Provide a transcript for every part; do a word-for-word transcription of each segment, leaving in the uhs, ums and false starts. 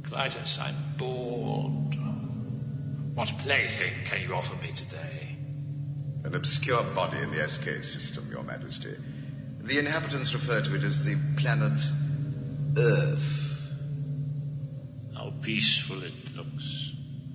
Clytus, I'm bored. What plaything can you offer me today? An obscure body in the S K system, Your Majesty. The inhabitants refer to it as the planet Earth. How peaceful it looks.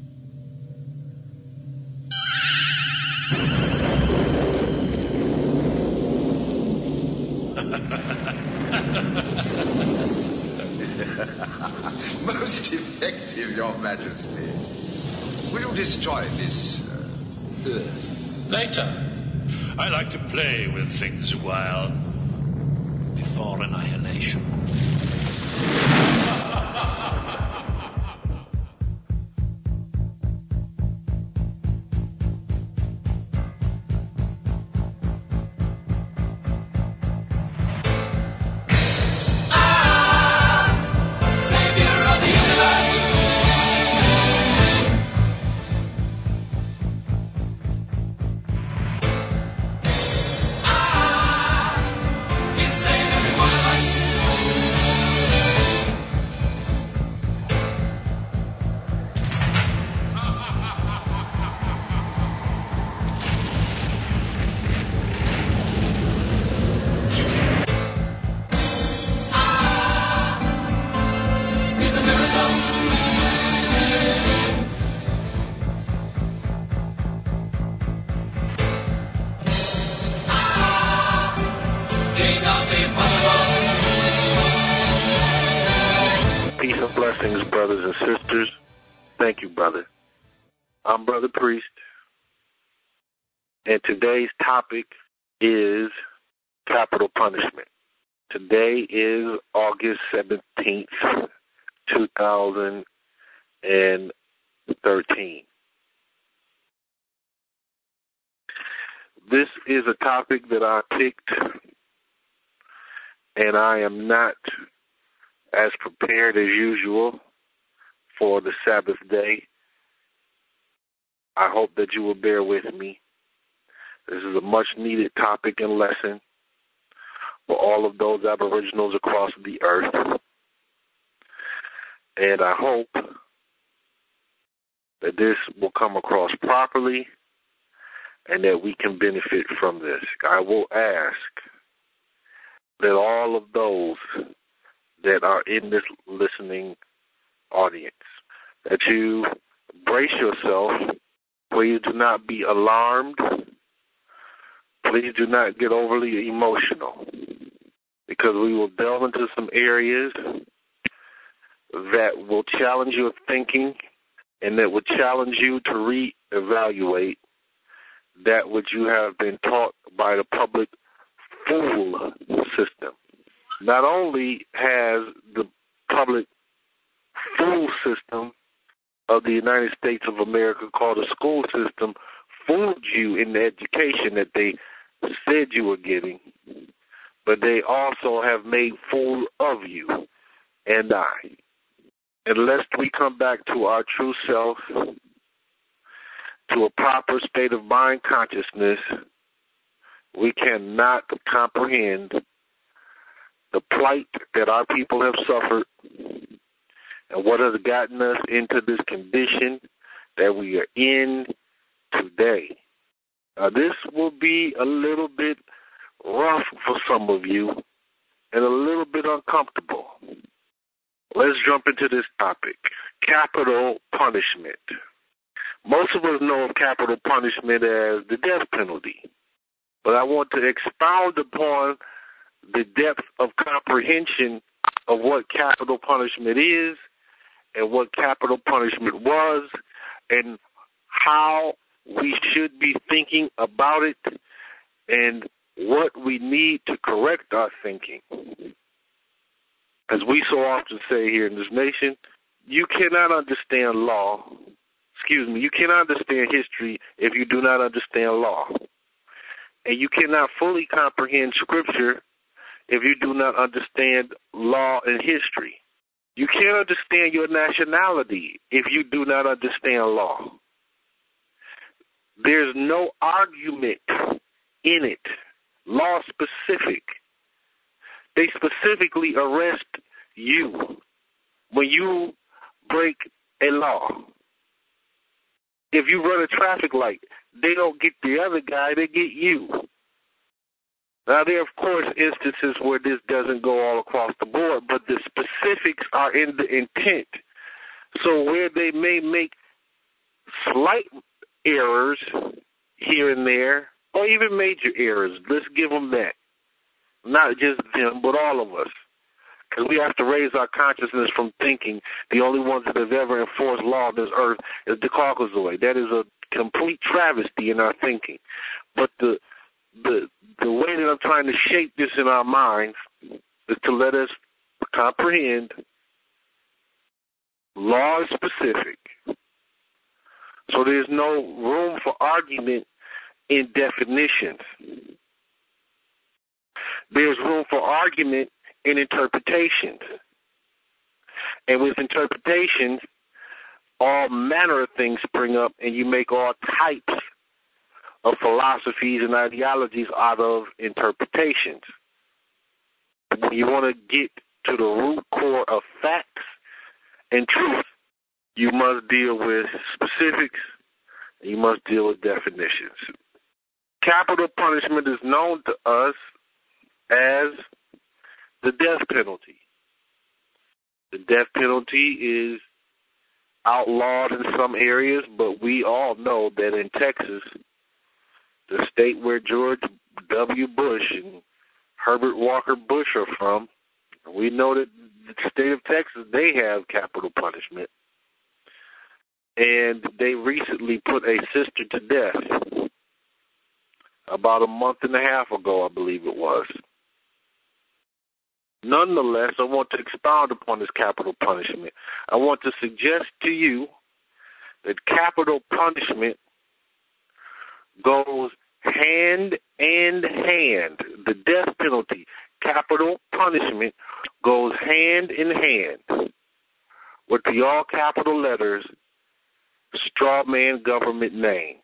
Most effective, Your Majesty. Will you destroy this uh, Earth? Later. I like to play with things a while. Before annihilation. Peace and blessings, brothers and sisters. Thank you, brother. I'm Brother Priest, and today's topic is capital punishment. Today is August seventeenth, two thousand thirteen. This is a topic that I picked, and I am not as prepared as usual for the Sabbath day. I hope that you will bear with me. This is a much-needed topic and lesson for all of those aboriginals across the earth. And I hope that this will come across properly and that we can benefit from this. I will ask that all of those that are in this listening audience, that you brace yourself. Please do not be alarmed. Please do not get overly emotional, because we will delve into some areas that will challenge your thinking and that will challenge you to reevaluate that which you have been taught by the public fool system. Not only has the public fool system of the United States of America, called the school system, fooled you in the education that they said you were getting, but they also have made fool of you and I. Unless we come back to our true self, to a proper state of mind consciousness, we cannot comprehend the plight that our people have suffered and what has gotten us into this condition that we are in today. Now, this will be a little bit rough for some of you and a little bit uncomfortable. Let's jump into this topic, capital punishment. Most of us know of capital punishment as the death penalty, but I want to expound upon the depth of comprehension of what capital punishment is and what capital punishment was and how we should be thinking about it and what we need to correct our thinking. As we so often say here in this nation, you cannot understand law, excuse me, you cannot understand history if you do not understand law. And you cannot fully comprehend Scripture if you do not understand law and history. You can't understand your nationality if you do not understand law. There's no argument in it, law specific. They specifically arrest you when you break a law. If you run a traffic light, they don't get the other guy, they get you. Now, there are, of course, instances where this doesn't go all across the board, but the specifics are in the intent. So where they may make slight errors here and there, or even major errors, let's give them that. Not just them, but all of us. Because we have to raise our consciousness from thinking the only ones that have ever enforced law on this earth is the Caucasoid. That is a complete travesty in our thinking. But the the the way that I'm trying to shape this in our minds is to let us comprehend law is specific. So there's no room for argument in definitions. There's room for argument in interpretations. And with interpretations, all manner of things spring up, and you make all types of philosophies and ideologies out of interpretations. When you want to get to the root core of facts and truth, you must deal with specifics, and you must deal with definitions. Capital punishment is known to us as the death penalty. The death penalty is outlawed in some areas, but we all know that in Texas, the state where George W. Bush and Herbert Walker Bush are from, we know that the state of Texas, they have capital punishment. And they recently put a sister to death about a month and a half ago, I believe it was. Nonetheless, I want to expound upon this capital punishment. I want to suggest to you that capital punishment goes hand in hand. The death penalty, capital punishment, goes hand in hand with the all capital letters straw man government name.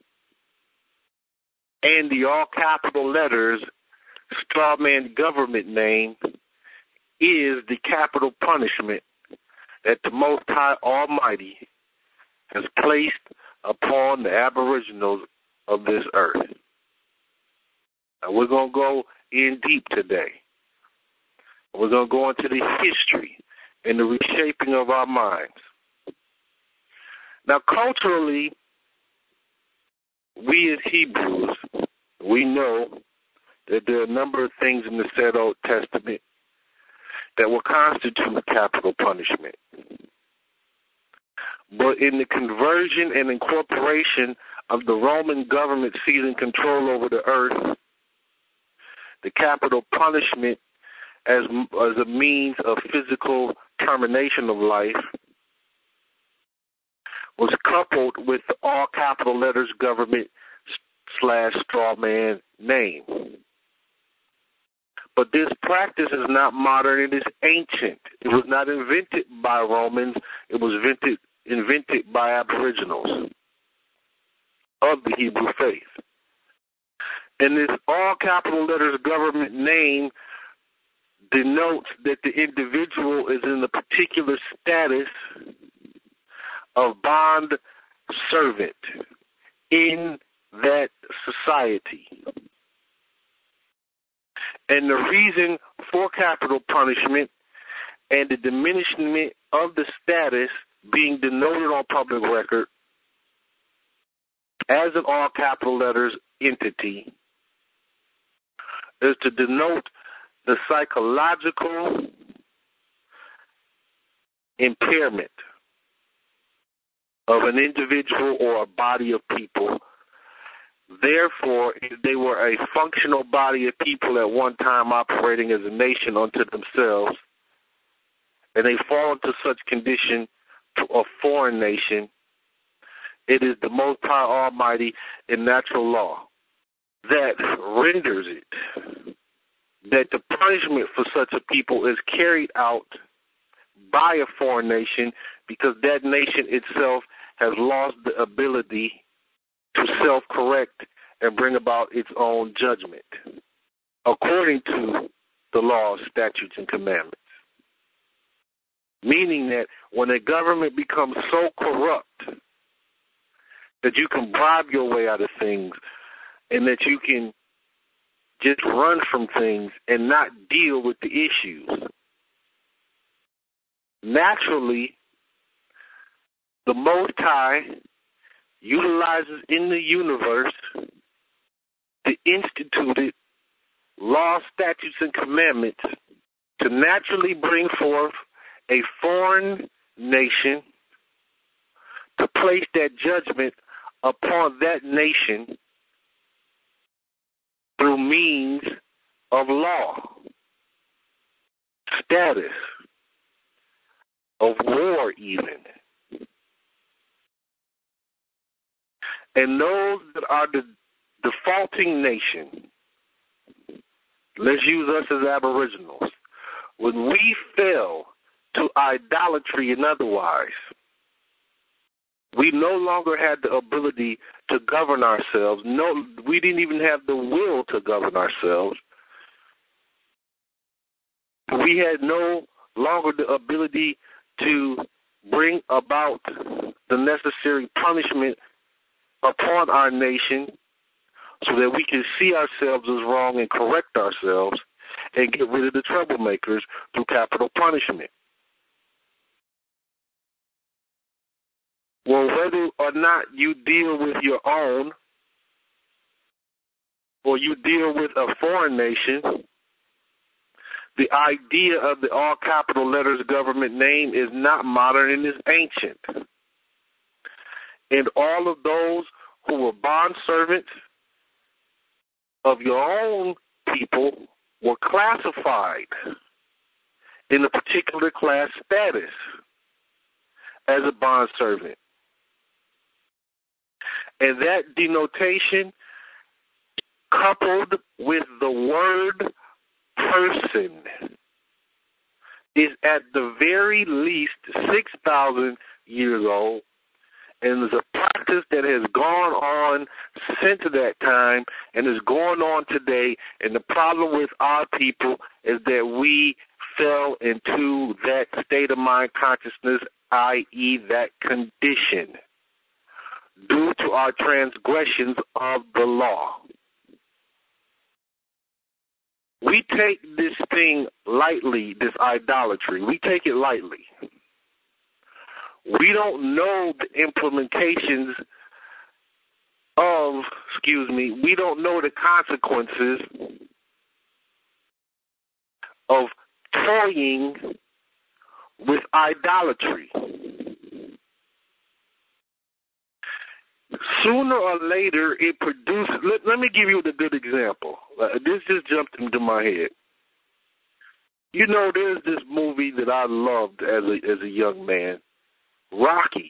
And the all capital letters straw man government name is the capital punishment that the Most High Almighty has placed upon the aboriginals of this earth. Now, we're going to go in deep today. We're going to go into the history and the reshaping of our minds. Now, culturally, we as Hebrews, we know that there are a number of things in the said Old Testament that will constitute capital punishment. But in the conversion and incorporation of the Roman government seizing control over the earth, the capital punishment as, as a means of physical termination of life was coupled with the all capital letters government slash straw man name. But this practice is not modern, it is ancient. It was not invented by Romans, it was invented, invented by aboriginals of the Hebrew faith. And this all capital letters government name denotes that the individual is in a particular status of bond servant in that society. And the reason for capital punishment and the diminishment of the status being denoted on public record as an all capital letters entity is to denote the psychological impairment of an individual or a body of people. Therefore, if they were a functional body of people at one time operating as a nation unto themselves, and they fall into such condition to a foreign nation, it is the Most High Almighty in natural law that renders it that the punishment for such a people is carried out by a foreign nation because that nation itself has lost the ability to self-correct and bring about its own judgment according to the laws, statutes, and commandments. Meaning that when a government becomes so corrupt that you can bribe your way out of things and that you can just run from things and not deal with the issues. Naturally, the Most High utilizes in the universe the instituted laws, statutes, and commandments to naturally bring forth a foreign nation to place that judgment upon that nation through means of law, status, of war even. And those that are the defaulting nation, let's use us as aboriginals, when we fell to idolatry and otherwise, we no longer had the ability to govern ourselves. No, we didn't even have the will to govern ourselves. We had no longer the ability to bring about the necessary punishment upon our nation so that we can see ourselves as wrong and correct ourselves and get rid of the troublemakers through capital punishment. Well, whether or not you deal with your own or you deal with a foreign nation, the idea of the all capital letters government name is not modern and is ancient. And all of those who were bond servants of your own people were classified in a particular class status as a bond servant. And that denotation, coupled with the word person, is at the very least six thousand years old, and is a practice that has gone on since that time and is going on today. And the problem with our people is that we fell into that state of mind consciousness, that is that condition, due to our transgressions of the law. We take this thing lightly, this idolatry. We take it lightly. We don't know the implementations of, excuse me, we don't know the consequences of toying with idolatry. Sooner or later, it produces. Let, let me give you a good example. Uh, this just jumped into my head. You know, there's this movie that I loved as a as a young man, Rocky.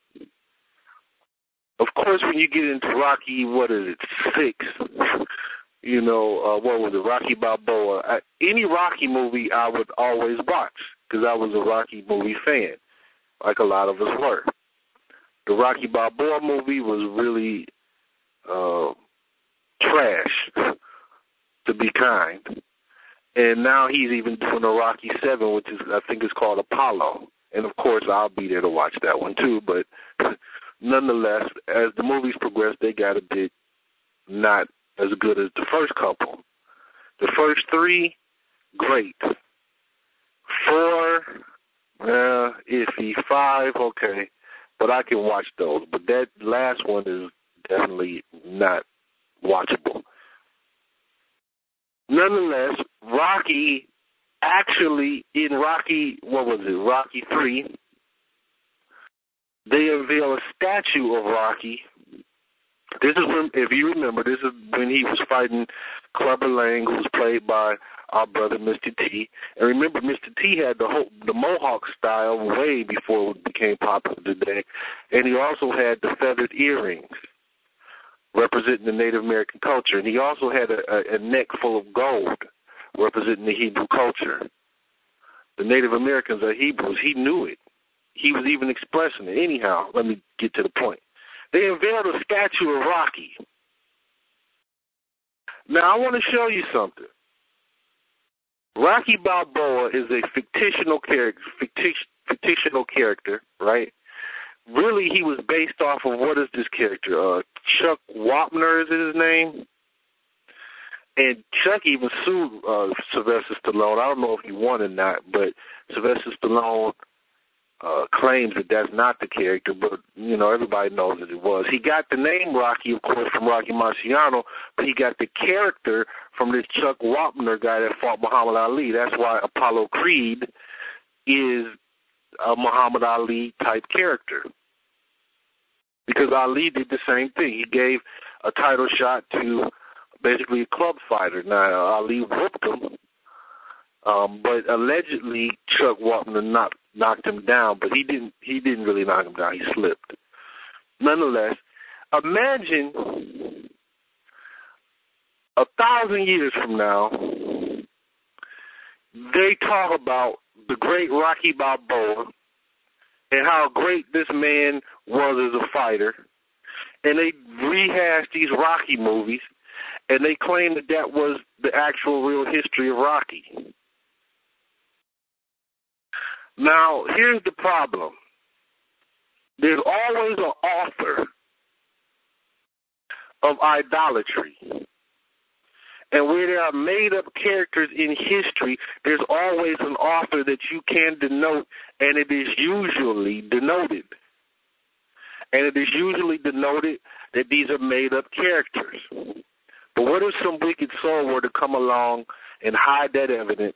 Of course, when you get into Rocky, what is it, six? You know, uh, what was it, Rocky Balboa? I, any Rocky movie I would always watch because I was a Rocky movie fan, like a lot of us were. The Rocky Balboa movie was really uh, trash, to be kind. And now he's even doing a Rocky seven, which is, I think, is called Apollo. And, of course, I'll be there to watch that one, too. But nonetheless, as the movies progress, they got a bit not as good as the first couple. The first three, great. Four, uh, iffy. Five, okay. But I can watch those. But that last one is definitely not watchable. Nonetheless, Rocky, actually, in Rocky, what was it, Rocky three, they unveil a statue of Rocky. This is when, if you remember, this is when he was fighting Clubber Lang, who was played by our brother Mister T. And remember, Mister T had the whole, the Mohawk style way before it became popular today. And he also had the feathered earrings representing the Native American culture. And he also had a, a, a neck full of gold representing the Hebrew culture. The Native Americans are Hebrews. He knew it. He was even expressing it. Anyhow, let me get to the point. They unveiled a statue of Rocky. Now, I want to show you something. Rocky Balboa is a fictional character, fictitious, fictional character, right? Really, he was based off of, what is this character? Uh, Chuck Wapner is his name. And Chuck even sued uh, Sylvester Stallone. I don't know if he won or not, but Sylvester Stallone uh, claims that that's not the character, but, you know, everybody knows that it was. He got the name Rocky, of course, from Rocky Marciano, but he got the character from this Chuck Wapner guy that fought Muhammad Ali. That's why Apollo Creed is a Muhammad Ali-type character. Because Ali did the same thing. He gave a title shot to basically a club fighter. Now, Ali whooped him, um, but allegedly Chuck Wapner knocked, knocked him down, but he didn't He didn't really knock him down. He slipped. Nonetheless, imagine a thousand years from now, they talk about the great Rocky Balboa and how great this man was as a fighter, and they rehash these Rocky movies, and they claim that that was the actual real history of Rocky. Now, here's the problem. There's always an author of idolatry. And where there are made-up characters in history, there's always an author that you can denote, and it is usually denoted. And it is usually denoted that these are made-up characters. But what if some wicked soul were to come along and hide that evidence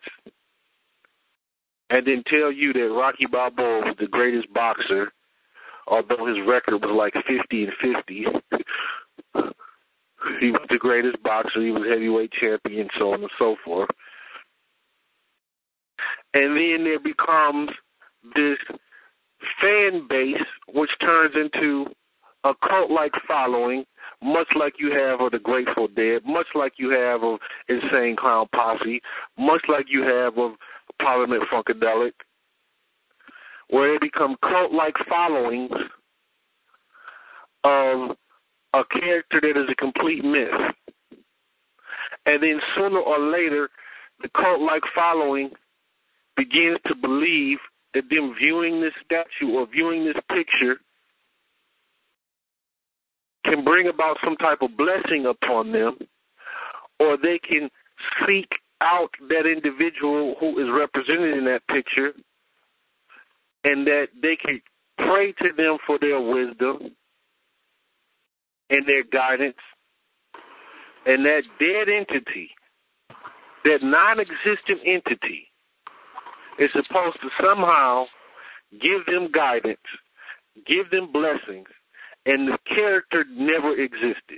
and then tell you that Rocky Balboa was the greatest boxer, although his record was like fifty and fifty? He was the greatest boxer, he was heavyweight champion, so on and so forth. And then there becomes this fan base which turns into a cult-like following, much like you have of the Grateful Dead, much like you have of Insane Clown Posse, much like you have of Parliament Funkadelic, where they become cult-like followings of a character that is a complete myth. And then sooner or later, the cult-like following begins to believe that them viewing this statue or viewing this picture can bring about some type of blessing upon them, or they can seek out that individual who is represented in that picture, and that they can pray to them for their wisdom and their guidance, and that dead entity, that non-existent entity, is supposed to somehow give them guidance, give them blessings, and the character never existed.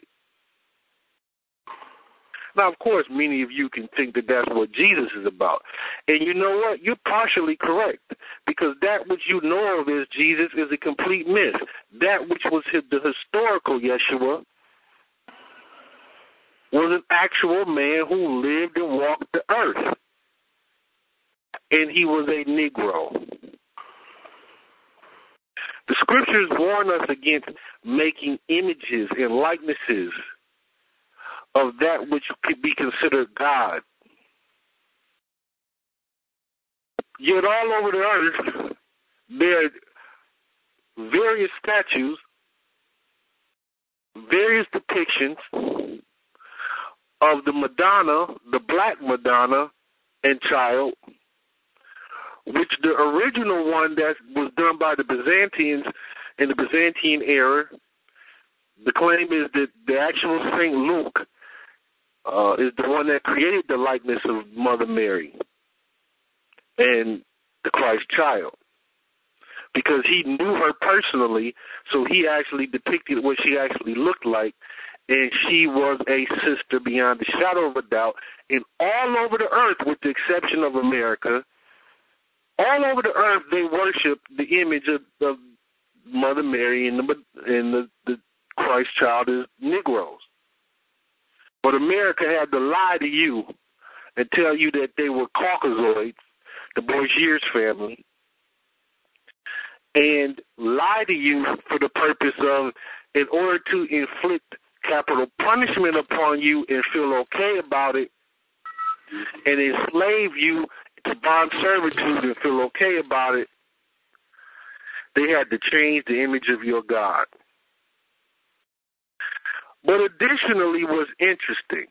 Now, of course, many of you can think that that's what Jesus is about. And you know what? You're partially correct, because that which you know of as Jesus is a complete myth. That which was the historical Yeshua was an actual man who lived and walked the earth. And he was a Negro. The scriptures warn us against making images and likenesses of that which could be considered God. Yet all over the earth, there are various statues, various depictions of the Madonna, the Black Madonna and Child, which the original one that was done by the Byzantines in the Byzantine era, the claim is that the actual Saint Luke uh, is the one that created the likeness of Mother Mary and the Christ child, because he knew her personally, so he actually depicted what she actually looked like, and she was a sister beyond the shadow of a doubt. And all over the earth, with the exception of America, all over the earth, they worship the image of, of Mother Mary and the and the, the Christ child as Negroes. But America had to lie to you and tell you that they were Caucasoids, the Bourgeois family, and lie to you for the purpose of, in order to inflict capital punishment upon you and feel okay about it, and enslave you to bond servitude and feel okay about it, they had to change the image of your God. But additionally, what's interesting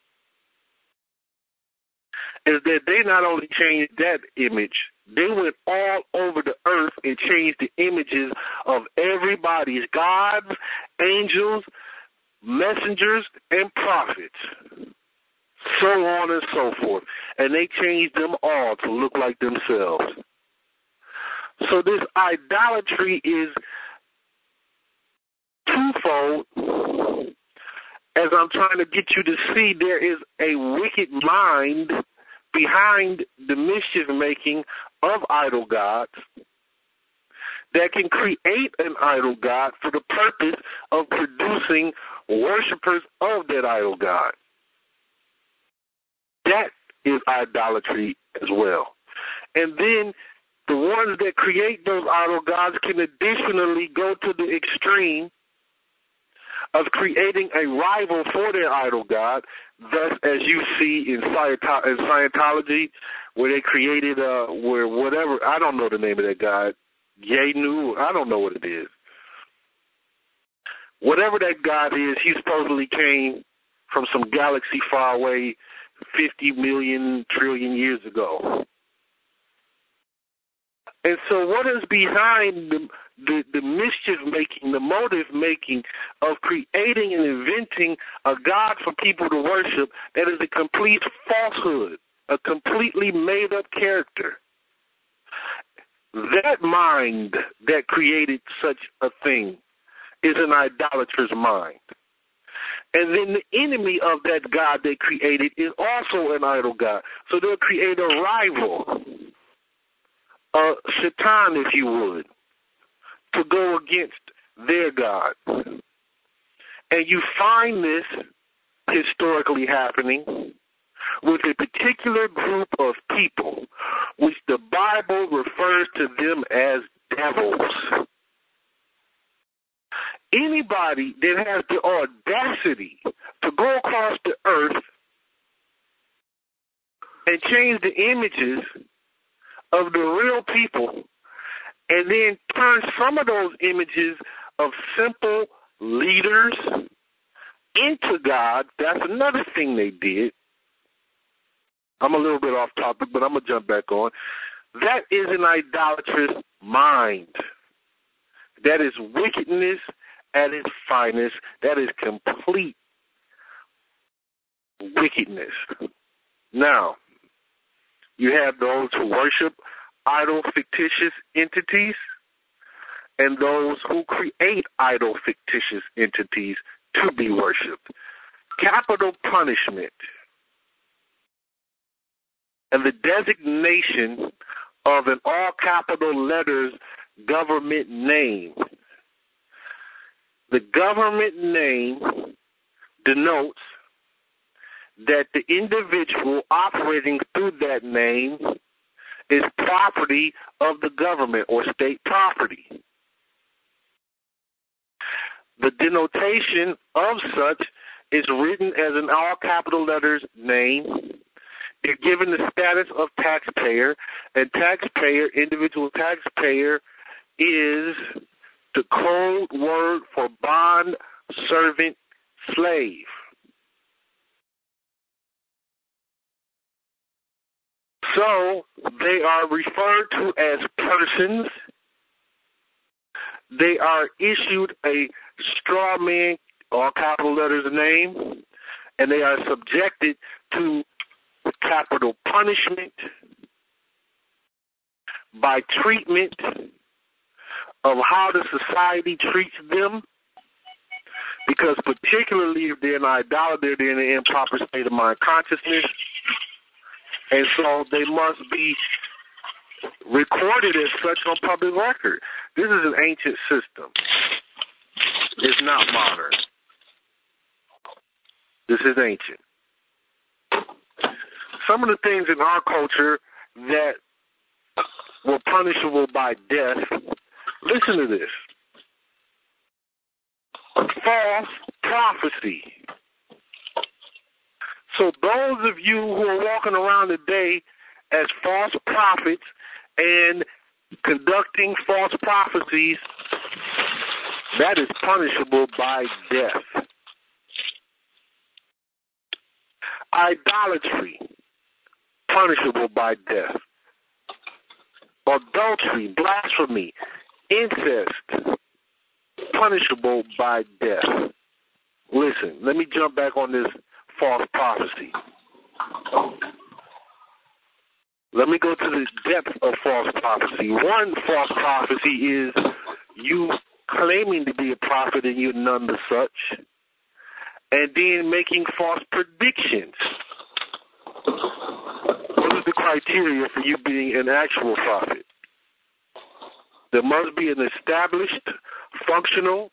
is that they not only changed that image, they went all over the earth and changed the images of everybody's gods, angels, messengers, and prophets, so on and so forth. And they changed them all to look like themselves. So this idolatry is twofold. As I'm trying to get you to see, there is a wicked mind behind the mischief-making of idol gods that can create an idol god for the purpose of producing worshipers of that idol god. That is idolatry as well. And then the ones that create those idol gods can additionally go to the extreme of creating a rival for their idol god, thus, as you see in Scientology, where they created, uh, where whatever, I don't know the name of that god, Yenu, I don't know what it is. Whatever that god is, he supposedly came from some galaxy far away fifty million trillion years ago. And so what is behind the, the, the mischief-making, the motive-making of creating and inventing a God for people to worship that is a complete falsehood, a completely made-up character? That mind that created such a thing is an idolatrous mind. And then the enemy of that God they created is also an idol God. So they'll create a rival, a Satan, if you would, to go against their God. And you find this historically happening with a particular group of people, which the Bible refers to them as devils. Anybody that has the audacity to go across the earth and change the images of the real people and then turn some of those images of simple leaders into God, that's another thing they did. I'm a little bit off topic, but I'm going to jump back on. That is an idolatrous mind. That is wickedness at its finest. That is complete wickedness. Now, you have those who worship idol fictitious entities and those who create idol fictitious entities to be worshipped. Capital punishment and the designation of an all capital letters government name. The government name denotes that the individual operating through that name is property of the government or state property. The denotation of such is written as an all capital letters name. They're given the status of taxpayer, and taxpayer, individual taxpayer, is the code word for bond, servant, slave. So they are referred to as persons. They are issued a straw man, all capital letters name, and they are subjected to capital punishment by treatment of how the society treats them, because particularly if they're an idolater, they're in an improper state of mind consciousness, and so they must be recorded as such on public record. This is an ancient system. It's not modern. This is ancient. Some of the things in our culture that were punishable by death, listen to this. False prophecy. So those of you who are walking around today as false prophets and conducting false prophecies, that is punishable by death. Idolatry, punishable by death. Adultery, blasphemy, incest, punishable by death. Listen, let me jump back on this false prophecy. Let me go to the depth of false prophecy. One false prophecy is you claiming to be a prophet and you're none the such, and then making false predictions. What is the criteria for you being an actual prophet? There must be an established, functional,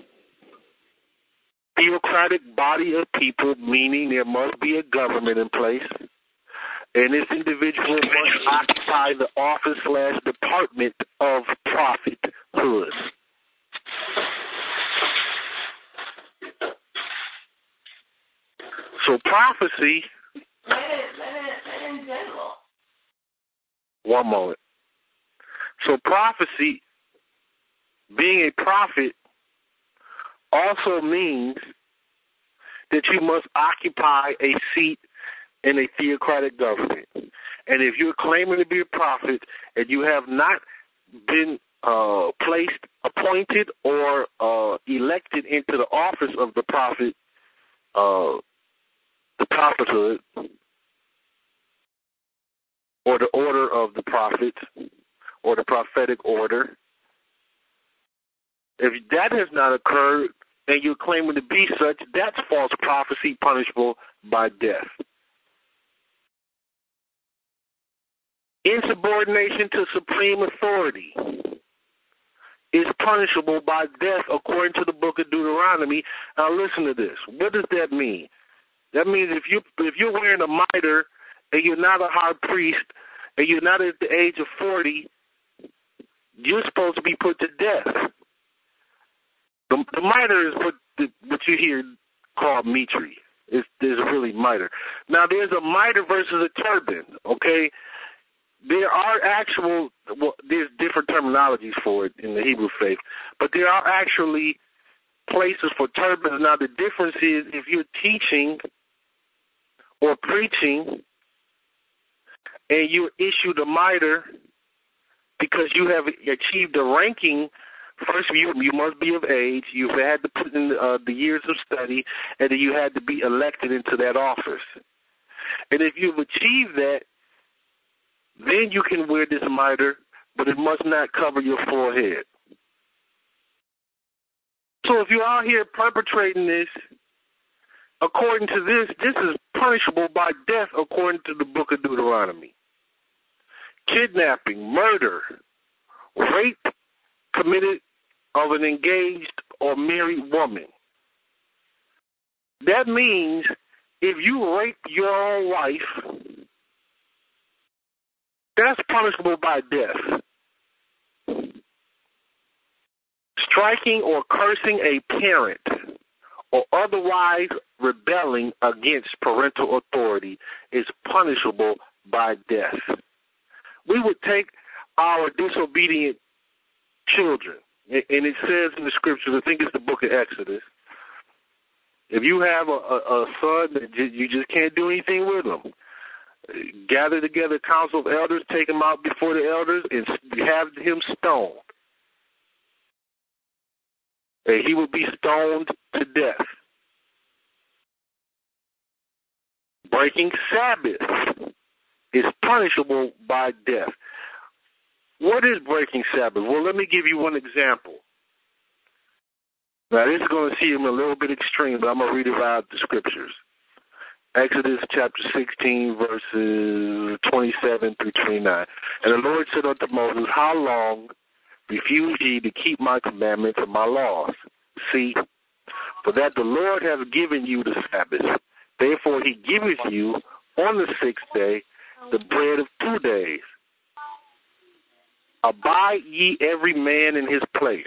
theocratic body of people, meaning there must be a government in place, and this individual must occupy the office slash department of prophethood. So prophecy. Let it, let it, let it in general. One moment. So prophecy, being a prophet, also means that you must occupy a seat in a theocratic government. And if you're claiming to be a prophet and you have not been uh, placed, appointed, or uh, elected into the office of the prophet, uh, the prophethood, or the order of the prophet, or the prophetic order, if that has not occurred and you're claiming to be such, that's false prophecy, punishable by death. Insubordination to supreme authority is punishable by death according to the book of Deuteronomy. Now listen to this. What does that mean? That means if you if you're wearing a mitre and you're not a high priest and you're not at the age of forty, you're supposed to be put to death. The, the mitre is what the, what you hear called mitri. It's, there's really mitre. Now there's a mitre versus a turban. Okay. There are actual, well, there's different terminologies for it in the Hebrew faith, but there are actually places for turbans. Now, the difference is if you're teaching or preaching and you're issued a mitre because you have achieved a ranking, first you, you must be of age, you've had to put in uh, the years of study, and then you had to be elected into that office. And if you've achieved that, then you can wear this mitre, but it must not cover your forehead. So if you're out here perpetrating this, according to this, this is punishable by death according to the book of Deuteronomy. Kidnapping, murder, rape committed of an engaged or married woman. That means if you rape your own wife, that's punishable by death. Striking or cursing a parent or otherwise rebelling against parental authority is punishable by death. We would take our disobedient children, and it says in the scriptures, I think it's the book of Exodus, if you have a, a, a son that you just can't do anything with him, gather together a council of elders, take him out before the elders, and have him stoned. And he will be stoned to death. Breaking Sabbath is punishable by death. What is breaking Sabbath? Well, let me give you one example. Now, this is going to seem a little bit extreme, but I'm going to read it out the scriptures. Exodus chapter sixteen, verses twenty-seven through twenty-nine. And the Lord said unto Moses, how long refuse ye to keep my commandments and my laws? See, for that the Lord hath given you the Sabbath. Therefore he giveth you on the sixth day the bread of two days. Abide ye every man in his place.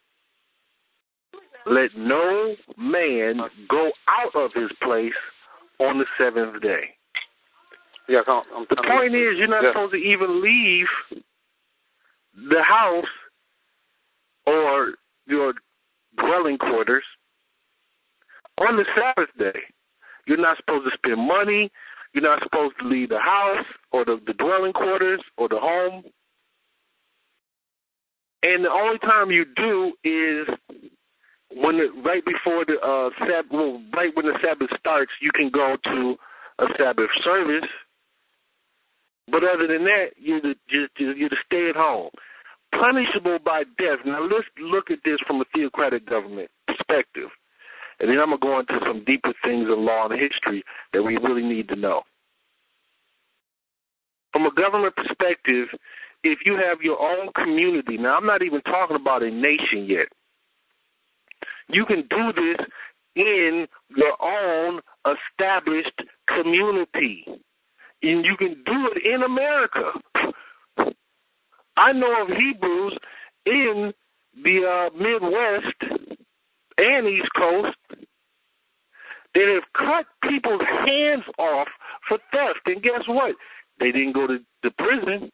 Let no man go out of his place on the seventh day. Yes, I'm, I'm the point is, you're not yes. supposed to even leave the house or your dwelling quarters on the Sabbath day. You're not supposed to spend money. You're not supposed to leave the house or the, the dwelling quarters or the home. And the only time you do is when the, right before the uh, Sabbath, well, right when the Sabbath starts, you can go to a Sabbath service. But other than that, you're to, you're to, you're to stay at home. Punishable by death. Now let's look at this from a theocratic government perspective. And then I'm going to go into some deeper things in law and history that we really need to know. From a government perspective, if you have your own community, now I'm not even talking about a nation yet. You can do this in your own established community. And you can do it in America. I know of Hebrews in the uh, Midwest and East Coast that have cut people's hands off for theft. And guess what? They didn't go to, to prison.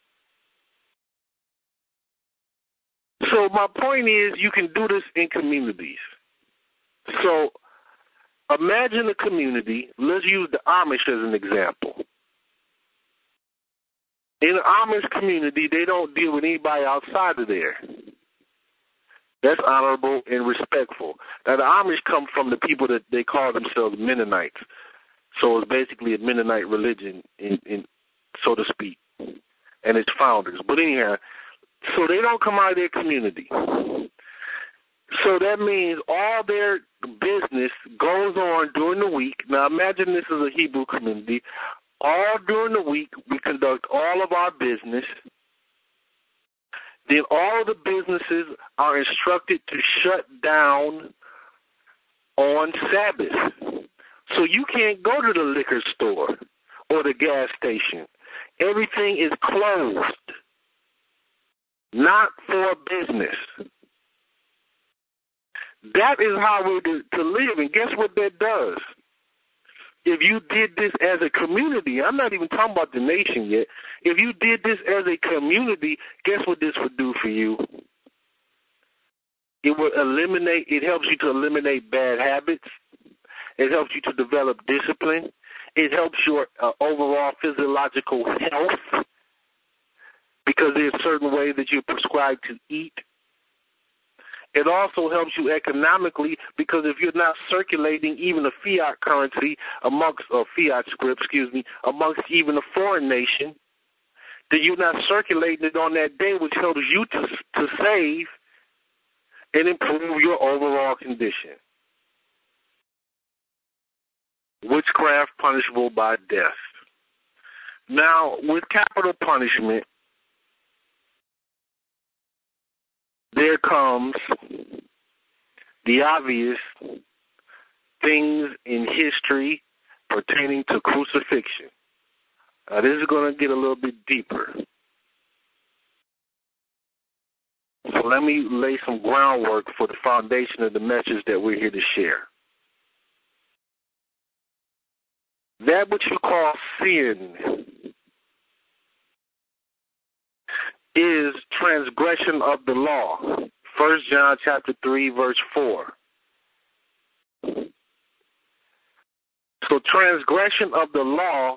So my point is you can do this in communities. So imagine a community. Let's use the Amish as an example. In the Amish community, they don't deal with anybody outside of there. That's honorable and respectful. Now, the Amish come from the people that they call themselves Mennonites. So it's basically a Mennonite religion, in, in so to speak, and its founders. But anyhow, so they don't come out of their community. So that means all their business goes on during the week. Now, imagine this is a Hebrew community. All during the week, we conduct all of our business. Then all of the businesses are instructed to shut down on Sabbath. So you can't go to the liquor store or the gas station. Everything is closed, not for business. That is how we're to, to live, and guess what that does? If you did this as a community, I'm not even talking about the nation yet. If you did this as a community, guess what this would do for you? It would eliminate, it helps you to eliminate bad habits. It helps you to develop discipline. It helps your uh, overall physiological health because there's certain ways that you're prescribed to eat. It also helps you economically because if you're not circulating even a fiat currency amongst, or fiat script, excuse me, amongst even a foreign nation, then you're not circulating it on that day, which helps you to to save and improve your overall condition. Witchcraft punishable by death. Now, with capital punishment, there comes the obvious things in history pertaining to crucifixion. Now, this is going to get a little bit deeper. So let me lay some groundwork for the foundation of the message that we're here to share. That which you call sin is transgression of the law. First John chapter three, verse four. So transgression of the law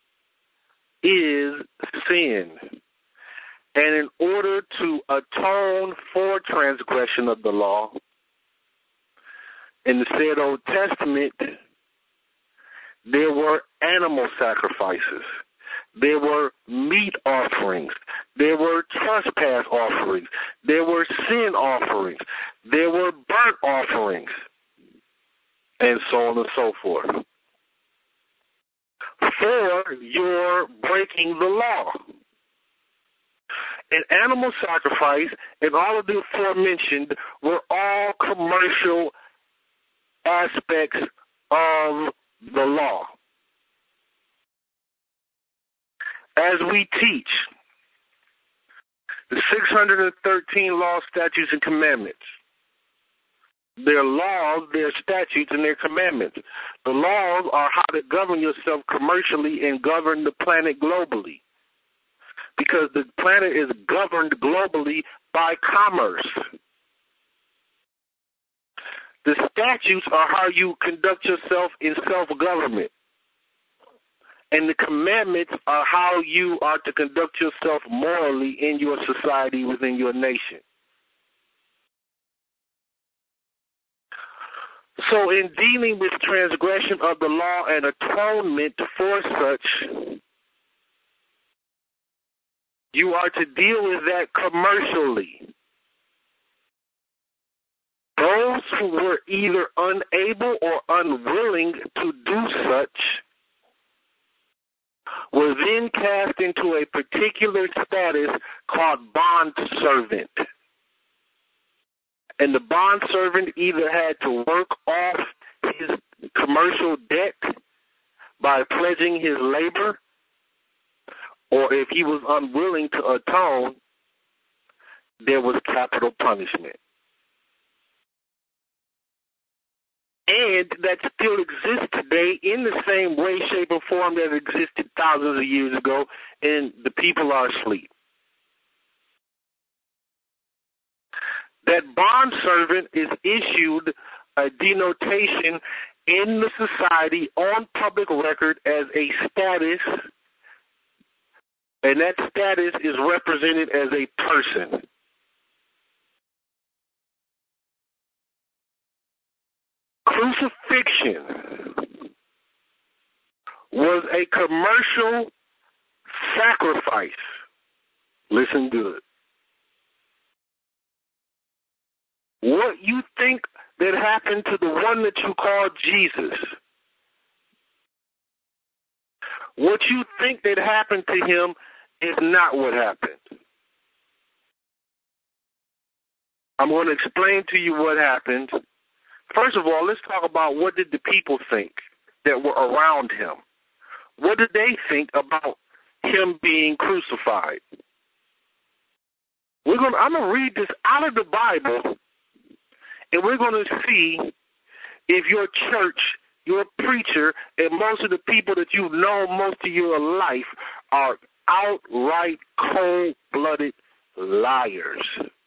is sin. And in order to atone for transgression of the law, in the said Old Testament, there were animal sacrifices. There were meat offerings. There were trespass offerings. There were sin offerings. There were burnt offerings, and so on and so forth. For your breaking the law. An animal sacrifice and all of the aforementioned were all commercial aspects of the law. As we teach, the six hundred thirteen laws, statutes, and commandments, their laws, their statutes, and their commandments. The laws are how to govern yourself commercially and govern the planet globally. because the planet is governed globally by commerce. The statutes are how you conduct yourself in self-government. And the commandments are how you are to conduct yourself morally in your society within your nation. So in dealing with transgression of the law and atonement for such, you are to deal with that commercially. Those who were either unable or unwilling to do such were then cast into a particular status called bond servant. And the bond servant either had to work off his commercial debt by pledging his labor, or if he was unwilling to atone, there was capital punishment. And that still exists today in the same way, shape, or form that existed thousands of years ago, and the people are asleep. That bond servant is issued a denotation in the society on public record as a status, and that status is represented as a person. Crucifixion was a commercial sacrifice. Listen good. What you think that happened to the one that you call Jesus, what you think that happened to him is not what happened. I'm going to explain to you what happened. First of all, let's talk about what did the people think that were around him. What did they think about him being crucified? We're going. I'm going to read this out of the Bible, and we're going to see if your church, your preacher, and most of the people that you've known most of your life are outright cold-blooded liars.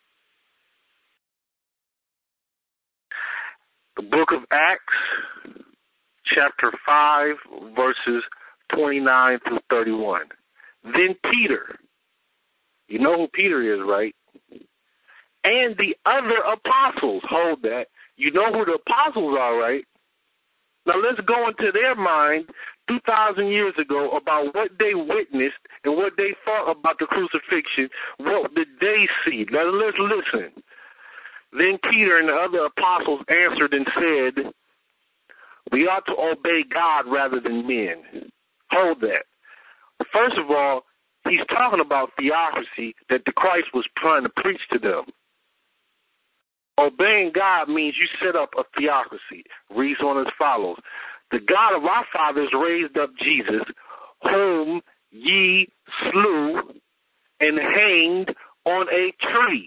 The book of Acts, chapter five, verses twenty-nine through thirty-one. Then Peter, you know who Peter is, right? And the other apostles, hold that. You know who the apostles are, right? Now let's go into their mind two thousand years ago about what they witnessed and what they thought about the crucifixion. What did they see? Now let's listen. Then Peter and the other apostles answered and said, we ought to obey God rather than men. Hold that. First of all, he's talking about theocracy that the Christ was trying to preach to them. Obeying God means you set up a theocracy. Reads on as follows. The God of our fathers raised up Jesus, whom ye slew and hanged on a tree.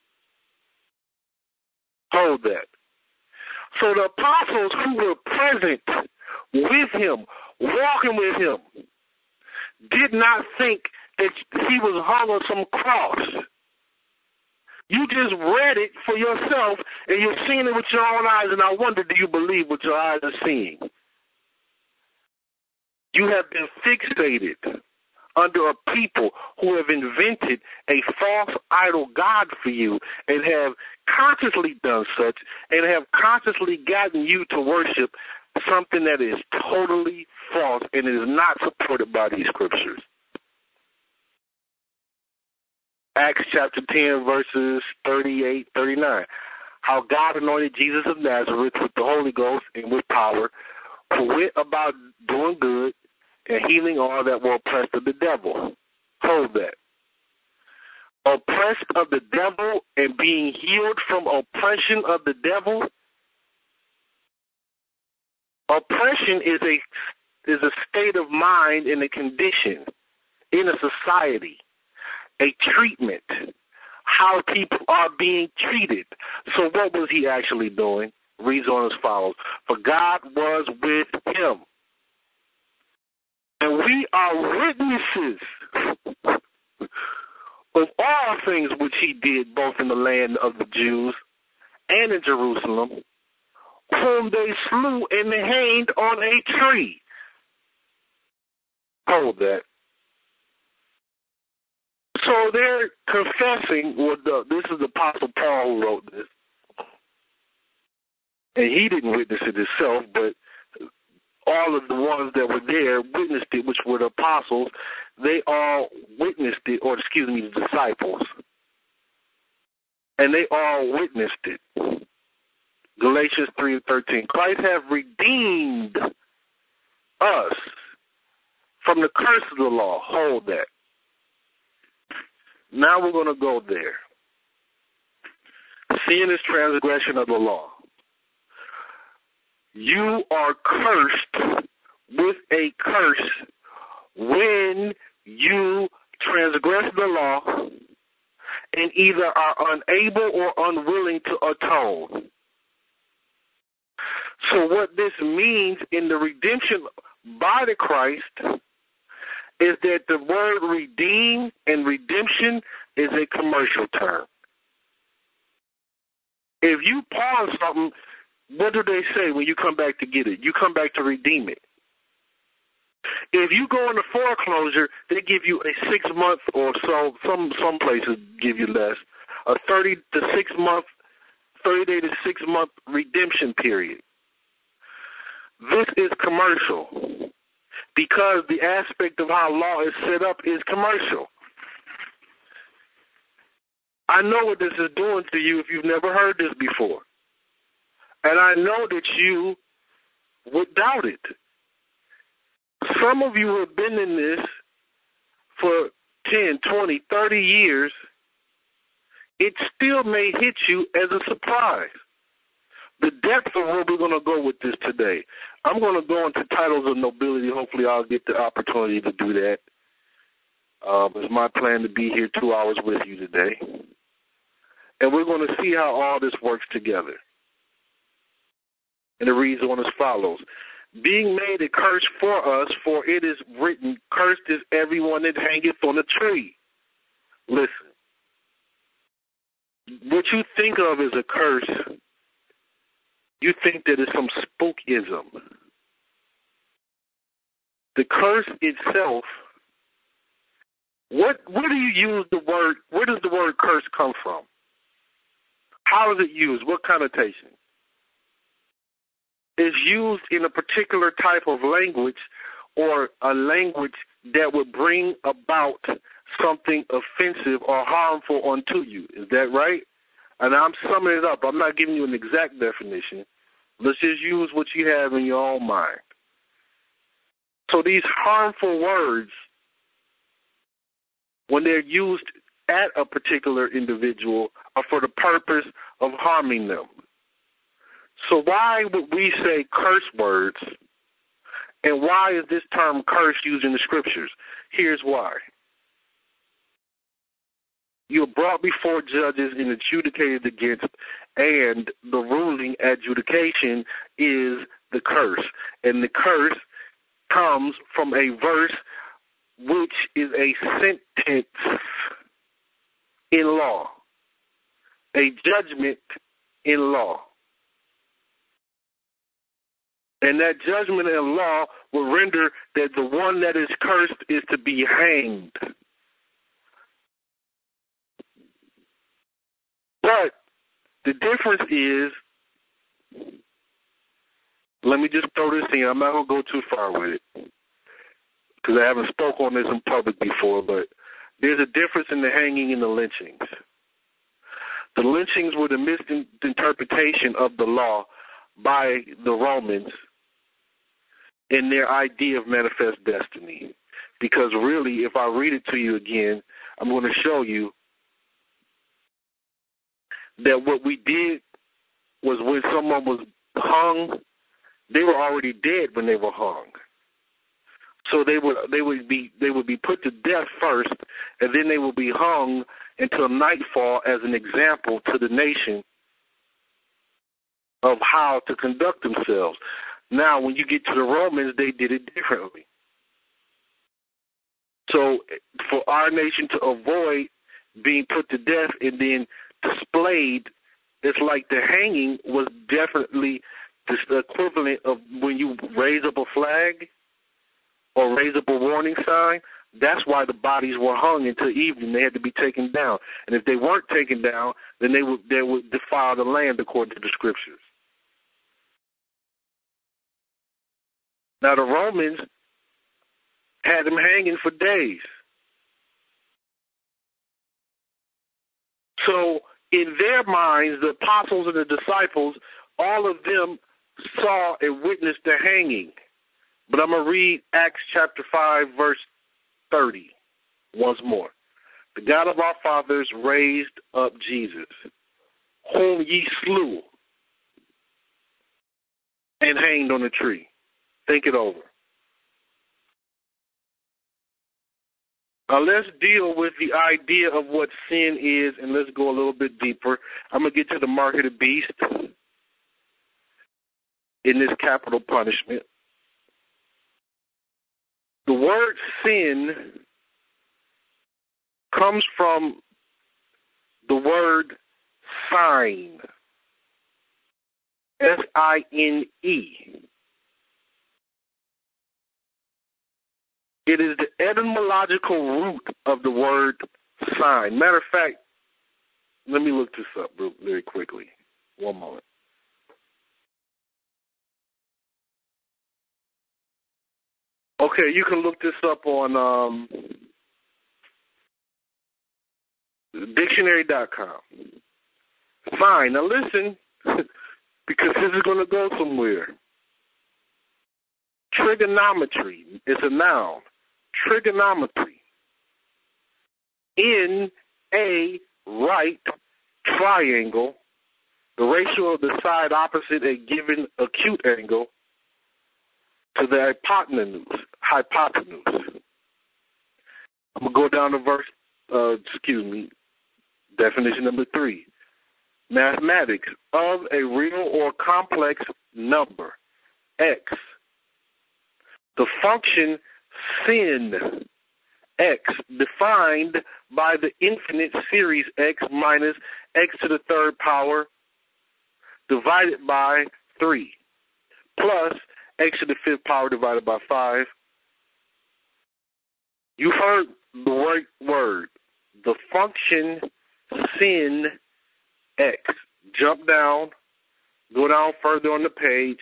Hold that. So the apostles who were present with him, walking with him, did not think that he was hung on some cross. You just read it for yourself, and you're seeing it with your own eyes, and I wonder, do you believe what your eyes are seeing? You have been fixated under a people who have invented a false idol God for you and have consciously done such and have consciously gotten you to worship something that is totally false and is not supported by these scriptures. Acts chapter ten, verses thirty-eight, thirty-nine. How God anointed Jesus of Nazareth with the Holy Ghost and with power, who went about doing good and healing all that were oppressed of the devil. Hold that. Oppressed of the devil and being healed from oppression of the devil. Oppression is a is a state of mind and a condition in a society, a treatment, how people are being treated. So what was he actually doing? Reads on as follows. For God was with him. And we are witnesses of all things which he did both in the land of the Jews and in Jerusalem, whom they slew and hanged on a tree. Hold that. So they're confessing, well, the, this is the Apostle Paul who wrote this, and he didn't witness it himself, but all of the ones that were there witnessed it, which were the apostles. They all witnessed it, or excuse me, the disciples. And they all witnessed it. Galatians three and thirteen. Christ hath redeemed us from the curse of the law. Hold that. Now we're going to go there. Sin is transgression of the law. You are cursed with a curse when you transgress the law and either are unable or unwilling to atone. So what this means in the redemption by the Christ is that the word redeem and redemption is a commercial term. If you pawn something, what do they say when you come back to get it? You come back to redeem it. If you go into foreclosure, they give you a six-month or so, some some places give you less, a thirty to six month, thirty-day to six-month redemption period. This is commercial because the aspect of how law is set up is commercial. I know what this is doing to you if you've never heard this before. And I know that you would doubt it. Some of you have been in this for ten, twenty, thirty years. It still may hit you as a surprise. The depth of where we're going to go with this today. I'm going to go into titles of nobility. Hopefully I'll get the opportunity to do that. Um, it's my plan to be here two hours with you today. And we're going to see how all this works together. And it reads on as follows. Being made a curse for us, for it is written, cursed is everyone that hangeth on a tree. Listen. What you think of as a curse, you think that it's some spookism. The curse itself, what where do you use the word, where does the word curse come from? How is it used? What connotation? Is used in a particular type of language or a language that would bring about something offensive or harmful unto you. Is that right? And I'm summing it up. I'm not giving you an exact definition. Let's just use what you have in your own mind. So these harmful words, when they're used at a particular individual, are for the purpose of harming them. So why would we say curse words, and why is this term curse used in the scriptures? Here's why. You're brought before judges and adjudicated against, and the ruling adjudication is the curse. And the curse comes from a verse which is a sentence in law, a judgment in law. And that judgment in law will render that the one that is cursed is to be hanged. But the difference is, let me just throw this in. I'm not going to go too far with it because I haven't spoke on this in public before, but there's a difference in the hanging and the lynchings. The lynchings were the misinterpretation of the law by the Romans in their idea of manifest destiny. Because really, if I read it to you again, I'm going to show you that what we did was when someone was hung, they were already dead when they were hung. So they would they would be they would be put to death first, and then they would be hung until nightfall as an example to the nation of how to conduct themselves. Now, when you get to the Romans, they did it differently. So for our nation to avoid being put to death and then displayed. It's like the hanging was definitely the equivalent of when you raise up a flag or raise up a warning sign. That's why the bodies were hung until evening. They had to be taken down. And if they weren't taken down, then they would they would defile the land according to the scriptures. Now the Romans had them hanging for days. So in their minds, the apostles and the disciples, all of them saw and witnessed the hanging. But I'm going to read Acts chapter five, verse thirty once more. The God of our fathers raised up Jesus, whom ye slew and hanged on a tree. Think it over. Now let's deal with the idea of what sin is, and let's go a little bit deeper. I'm going to get to the mark of the beast in this capital punishment. The word sin comes from the word sign, S I N E. It is the etymological root of the word sign. Matter of fact, let me look this up real, very quickly. One moment. Okay, you can look this up on um, dictionary dot com. Fine. Now listen, because this is going to go somewhere. Trigonometry is a noun. Trigonometry. In a right triangle, the ratio of the side opposite a given acute angle to the hypotenuse. Hypotenuse. I'm going to go down to verse, uh, excuse me, definition number three. Mathematics of a real or complex number, x. The function sin, x, defined by the infinite series x minus x to the third power divided by three, plus x to the fifth power divided by five. You heard the right word. The function sin x. Jump down, go down further on the page.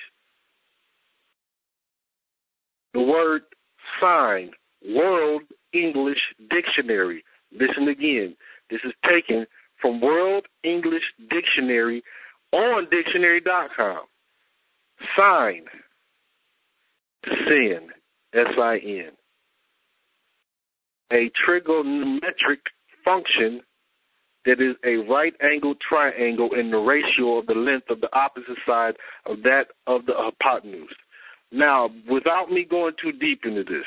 The word sign, World English Dictionary. Listen again. This is taken from World English Dictionary on dictionary dot com. Sign, sin, S I N. A trigonometric function that is a right-angled triangle in the ratio of the length of the opposite side of that of the hypotenuse. Now, without me going too deep into this,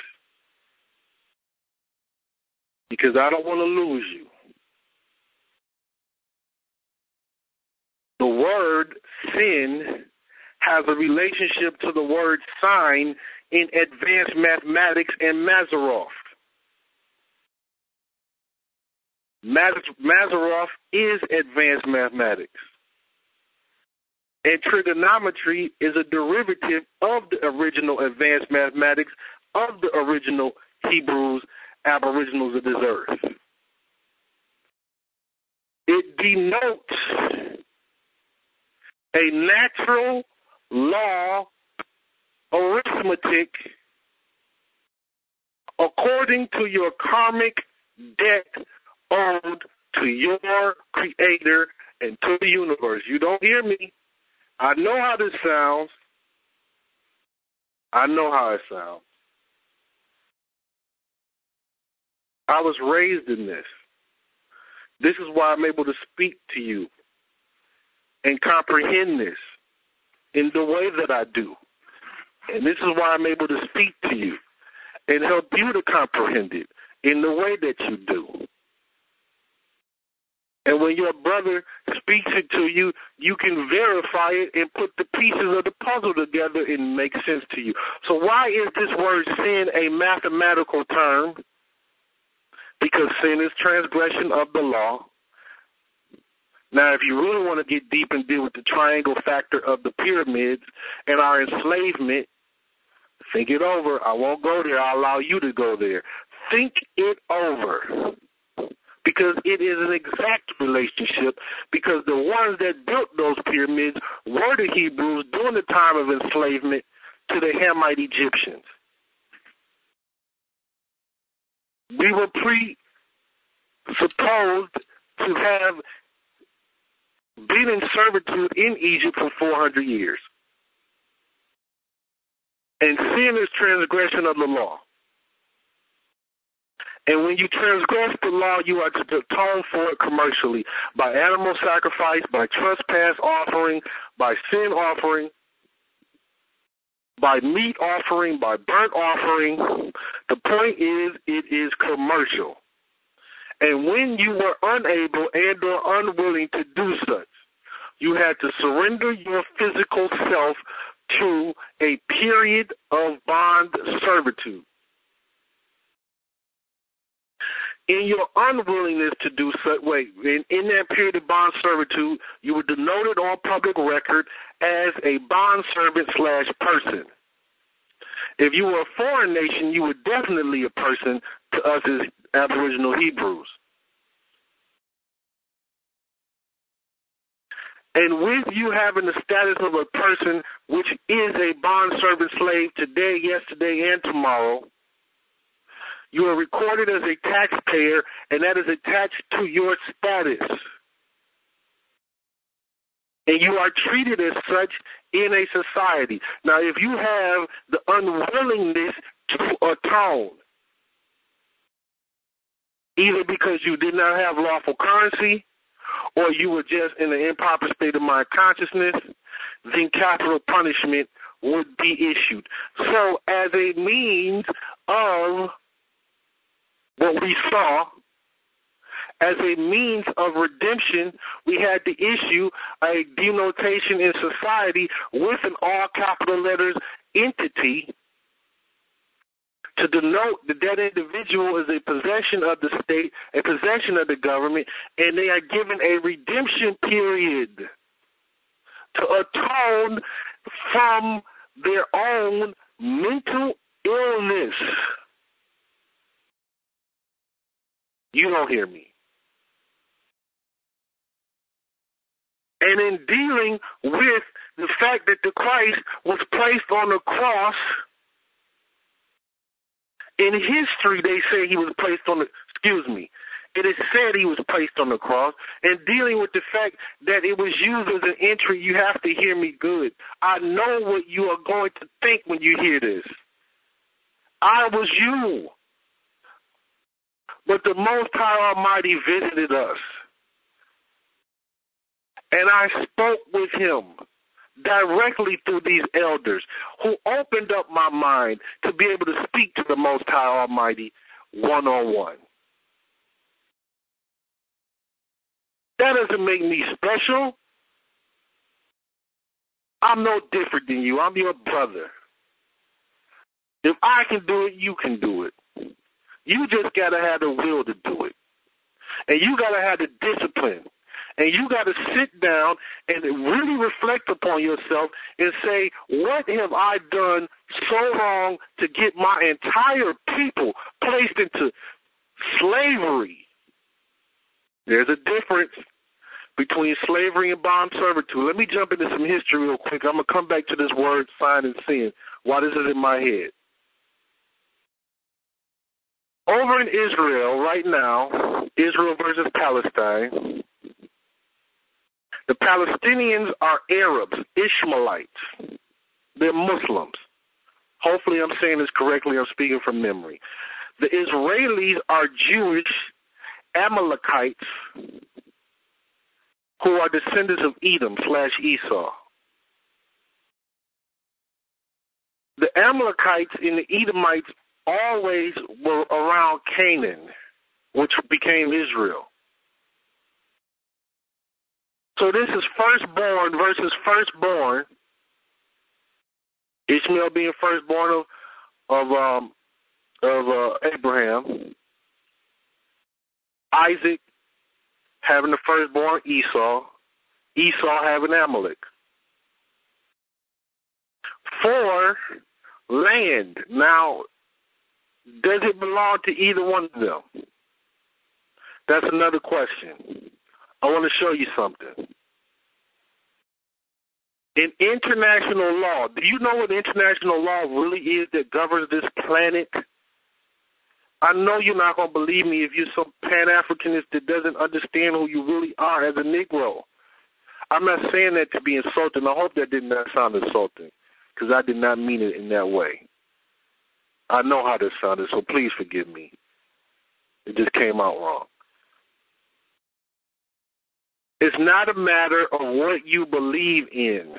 because I don't want to lose you, the word sin has a relationship to the word sign in advanced mathematics and Mazaroff. Mazaroff is advanced mathematics. And trigonometry is a derivative of the original advanced mathematics of the original Hebrews, aboriginals of this earth. It denotes a natural law arithmetic according to your karmic debt owed to your creator and to the universe. You don't hear me. I know how this sounds. I know how it sounds. I was raised in this. This is why I'm able to speak to you and comprehend this in the way that I do. And this is why I'm able to speak to you and help you to comprehend it in the way that you do. And when your brother speaks it to you, you can verify it and put the pieces of the puzzle together and make sense to you. So why is this word sin a mathematical term because sin is transgression of the law. Now, if you really want to get deep and deal with the triangle factor of the pyramids and our enslavement, think it over. I won't go there. I'll allow you to go there. Think it over, because it is an exact relationship, because the ones that built those pyramids were the Hebrews during the time of enslavement to the Hamite Egyptians. We were presupposed to have been in servitude in Egypt for four hundred years. And sin is transgression of the law. And when you transgress the law, you are to atone for it commercially by animal sacrifice, by trespass offering, by sin offering, by meat offering, by burnt offering. The point is, it is commercial. And when you were unable and or unwilling to do such, you had to surrender your physical self to a period of bond servitude. In your unwillingness to do such, wait, in, in that period of bond servitude, you were denoted on public record as a bond servant slash person. If you were a foreign nation, you were definitely a person to us as Aboriginal Hebrews. And with you having the status of a person, which is a bond servant slave today, yesterday, and tomorrow, you are recorded as a taxpayer, and that is attached to your status. And you are treated as such in a society. Now, if you have the unwillingness to atone, either because you did not have lawful currency or you were just in an improper state of mind consciousness, then capital punishment would be issued. So as a means of what we saw, as a means of redemption, we had to issue a denotation in society with an all capital letters entity to denote that that individual is a possession of the state, a possession of the government, and they are given a redemption period to atone from their own mental illness. You don't hear me. And in dealing with the fact that the Christ was placed on the cross, in history they say he was placed on the, excuse me, it is said he was placed on the cross, and dealing with the fact that it was used as an entry, you have to hear me good. I know what you are going to think when you hear this. I was you. But the Most High Almighty visited us. And I spoke with him directly through these elders who opened up my mind to be able to speak to the Most High Almighty one-on-one. That doesn't make me special. I'm no different than you. I'm your brother. If I can do it, you can do it. You just got to have the will to do it. And you got to have the discipline. And you got to sit down and really reflect upon yourself and say, what have I done so wrong to get my entire people placed into slavery? There's a difference between slavery and bond servitude. Let me jump into some history real quick. I'm going to come back to this word, sign and sin. Why this is in my head. Over in Israel right now, Israel versus Palestine, the Palestinians are Arabs, Ishmaelites. They're Muslims. Hopefully I'm saying this correctly. I'm speaking from memory. The Israelis are Jewish Amalekites who are descendants of Edom slash Esau. The Amalekites and the Edomites always were around Canaan, which became Israel. So this is firstborn versus firstborn. Ishmael being firstborn of of um, of uh, Abraham, Isaac having the firstborn Esau, Esau having Amalek. Four, land. Now, does it belong to either one of them? That's another question. I want to show you something. In international law, do you know what international law really is that governs this planet? I know you're not going to believe me if you're some Pan-Africanist that doesn't understand who you really are as a Negro. I'm not saying that to be insulting. I hope that did not sound insulting, because I did not mean it in that way. I know how this sounded, so please forgive me. It just came out wrong. It's not a matter of what you believe in.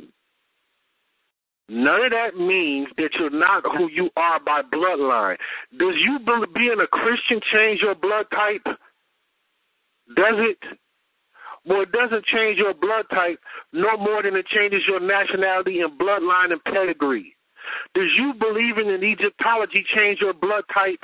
None of that means that you're not who you are by bloodline. Does you being a Christian change your blood type? Does it? Well, it doesn't change your blood type no more than it changes your nationality and bloodline and pedigree. Does you believing in Egyptology change your blood type?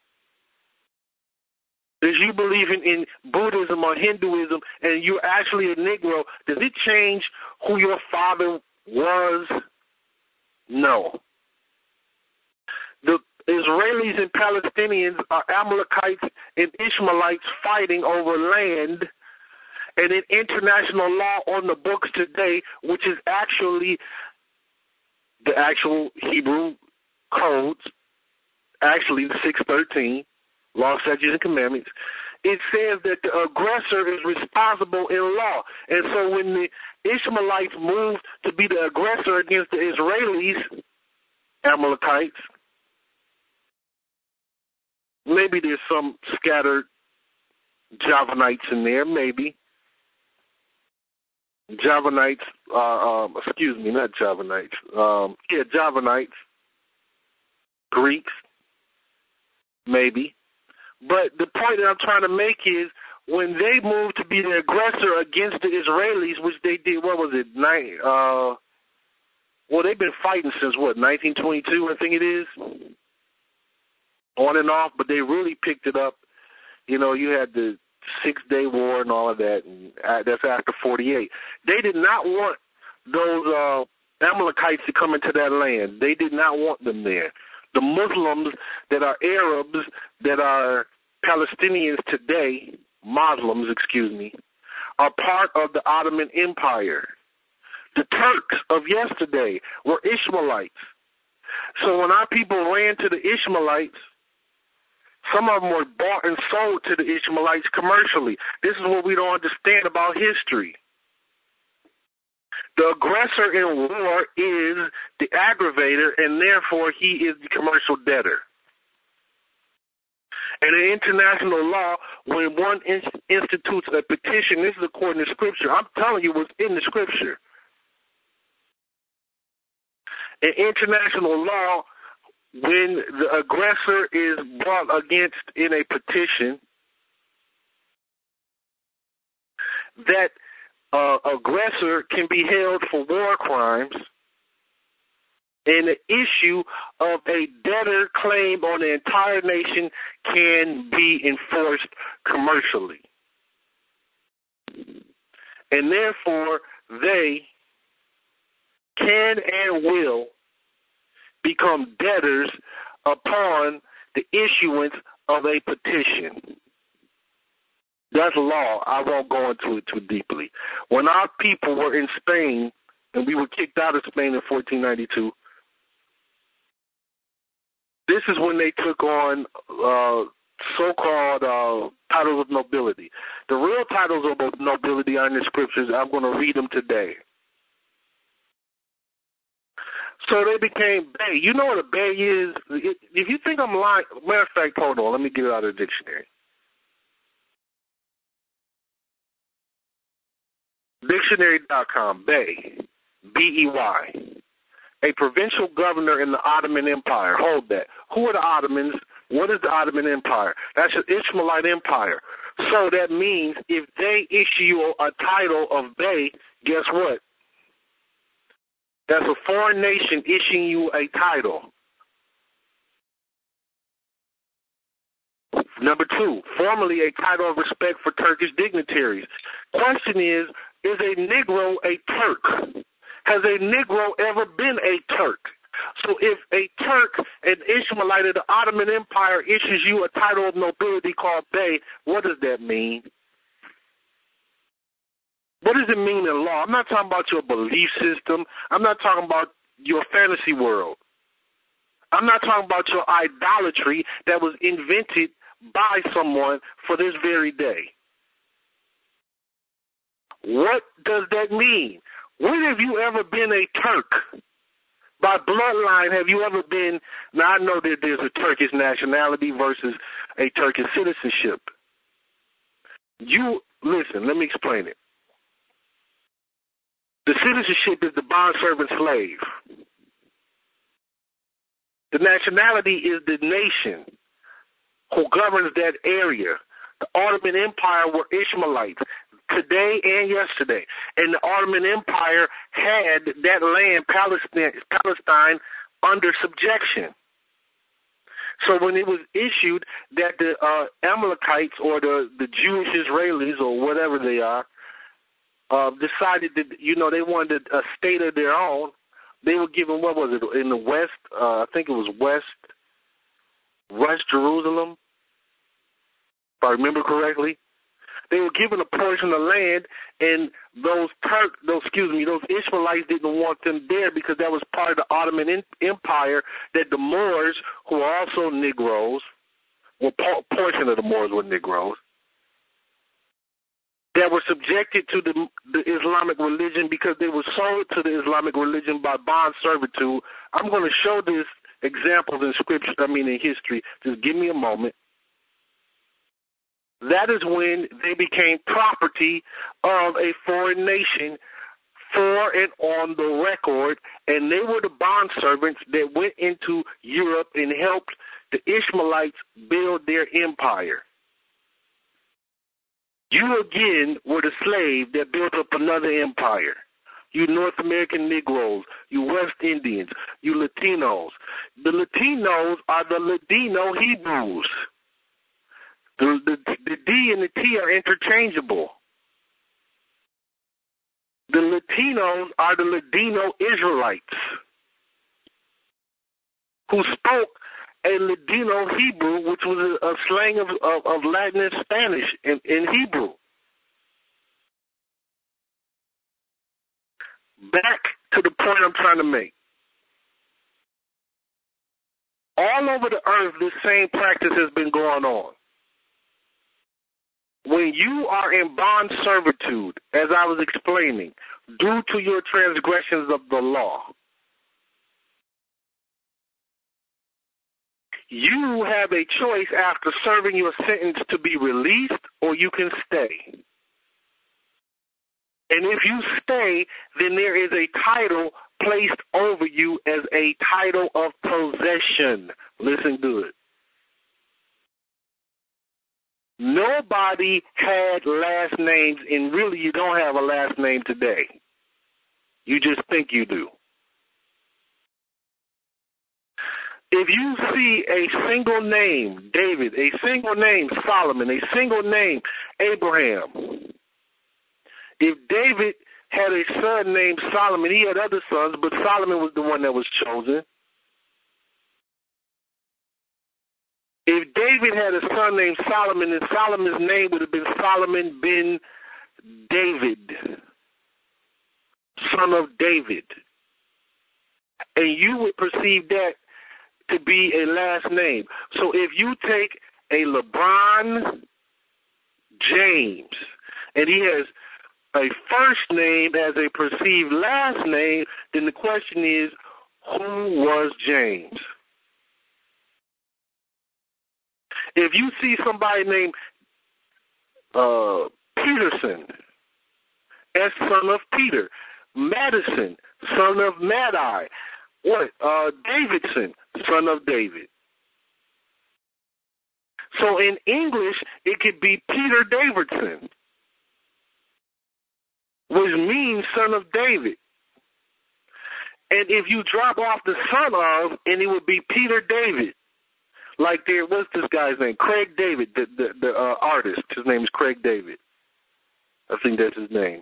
Does you believe in, in Buddhism or Hinduism and you're actually a Negro, does it change who your father was? No. The Israelis and Palestinians are Amalekites and Ishmaelites fighting over land, and in international law on the books today, which is actually the actual Hebrew codes, actually the six thirteen, Law, Statutes, and Commandments, it says that the aggressor is responsible in law. And so when the Ishmaelites moved to be the aggressor against the Israelis, Amalekites, maybe there's some scattered Javanites in there, maybe. Javanites, uh, um, excuse me, not Javanites. Um, yeah, Javanites, Greeks, maybe. But the point that I'm trying to make is when they moved to be the aggressor against the Israelis, which they did, what was it, nine, uh, well, they've been fighting since, what, nineteen twenty-two, I think it is, on and off, but they really picked it up. You know, you had the Six-Day War and all of that, and that's after forty-eight. They did not want those uh, Amalekites to come into that land. They did not want them there. The Muslims that are Arabs, that are Palestinians today, Muslims, excuse me, are part of the Ottoman Empire. The Turks of yesterday were Ishmaelites. So when our people ran to the Ishmaelites, some of them were bought and sold to the Ishmaelites commercially. This is what we don't understand about history. The aggressor in war is the aggravator, and therefore he is the commercial debtor. And in international law, when one in- institutes a petition, this is according to Scripture. I'm telling you what's in the Scripture. In international law, when the aggressor is brought against in a petition, that uh, aggressor can be held for war crimes, and the issue of a debtor claim on the entire nation can be enforced commercially. And therefore, they can and will become debtors upon the issuance of a petition. That's law. I won't go into it too deeply. When our people were in Spain, and we were kicked out of Spain in fourteen ninety-two, this is when they took on uh, so-called uh, titles of nobility. The real titles of nobility are in the Scriptures. I'm going to read them today. So they became Bey. You know what a Bey is? If you think I'm lying, matter of fact, hold on. Let me get it out of the dictionary. Dictionary dot com, Bey, B E Y, a provincial governor in the Ottoman Empire. Hold that. Who are the Ottomans? What is the Ottoman Empire? That's an Ishmaelite empire. So that means if they issue you a title of Bey, guess what? That's a foreign nation issuing you a title. Number two, formally a title of respect for Turkish dignitaries. Question is, is a Negro a Turk? Has a Negro ever been a Turk? So if a Turk, an Ishmaelite of the Ottoman Empire, issues you a title of nobility called Bey, what does that mean? What does it mean in law? I'm not talking about your belief system. I'm not talking about your fantasy world. I'm not talking about your idolatry that was invented by someone for this very day. What does that mean? When have you ever been a Turk? By bloodline, have you ever been, now I know that there's a Turkish nationality versus a Turkish citizenship. You, listen, let me explain it. The citizenship is the bondservant slave. The nationality is the nation who governs that area. The Ottoman Empire were Ishmaelites today and yesterday. And the Ottoman Empire had that land, Palestine, Palestine under subjection. So when it was issued that the uh, Amalekites or the, the Jewish Israelis or whatever they are uh, decided that, you know, they wanted a state of their own, they were given, what was it, in the West, uh, I think it was West, West Jerusalem, if I remember correctly. They were given a portion of land, and those Turk, those excuse me, those Ishmaelites didn't want them there because that was part of the Ottoman Empire. That the Moors, who are also Negroes, well, a portion of the Moors were Negroes, that were subjected to the, the Islamic religion because they were sold to the Islamic religion by bond servitude. I'm going to show this examples in scripture. I mean, in history. Just give me a moment. That is when they became property of a foreign nation for and on the record, and they were the bondservants that went into Europe and helped the Ishmaelites build their empire. You again were the slave that built up another empire. You North American Negroes, you West Indians, you Latinos. The Latinos are the Ladino Hebrews. The, the, the D and the T are interchangeable. The Latinos are the Ladino Israelites who spoke a Ladino Hebrew, which was a, a slang of, of, of Latin and Spanish in, in Hebrew. Back to the point I'm trying to make. All over the earth, this same practice has been going on. When you are in bond servitude, as I was explaining, due to your transgressions of the law, you have a choice after serving your sentence to be released or you can stay. And if you stay, then there is a title placed over you as a title of possession. Listen good. Nobody had last names, and really you don't have a last name today. You just think you do. If you see a single name, David, a single name, Solomon, a single name, Abraham. If David had a son named Solomon, he had other sons, but Solomon was the one that was chosen. If David had a son named Solomon, then Solomon's name would have been Solomon ben David, son of David. And you would perceive that to be a last name. So if you take a LeBron James, and he has a first name as a perceived last name, then the question is, who was James? If you see somebody named uh, Peterson, as son of Peter, Madison, son of Madai, what? Uh, Davidson, son of David. So in English, it could be Peter Davidson, which means son of David. And if you drop off the son of, and it would be Peter David. Like there, what's this guy's name? Craig David, the the, the uh, artist. His name is Craig David. I think that's his name.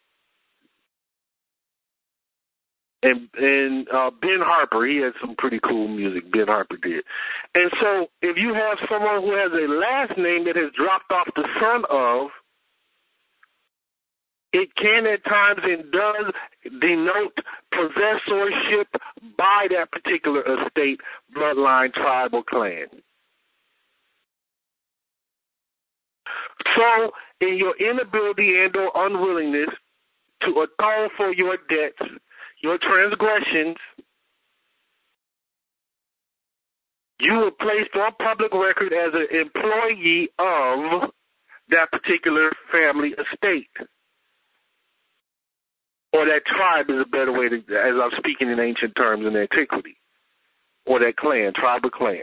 And and uh, Ben Harper, he had some pretty cool music. Ben Harper did. And so if you have someone who has a last name that has dropped off the son of, it can at times and does denote possessorship by that particular estate, bloodline, tribe, or clan. So in your inability and or unwillingness to atone for your debts, your transgressions, you were placed on public record as an employee of that particular family estate. Or that tribe is a better way to, as I'm speaking in ancient terms in antiquity. Or that clan, tribe or clan.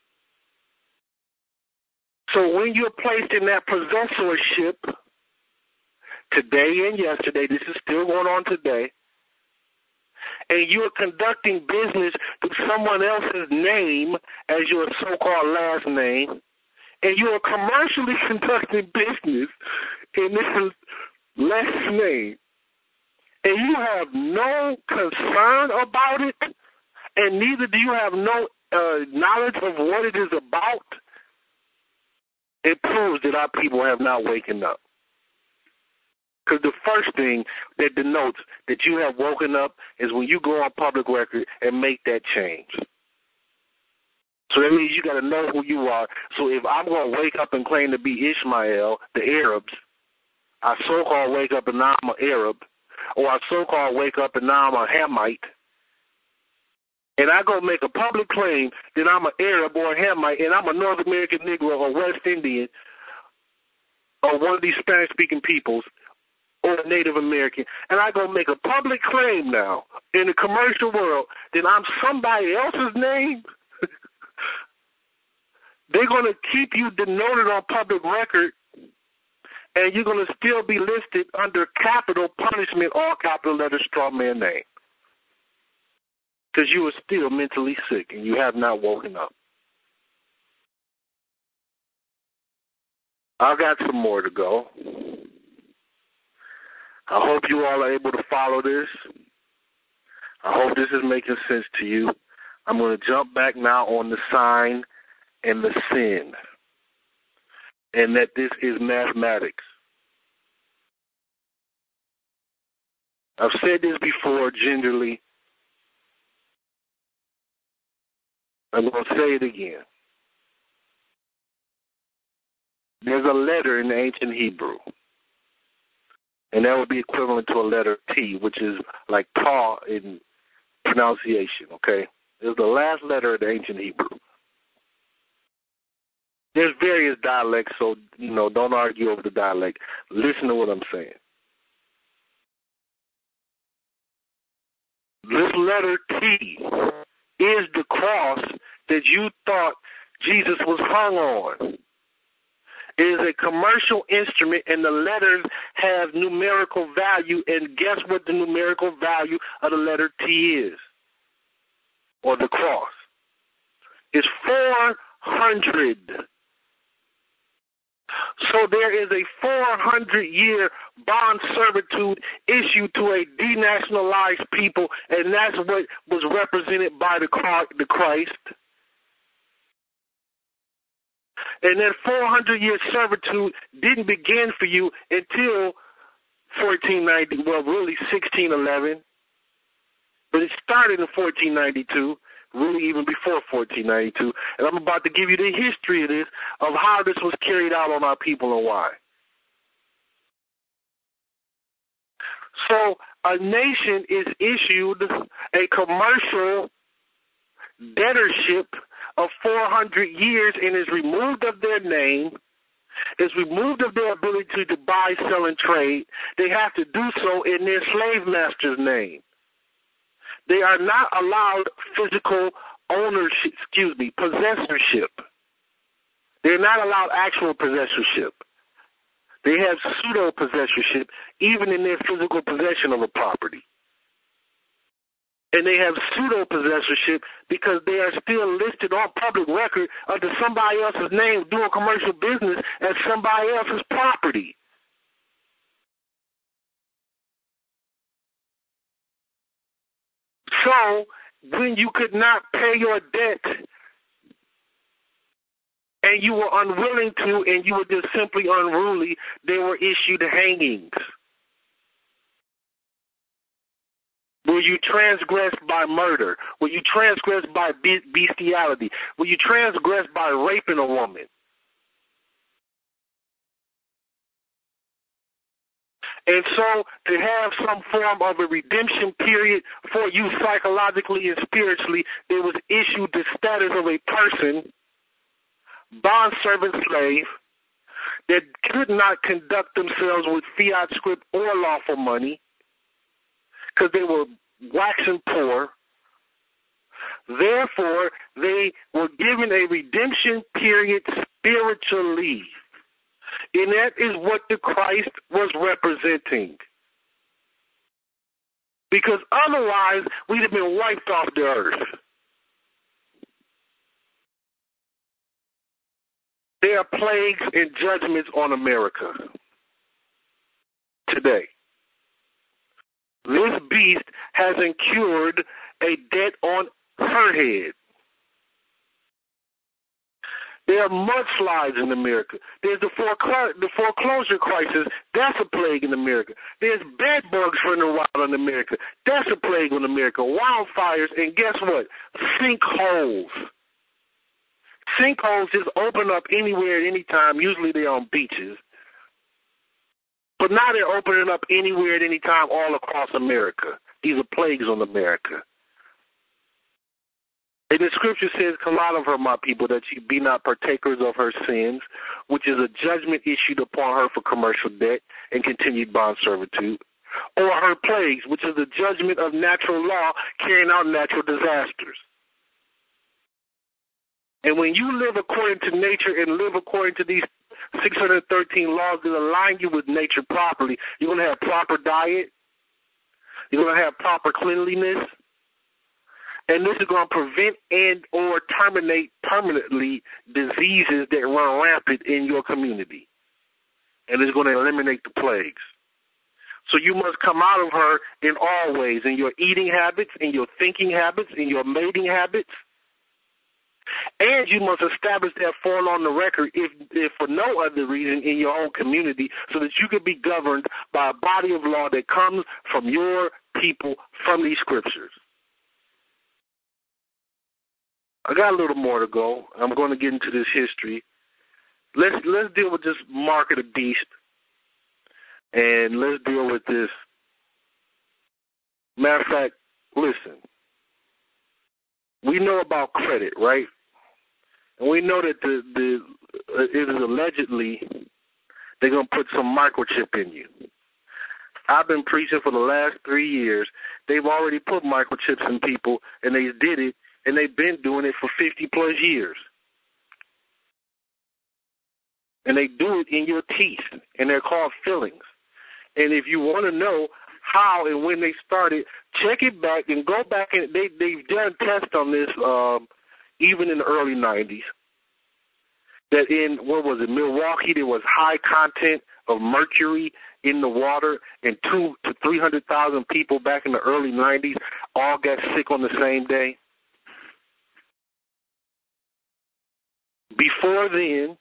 So when you're placed in that possessorship, today and yesterday, this is still going on today, and you're conducting business through someone else's name as your so-called last name, and you're commercially conducting business in this last name, and you have no concern about it, and neither do you have no uh, knowledge of what it is about, it proves that our people have not waken up. Because the first thing that denotes that you have woken up is when you go on public record and make that change. So that means you got to know who you are. So if I'm going to wake up and claim to be Ishmael, the Arabs, I so-called wake up and now I'm an Arab, or I so-called wake up and now I'm a Hamite, and I go make a public claim that I'm an Arab or a Hamite, and I'm a North American Negro or West Indian or one of these Spanish-speaking peoples or a Native American, and I go make a public claim now in the commercial world that I'm somebody else's name, they're going to keep you denoted on public record, and you're going to still be listed under capital punishment or capital letter straw man name. Because you are still mentally sick and you have not woken up. I've got some more to go. I hope you all are able to follow this. I hope this is making sense to you. I'm going to jump back now on the sign and the sin, and that this is mathematics. I've said this before gingerly. I'm going to say it again. There's a letter in the ancient Hebrew, and that would be equivalent to a letter T, which is like ta in pronunciation, okay? It's the last letter of the ancient Hebrew. There's various dialects, so, you know, don't argue over the dialect. Listen to what I'm saying. This letter T is the cross that you thought Jesus was hung on. It is a commercial instrument, and the letters have numerical value, and guess what the numerical value of the letter T is, or the cross? It's four hundred. So there is a four hundred year bond servitude issued to a denationalized people, and that's what was represented by the Christ. And that four hundred year servitude didn't begin for you until fourteen ninety, well, really sixteen eleven. But it started in fourteen ninety-two, really even before fourteen ninety-two. And I'm about to give you the history of this, of how this was carried out on our people and why. So a nation is issued a commercial debtorship of four hundred years and is removed of their name, is removed of their ability to buy, sell, and trade. They have to do so in their slave master's name. They are not allowed physical ownership, excuse me, possessorship. They're not allowed actual possessorship. They have pseudo-possessorship even in their physical possession of a property. And they have pseudo-possessorship because they are still listed on public record under somebody else's name doing commercial business as somebody else's property. So when you could not pay your debt and you were unwilling to and you were just simply unruly, they were issued hangings. Were you transgressed by murder? Were you transgressed by bestiality? Were you transgressed by raping a woman? And so to have some form of a redemption period for you psychologically and spiritually, there was issued the status of a person, bondservant slave, that could not conduct themselves with fiat script or lawful money because they were waxing poor. Therefore, they were given a redemption period spiritually. And that is what the Christ was representing. Because otherwise, we'd have been wiped off the earth. There are plagues and judgments on America today. This beast has incurred a debt on her head. There are mudslides in America. There's the, foreclo- the foreclosure crisis. That's a plague in America. There's bed bugs running wild in America. That's a plague in America. Wildfires, and guess what? Sinkholes. Sinkholes just open up anywhere at any time. Usually they're on beaches. But now they're opening up anywhere at any time all across America. These are plagues on America. And the scripture says, "Come out of her, my people, that ye be not partakers of her sins," which is a judgment issued upon her for commercial debt and continued bond servitude, or her plagues, which is the judgment of natural law carrying out natural disasters. And when you live according to nature and live according to these six hundred thirteen laws that align you with nature properly, you're going to have proper diet, you're going to have proper cleanliness, and this is going to prevent and or terminate permanently diseases that run rampant in your community. And it's going to eliminate the plagues. So you must come out of her in all ways, in your eating habits, in your thinking habits, in your mating habits. And you must establish that fall on the record, if, if for no other reason, in your own community, so that you can be governed by a body of law that comes from your people, from these scriptures. I got a little more to go. I'm going to get into this history. Let's let's deal with this mark of the beast, and let's deal with this. Matter of fact, listen. We know about credit, right? And we know that the the uh, it is allegedly they're going to put some microchip in you. I've been preaching for the last three years. They've already put microchips in people, and they did it. And they've been doing it for fifty plus years. And they do it in your teeth, and they're called fillings. And if you want to know how and when they started, check it back and go back. And they, they've done tests on this um, even in the early nineties. That in, what was it, Milwaukee, there was high content of mercury in the water, and two to three hundred thousand people back in the early nineties all got sick on the same day. Before then,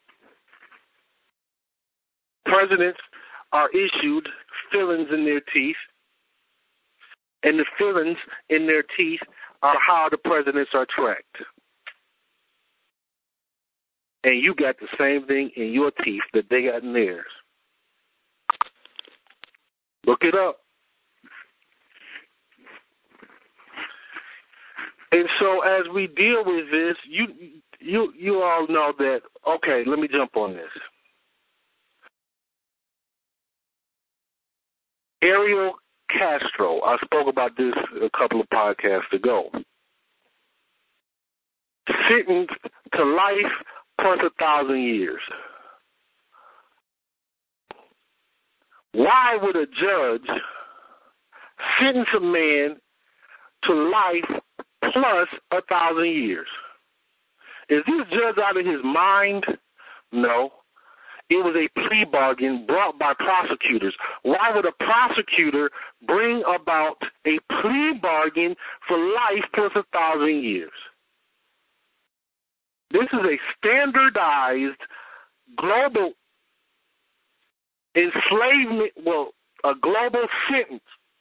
presidents are issued fillings in their teeth, and the fillings in their teeth are how the presidents are tracked. And you got the same thing in your teeth that they got in theirs. Look it up. And so as we deal with this, you you you all know that, okay, let me jump on this. Ariel Castro, I spoke about this a couple of podcasts ago, sentenced to life plus a thousand years. Why would a judge sentence a man to life plus a thousand years. Is this judge out of his mind? No. It was a plea bargain brought by prosecutors. Why would a prosecutor bring about a plea bargain for life plus a thousand years? This is a standardized global enslavement, well, a global sentence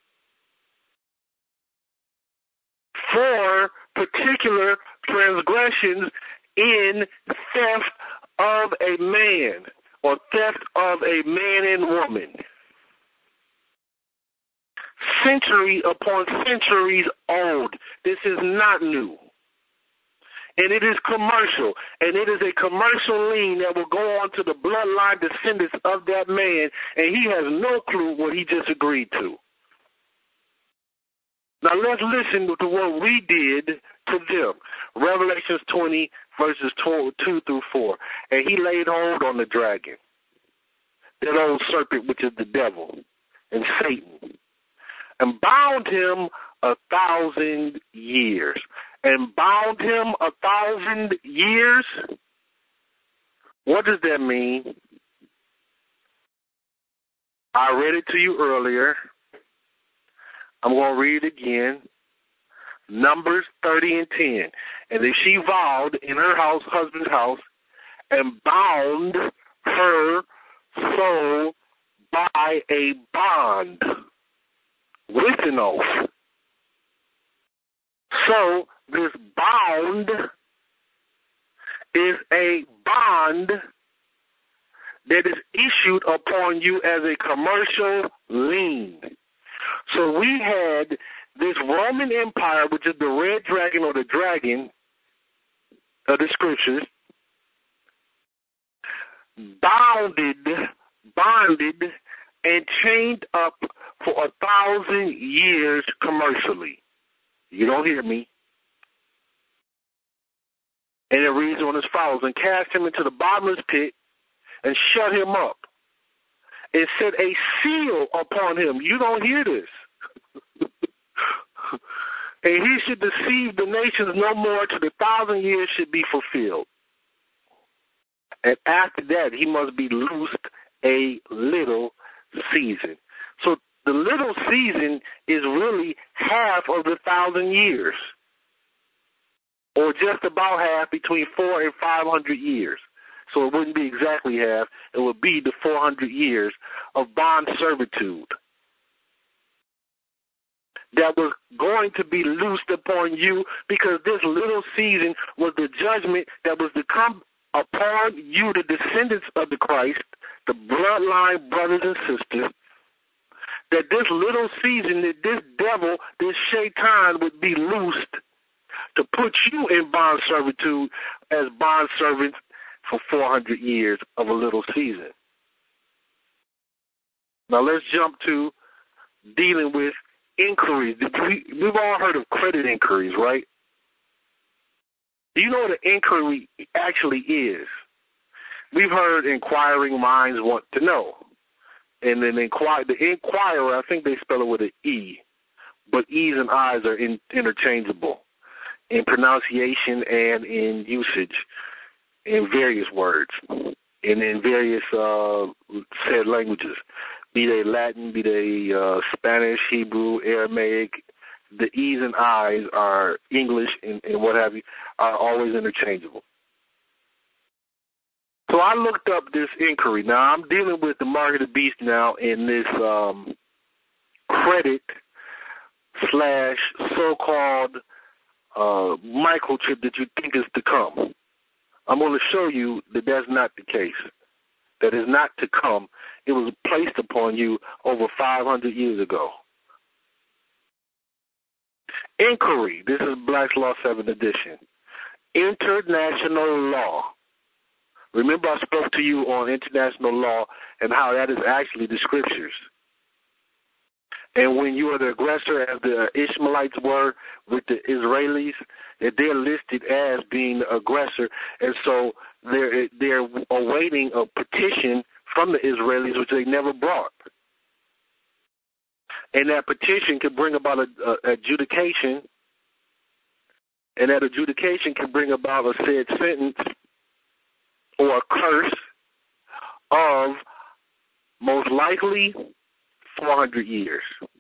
for particular transgressions in theft of a man or theft of a man and woman. Century upon centuries old. This is not new. And it is commercial. And it is a commercial lien that will go on to the bloodline descendants of that man, and he has no clue what he just agreed to. Now let's listen to what we did to them. Revelations twenty, verses two through four. And he laid hold on the dragon, that old serpent which is the devil and Satan, and bound him a thousand years. And bound him a thousand years? What does that mean? I read it to you earlier. I'm going to read it again. Numbers thirty and ten. And if she vowed in her house, husband's house, and bound her soul by a bond with an oath. So this bound is a bond that is issued upon you as a commercial lien. So we had this Roman Empire, which is the red dragon or the dragon of the scriptures, bounded, bonded, and chained up for a thousand years commercially. You don't hear me. And it reads on as follows: and cast him into the bottomless pit and shut him up and set a seal upon him. You don't hear this. And he should deceive the nations no more till the thousand years should be fulfilled. And after that, he must be loosed a little season. So the little season is really half of the thousand years, or just about half, between four and five hundred years. So it wouldn't be exactly half. It would be the four hundred years of bond servitude that was going to be loosed upon you, because this little season was the judgment that was to come upon you, the descendants of the Christ, the bloodline brothers and sisters, that this little season, that this devil, this Shaitan would be loosed to put you in bond servitude as bond servants for four hundred years of a little season. Now let's jump to dealing with inquiries. We've all heard of credit inquiries, right? Do you know what an inquiry actually is? We've heard inquiring minds want to know. And then inquire, the inquirer, I think they spell it with an E, but E's and I's are in, interchangeable in pronunciation and in usage in various words and in various uh, said languages, be they Latin, be they uh, Spanish, Hebrew, Aramaic. The E's and I's are English and, and what have you, are always interchangeable. So I looked up this inquiry. Now, I'm dealing with the mark of the beast now in this um, credit slash so-called uh, microchip that you think is to come. I'm going to show you that that's not the case. That is not to come. It was placed upon you over five hundred years ago. Inquiry. This is Black's Law seventh edition. International law. Remember I spoke to you on international law and how that is actually the scriptures. And when you are the aggressor, as the Ishmaelites were with the Israelis, that they're listed as being the aggressor, and so they're they're awaiting a petition from the Israelis, which they never brought. And that petition could bring about a, a adjudication and that adjudication can bring about a said sentence or a curse of most likely four hundred years.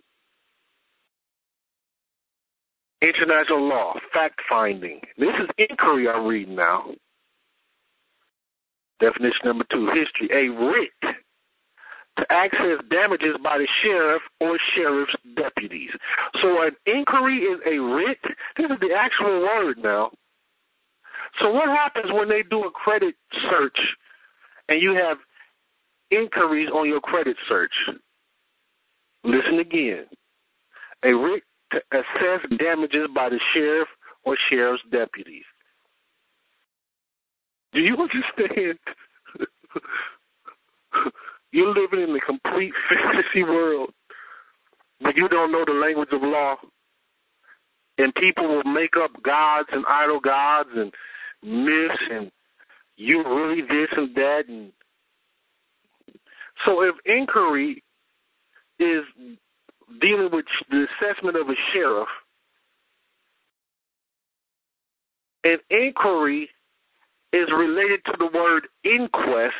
International law, fact-finding. This is inquiry I'm reading now. Definition number two, history. A writ to access damages by the sheriff or sheriff's deputies. So an inquiry is a writ. This is the actual word now. So what happens when they do a credit search and you have inquiries on your credit search? Listen again. A writ to assess damages by the sheriff or sheriff's deputies. Do you understand? You're living in a complete fantasy world, but you don't know the language of law. And people will make up gods and idol gods and myths, and you really this and that. And so if inquiry is dealing with the assessment of a sheriff, an inquiry is related to the word inquest.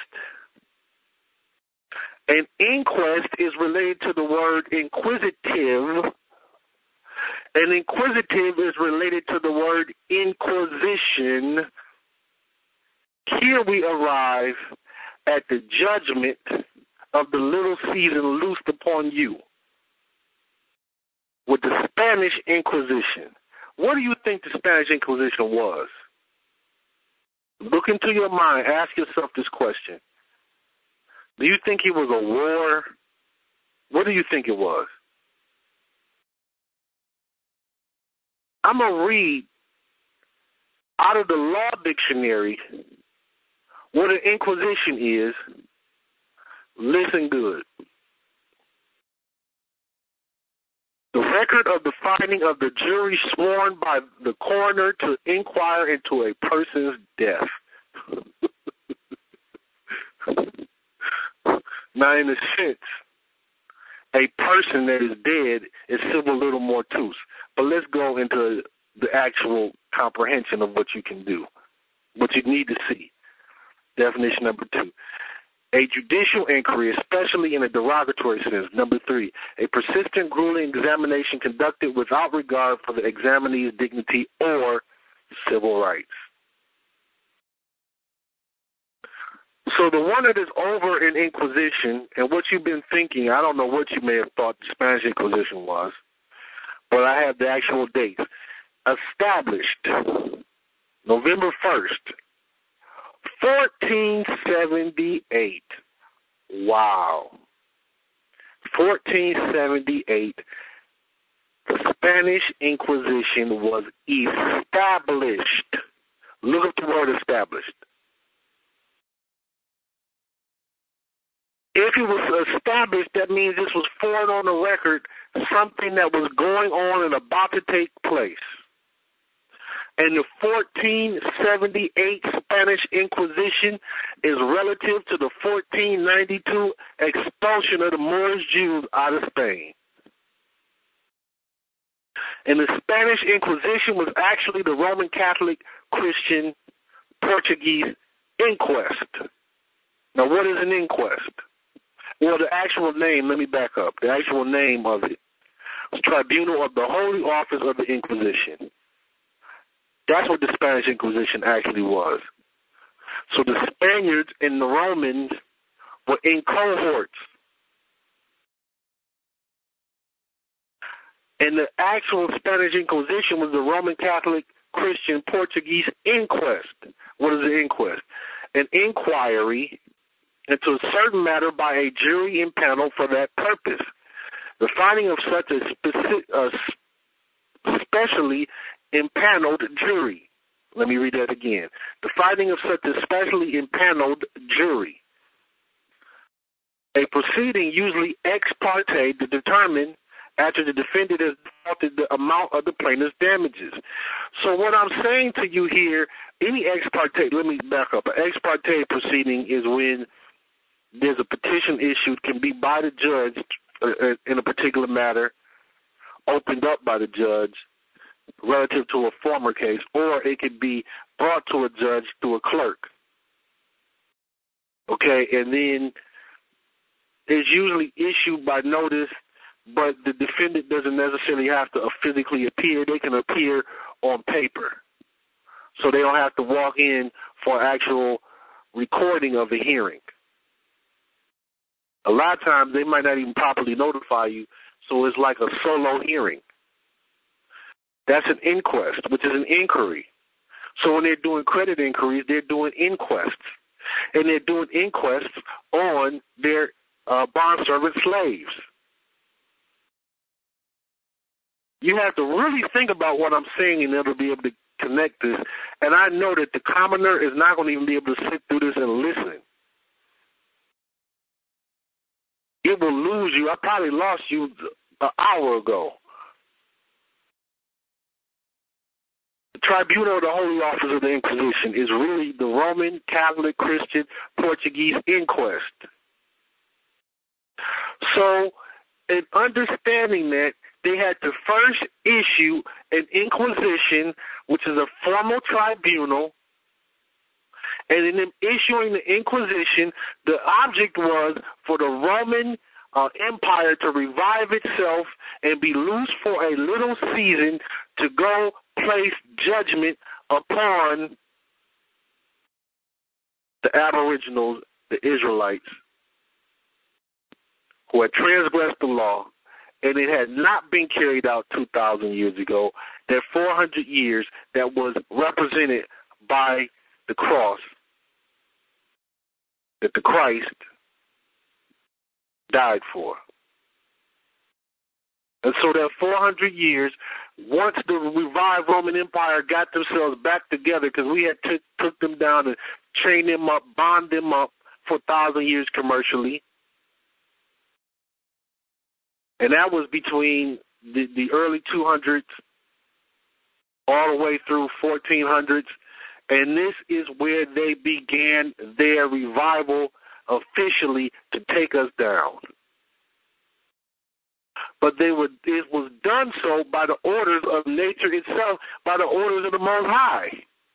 An inquest is related to the word inquisitive. An inquisitive is related to the word inquisition. Here we arrive at the judgment of the little season loosed upon you with the Spanish Inquisition. What do you think the Spanish Inquisition was? Look into your mind. Ask yourself this question. Do you think it was a war? What do you think it was? I'm going to read out of the law dictionary what an inquisition is. Listen good. The record of the finding of the jury sworn by the coroner to inquire into a person's death. Now, in a sense, a person that is dead is civil little mortuus. But let's go into the actual comprehension of what you can do, what you need to see. Definition number two. A judicial inquiry, especially in a derogatory sense. Number three, a persistent, grueling examination conducted without regard for the examinee's dignity or civil rights. So the one that is over in Inquisition, and what you've been thinking, I don't know what you may have thought the Spanish Inquisition was, but I have the actual date. Established November first, fourteen seventy-eight. Wow. fourteen seventy-eight. The Spanish Inquisition was established. Look up the word established. If it was established, that means this was forward on the record, something that was going on and about to take place. And the fourteen seventy-eight Spanish Inquisition is relative to the fourteen ninety-two expulsion of the Moorish Jews out of Spain. And the Spanish Inquisition was actually the Roman Catholic Christian Portuguese inquest. Now, what is an inquest? Well, the actual name, let me back up. The actual name of it was Tribunal of the Holy Office of the Inquisition. That's what the Spanish Inquisition actually was. So the Spaniards and the Romans were in cohorts. And the actual Spanish Inquisition was the Roman Catholic Christian Portuguese inquest. What is an inquest? An inquiry into a certain matter by a jury impaneled for that purpose. The finding of such a specific, uh, specially impaneled jury. Let me read that again. The finding of such a specially impaneled jury. A proceeding usually ex parte to determine after the defendant has defaulted the amount of the plaintiff's damages. So what I'm saying to you here, any ex parte, let me back up. An ex parte proceeding is when there's a petition issued, can be by the judge uh, in a particular matter, opened up by the judge, relative to a former case, or it could be brought to a judge through a clerk. Okay, and then it's usually issued by notice, but the defendant doesn't necessarily have to physically appear. They can appear on paper. So they don't have to walk in for actual recording of the hearing. A lot of times they might not even properly notify you, so it's like a solo hearing. That's an inquest, which is an inquiry. So when they're doing credit inquiries, they're doing inquests. And they're doing inquests on their uh, bond servant slaves. You have to really think about what I'm saying in order to be able to connect this. And I know that the commoner is not going to even be able to sit through this and listen. It will lose you. I probably lost you an hour ago. The Tribunal of the Holy Office of the Inquisition is really the Roman, Catholic, Christian, Portuguese inquest. So, in understanding that, they had to first issue an inquisition, which is a formal tribunal, and in them issuing the inquisition, the object was for the Roman uh, Empire to revive itself and be loose for a little season to go place judgment upon the Aboriginals, the Israelites, who had transgressed the law, and it had not been carried out two thousand years ago, that four hundred years that was represented by the cross, that the Christ died for. And so that four hundred years, once the revived Roman Empire got themselves back together, because we had t- took them down and trained them up, bond them up for a thousand years commercially. And that was between the, the early two hundreds all the way through fourteen hundreds. And this is where they began their revival officially to take us down. But they were, it was done so by the orders of nature itself, by the orders of the Most High.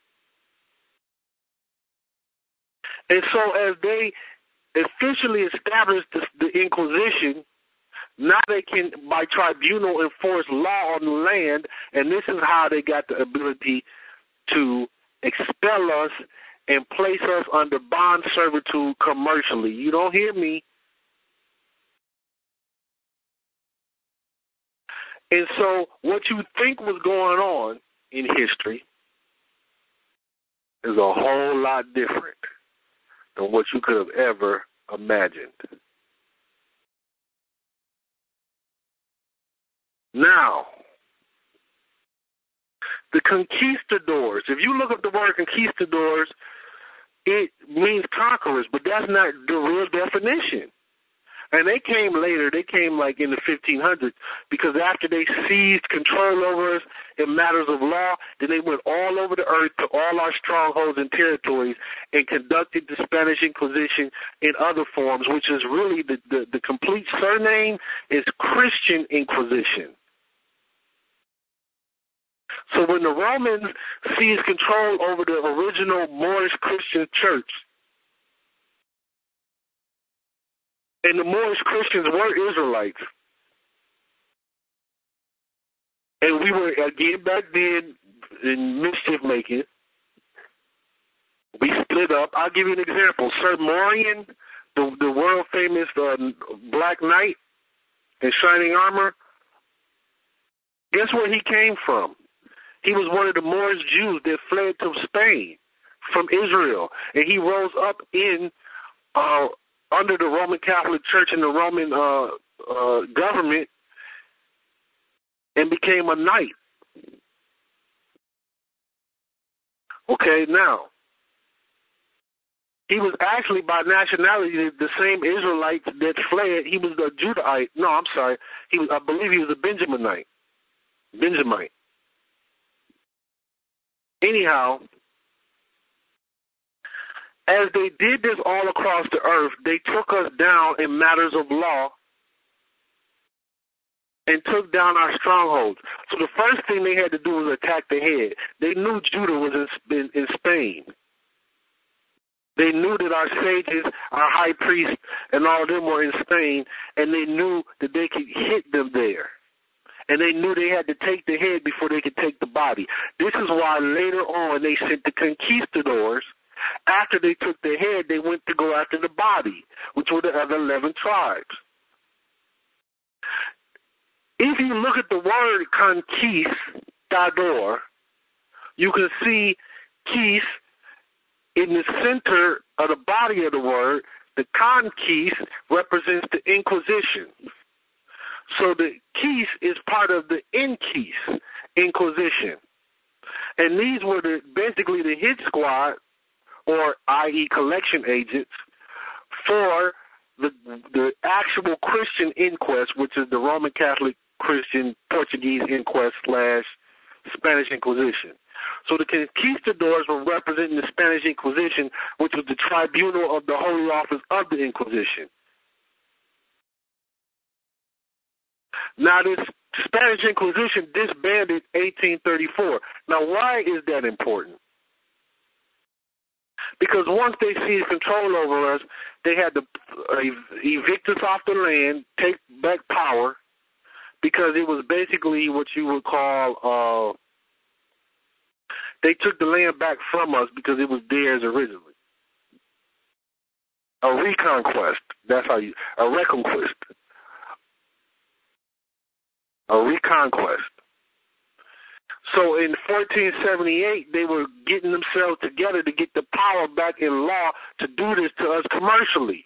And so as they officially established the, the Inquisition, now they can, by tribunal, enforce law on the land, and this is how they got the ability to expel us and place us under bond servitude commercially. You don't hear me. And so what you think was going on in history is a whole lot different than what you could have ever imagined. Now, the conquistadors, if you look up the word conquistadors, it means conquerors, but that's not the real definition. And they came later. They came like in the fifteen hundreds, because after they seized control over us in matters of law, then they went all over the earth to all our strongholds and territories and conducted the Spanish Inquisition in other forms, which is really the, the, the complete surname is Christian Inquisition. So when the Romans seized control over the original Moorish Christian church, and the Moorish Christians were Israelites, and we were, again, back then in mischief making, we split up. I'll give you an example. Sir Morian, the, the world famous uh, Black Knight in shining armor, guess where he came from? He was one of the Moorish Jews that fled to Spain from Israel, and he rose up in uh, under the Roman Catholic Church and the Roman uh, uh, government and became a knight. Okay, now, he was actually by nationality the same Israelites that fled. He was a Judahite. No, I'm sorry. He was, I believe he was a Benjaminite. Benjamite. Anyhow, as they did this all across the earth, they took us down in matters of law and took down our strongholds. So the first thing they had to do was attack the head. They knew Judah was in, in, in Spain. They knew that our sages, our high priests, and all of them were in Spain, and they knew that they could hit them there. And they knew they had to take the head before they could take the body. This is why later on they sent the conquistadors. After they took the head, they went to go after the body, which were the other eleven tribes. If you look at the word conquistador, you can see quis in the center of the body of the word. The conquist represents the Inquisition. So the quis is part of the inquis, Inquisition. And these were the, basically the hit squad, or that is collection agents, for the the actual Christian inquest, which is the Roman Catholic Christian Portuguese inquest slash Spanish Inquisition. So the conquistadors were representing the Spanish Inquisition, which was the tribunal of the Holy Office of the Inquisition. Now, this Spanish Inquisition disbanded eighteen thirty-four. Now, why is that important? Because once they seized control over us, they had to uh, evict us off the land, take back power, because it was basically what you would call, uh, they took the land back from us because it was theirs originally. A reconquest, that's how you, a reconquest. A reconquest. So in fourteen seventy-eight, they were getting themselves together to get the power back in law to do this to us commercially.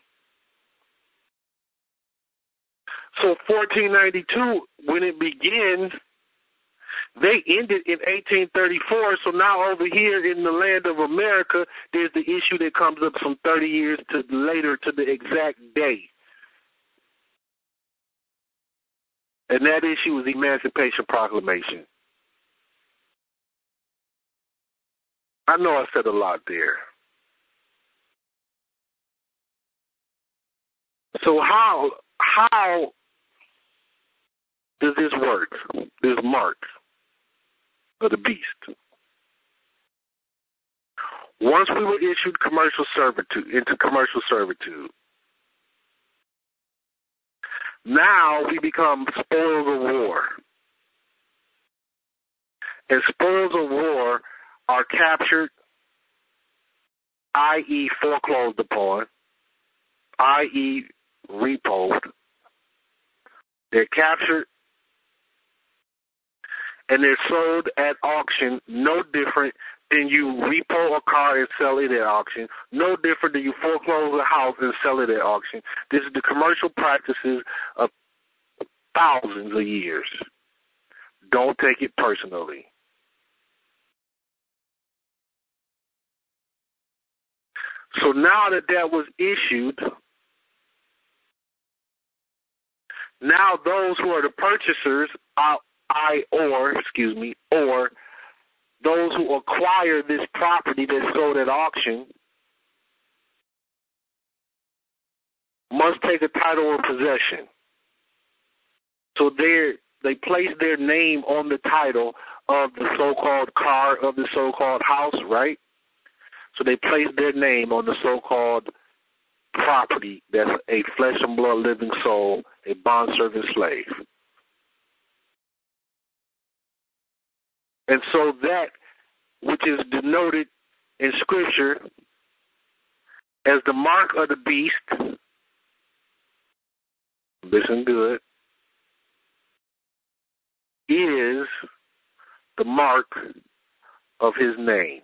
So fourteen ninety-two, when it begins, they ended in eighteen thirty-four. So now over here in the land of America, there's the issue that comes up from thirty years to later to the exact day. And that issue was the Emancipation Proclamation. I know I said a lot there. So how how does this work, this mark of the beast? Once we were issued commercial servitude, into commercial servitude, now we become spoils of war. And spoils of war are captured, that is foreclosed upon, that is repoed. They're captured and they're sold at auction, no different than you repo a car and sell it at auction, no different than you foreclose a house and sell it at auction. This is the commercial practices of thousands of years. Don't take it personally. So now that that was issued, now those who are the purchasers, I, I or, excuse me, or those who acquire this property that's sold at auction must take a title of possession. So they they place their name on the title of the so-called car, of the so-called house, right? So they place their name on the so-called property that's a flesh and blood living soul, a bond-serving slave. And so that which is denoted in Scripture as the mark of the beast, listen good, is the mark of his name.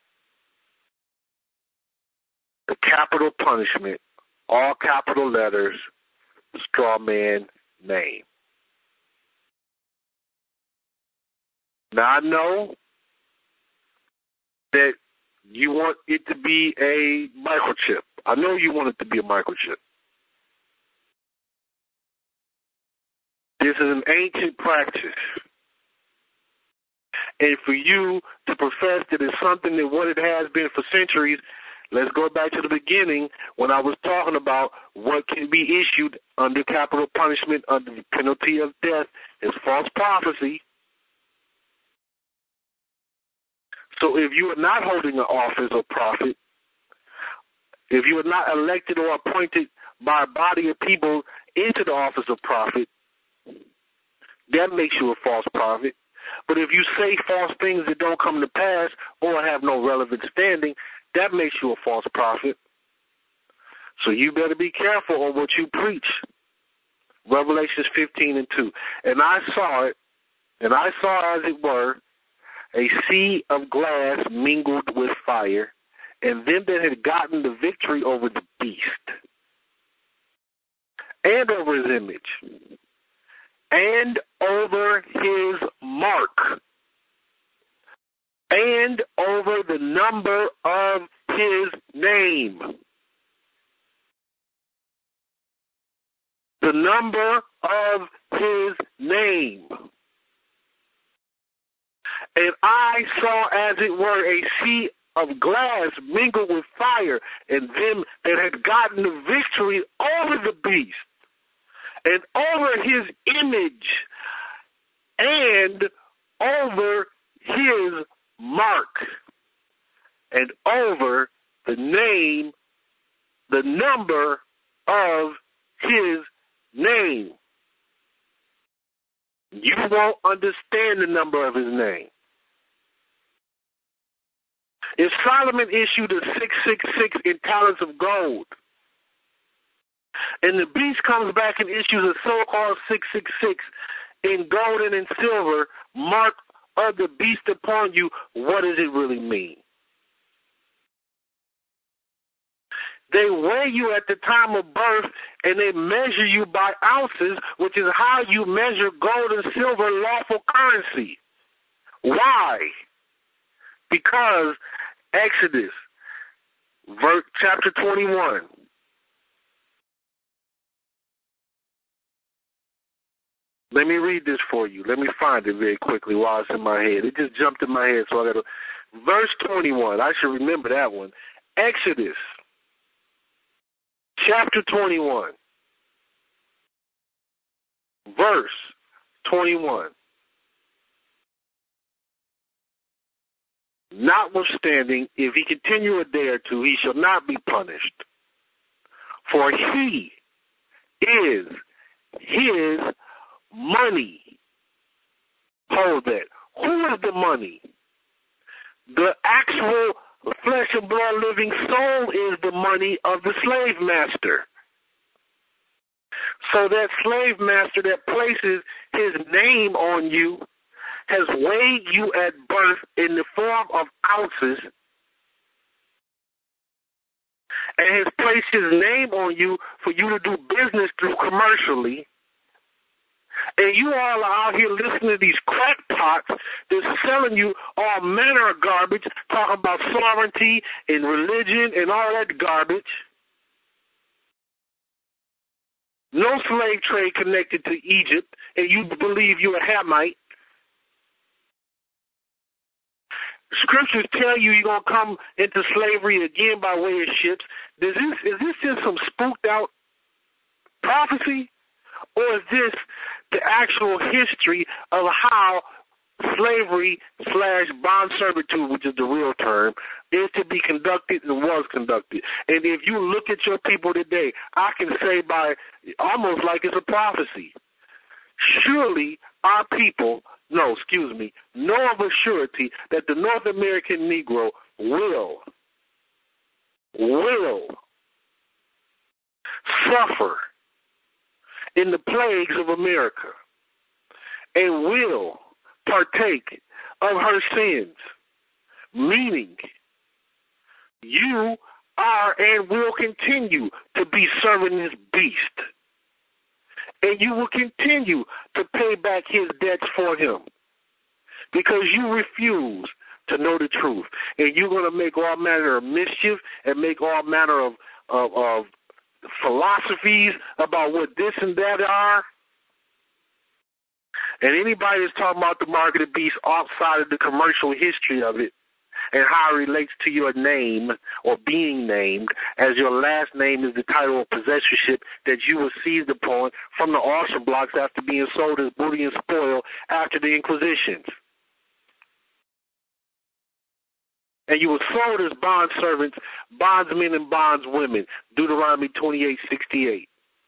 The capital punishment, all capital letters, straw man name. Now, I know that you want it to be a microchip. I know you want it to be a microchip. This is an ancient practice. And for you to profess that it's something that what it has been for centuries, let's go back to the beginning when I was talking about what can be issued under capital punishment under the penalty of death is false prophecy. So if you are not holding an office of prophet, if you are not elected or appointed by a body of people into the office of prophet, that makes you a false prophet. But if you say false things that don't come to pass or have no relevant standing, that makes you a false prophet. So you better be careful on what you preach. Revelations fifteen and two. And I saw it, and I saw, as it were, a sea of glass mingled with fire, and them that had gotten the victory over the beast, and over his image, and over his mark, and over the number of his name. The number of his name. And I saw, as it were, a sea of glass mingled with fire, and them that had gotten the victory over the beast, and over his image, and over his mark, and over the name, the number of his name. You won't understand the number of his name. If Solomon issued a six six six in talents of gold, and the beast comes back and issues a so-called six six six in gold and in silver, mark of the beast upon you, what does it really mean? They weigh you at the time of birth, and they measure you by ounces, which is how you measure gold and silver lawful currency. Why? Because Exodus, verse, chapter twenty-one. Let me read this for you. Let me find it very quickly while it's in my head. It just jumped in my head, so I got to. Verse twenty-one. I should remember that one. Exodus, chapter twenty-one, verse twenty-one. Notwithstanding, if he continue a day or two, he shall not be punished. For he is his money. Hold that. Who is the money? The actual flesh and blood living soul is the money of the slave master. So that slave master that places his name on you has weighed you at birth in the form of ounces and has placed his name on you for you to do business through commercially. And you all are out here listening to these crackpots that's selling you all manner of garbage, talking about sovereignty and religion and all that garbage. No slave trade connected to Egypt, and you believe you're a Hamite. Scriptures tell you you're going to come into slavery again by way of ships. Does this, is this just some spooked out prophecy? Or is this the actual history of how slavery slash bond servitude, which is the real term, is to be conducted and was conducted? And if you look at your people today, I can say by almost like it's a prophecy. Surely our people, no, excuse me, know of a surety that the North American Negro will, will suffer in the plagues of America and will partake of her sins, meaning you are and will continue to be serving this beast, and you will continue to pay back his debts for him because you refuse to know the truth, and you're going to make all manner of mischief and make all manner of, of, of philosophies about what this and that are. And anybody that's talking about the mark of the beast outside of the commercial history of it and how it relates to your name or being named, as your last name is the title of possessorship that you were seized upon from the auction blocks after being sold as booty and spoil after the Inquisitions. And you were sold as bond servants, bondsmen and bondswomen, Deuteronomy twenty-eight sixty-eight.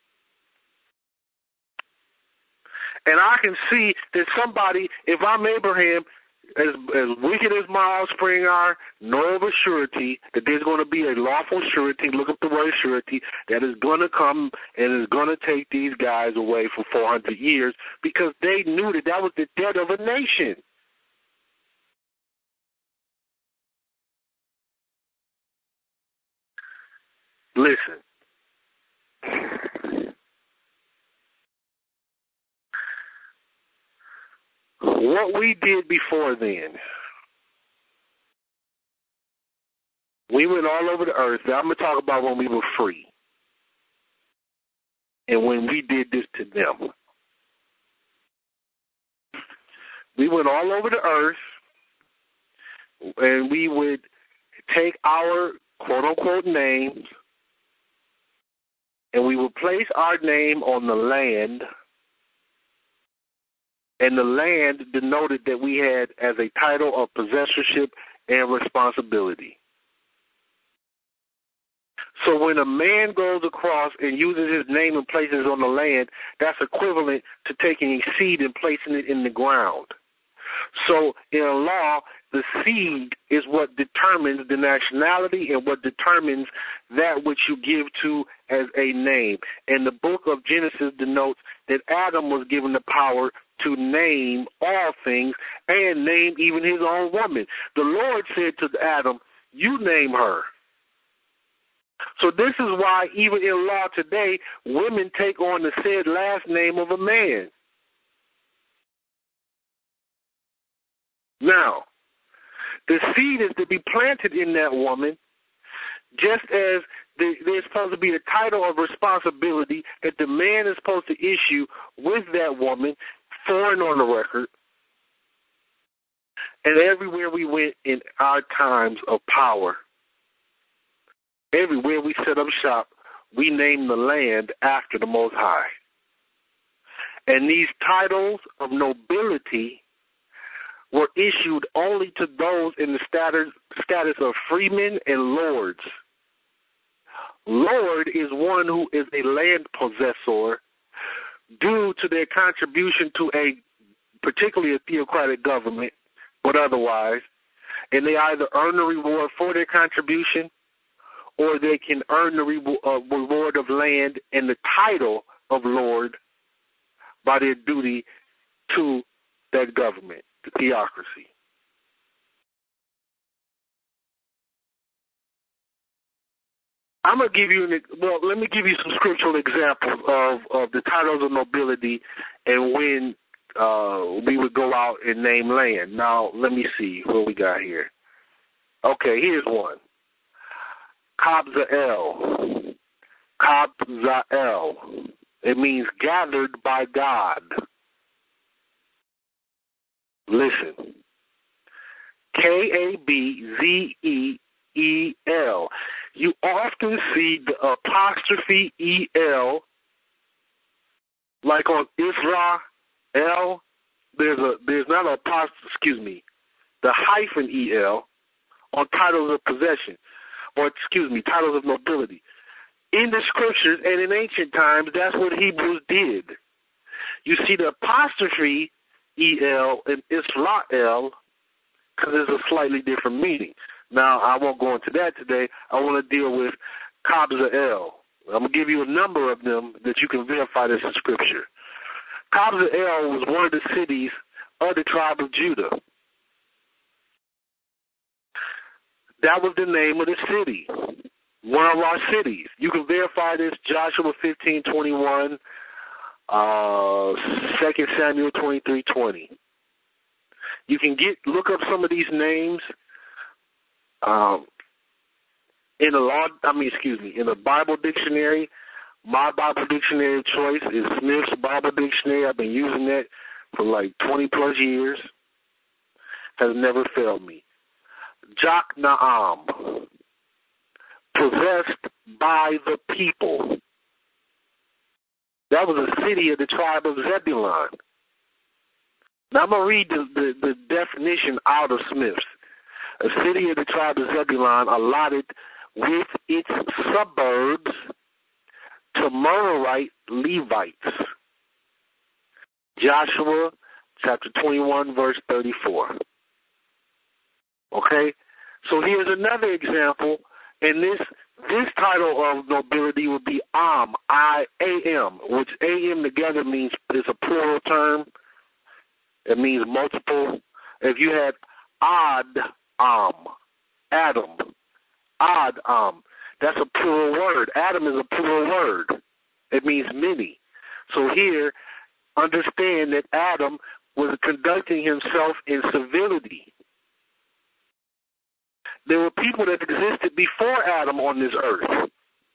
And I can see that somebody, if I'm Abraham, as as wicked as my offspring are, know of a surety that there's going to be a lawful surety, look up the word surety, that is going to come and is going to take these guys away for four hundred years, because they knew that that was the debt of a nation. Listen. What we did before then, we went all over the earth. Now I'm going to talk about when we were free and when we did this to them. We went all over the earth, and we would take our quote-unquote names, and we would place our name on the land, and the land denoted that we had as a title of possessorship and responsibility. So when a man goes across and uses his name and places it on the land, that's equivalent to taking a seed and placing it in the ground. So in law, the seed is what determines the nationality and what determines that which you give to as a name. And the book of Genesis denotes that Adam was given the power to name all things and name even his own woman. The Lord said to Adam, you name her. So this is why even in law today, women take on the said last name of a man. Now, the seed is to be planted in that woman, just as the, there's supposed to be a title of responsibility that the man is supposed to issue with that woman, foreign on the record. And everywhere we went in our times of power, everywhere we set up shop, we named the land after the Most High. And these titles of nobility were issued only to those in the status, status of freemen and lords. Lord is one who is a land possessor due to their contribution to a, particularly a theocratic government, but otherwise, and they either earn the reward for their contribution or they can earn the re- uh, reward of land and the title of Lord by their duty to that government, the theocracy. I'm going to give you, an, well, let me give you some scriptural examples of, of the titles of nobility and when uh, we would go out and name land. Now, let me see what we got here. Okay, here's one. Kabzael. Kabzael. It means gathered by God. Listen. K A B Z E E L. You often see the apostrophe E L, like on Israel. There's a there's not an apostrophe. Excuse me, the hyphen E L on titles of possession, or excuse me, titles of nobility. In the scriptures and in ancient times, that's what Hebrews did. You see the apostrophe E L in Israel because there's a slightly different meaning. Now, I won't go into that today. I want to deal with Kabzael. I'm going to give you a number of them that you can verify this in Scripture. Kabzael was one of the cities of the tribe of Judah. That was the name of the city, one of our cities. You can verify this, Joshua fifteen twenty-one, uh, Second Samuel twenty-three twenty. You can get look up some of these names. Um, in the law, I mean, excuse me, in the Bible dictionary, my Bible dictionary of choice is Smith's Bible Dictionary. I've been using that for like twenty plus years. Has never failed me. Jokneam, possessed by the people. That was a city of the tribe of Zebulun. Now I'm going to read the, the, the definition out of Smith's. A city of the tribe of Zebulun allotted with its suburbs to Merarite Levites. Joshua chapter twenty-one, verse thirty-four. Okay? So here's another example, and this this title of nobility would be Am, I A M, which A M together means is a plural term. It means multiple. If you had Ad Am, Adam, Ad Am, that's a plural word. Adam is a plural word. It means many. So here, understand that Adam was conducting himself in civility. There were people that existed before Adam on this earth.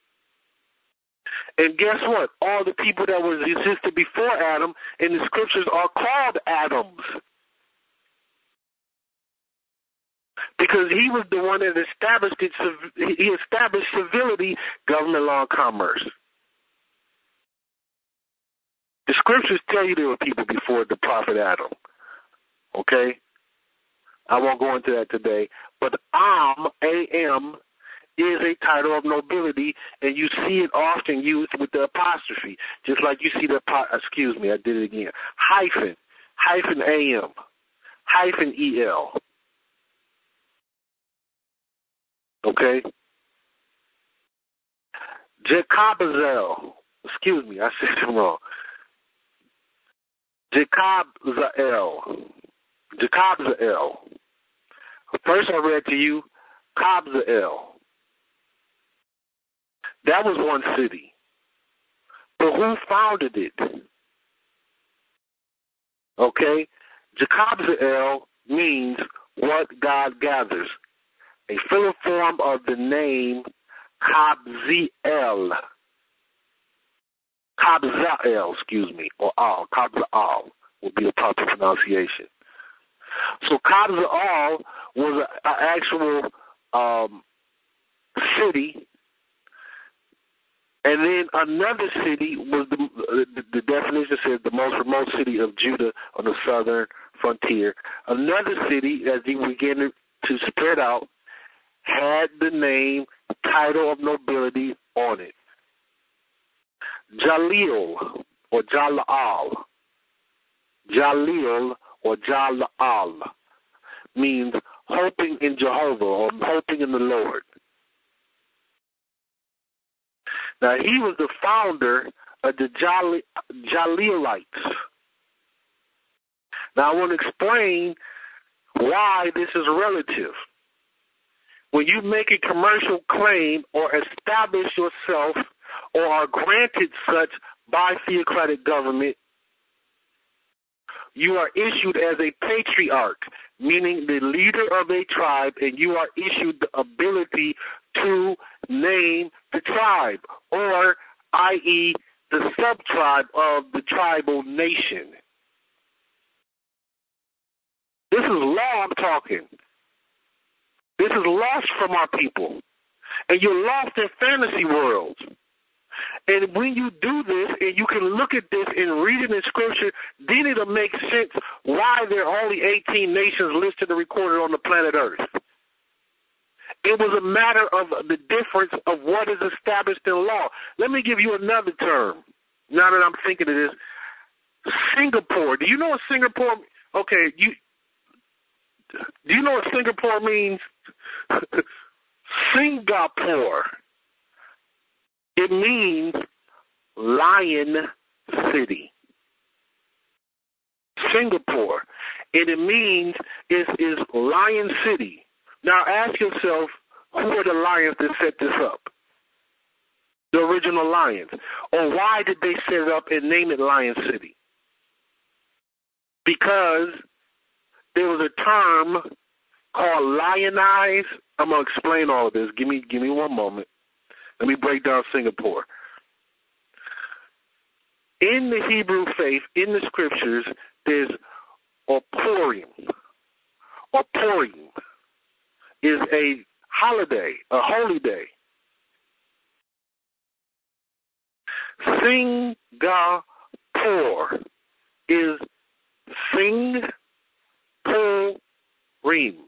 And guess what? All the people that was existed before Adam in the scriptures are called Adams. Because he was the one that established it, he established civility, government, law, and commerce. The scriptures tell you there were people before the prophet Adam. Okay? I won't go into that today. But Am, A M, is a title of nobility, and you see it often used with the apostrophe. Just like you see the, excuse me, I did it again. Hyphen, hyphen A M, hyphen E L. Okay? Jacobzael. Excuse me, I said it wrong. Jacobzael. Jacobzael. First I read to you Kabzael. That was one city. But who founded it? Okay? Jacobzael means what God gathers. A filler form of the name Kabziel. Kabzael, excuse me, or Al. Kabzael would be the proper pronunciation. So Kabzael was an actual um, city, and then another city was the, the, the definition says the most remote city of Judah on the southern frontier. Another city, as he began to, to spread out, had the name, title of nobility on it. Jalil or Jalal. Jalil or Jalal means hoping in Jehovah or hoping in the Lord. Now, he was the founder of the Jali, Jalilites. Now, I want to explain why this is relative. When you make a commercial claim or establish yourself or are granted such by theocratic government, you are issued as a patriarch, meaning the leader of a tribe, and you are issued the ability to name the tribe, or that is the sub-tribe of the tribal nation. This is law I'm talking. This is lost from our people. And you're lost in fantasy worlds. And when you do this, and you can look at this and read it in Scripture, then it'll make sense why there are only eighteen nations listed and recorded on the planet Earth. It was a matter of the difference of what is established in law. Let me give you another term, now that I'm thinking of this. Singapore. Do you know what Singapore, okay, you, do you know what Singapore means? Singapore. It means Lion City. Singapore. And it means is is Lion City. Now ask yourself, who are the lions that set this up? The original lions. Or why did they set it up and name it Lion City? Because there was a term called lionize. I'm gonna explain all of this. Give me give me one moment. Let me break down Singapore. In the Hebrew faith, in the scriptures, there's Purim. Or Purim. is a holiday, a holy day. Singapore is Sing-Purim,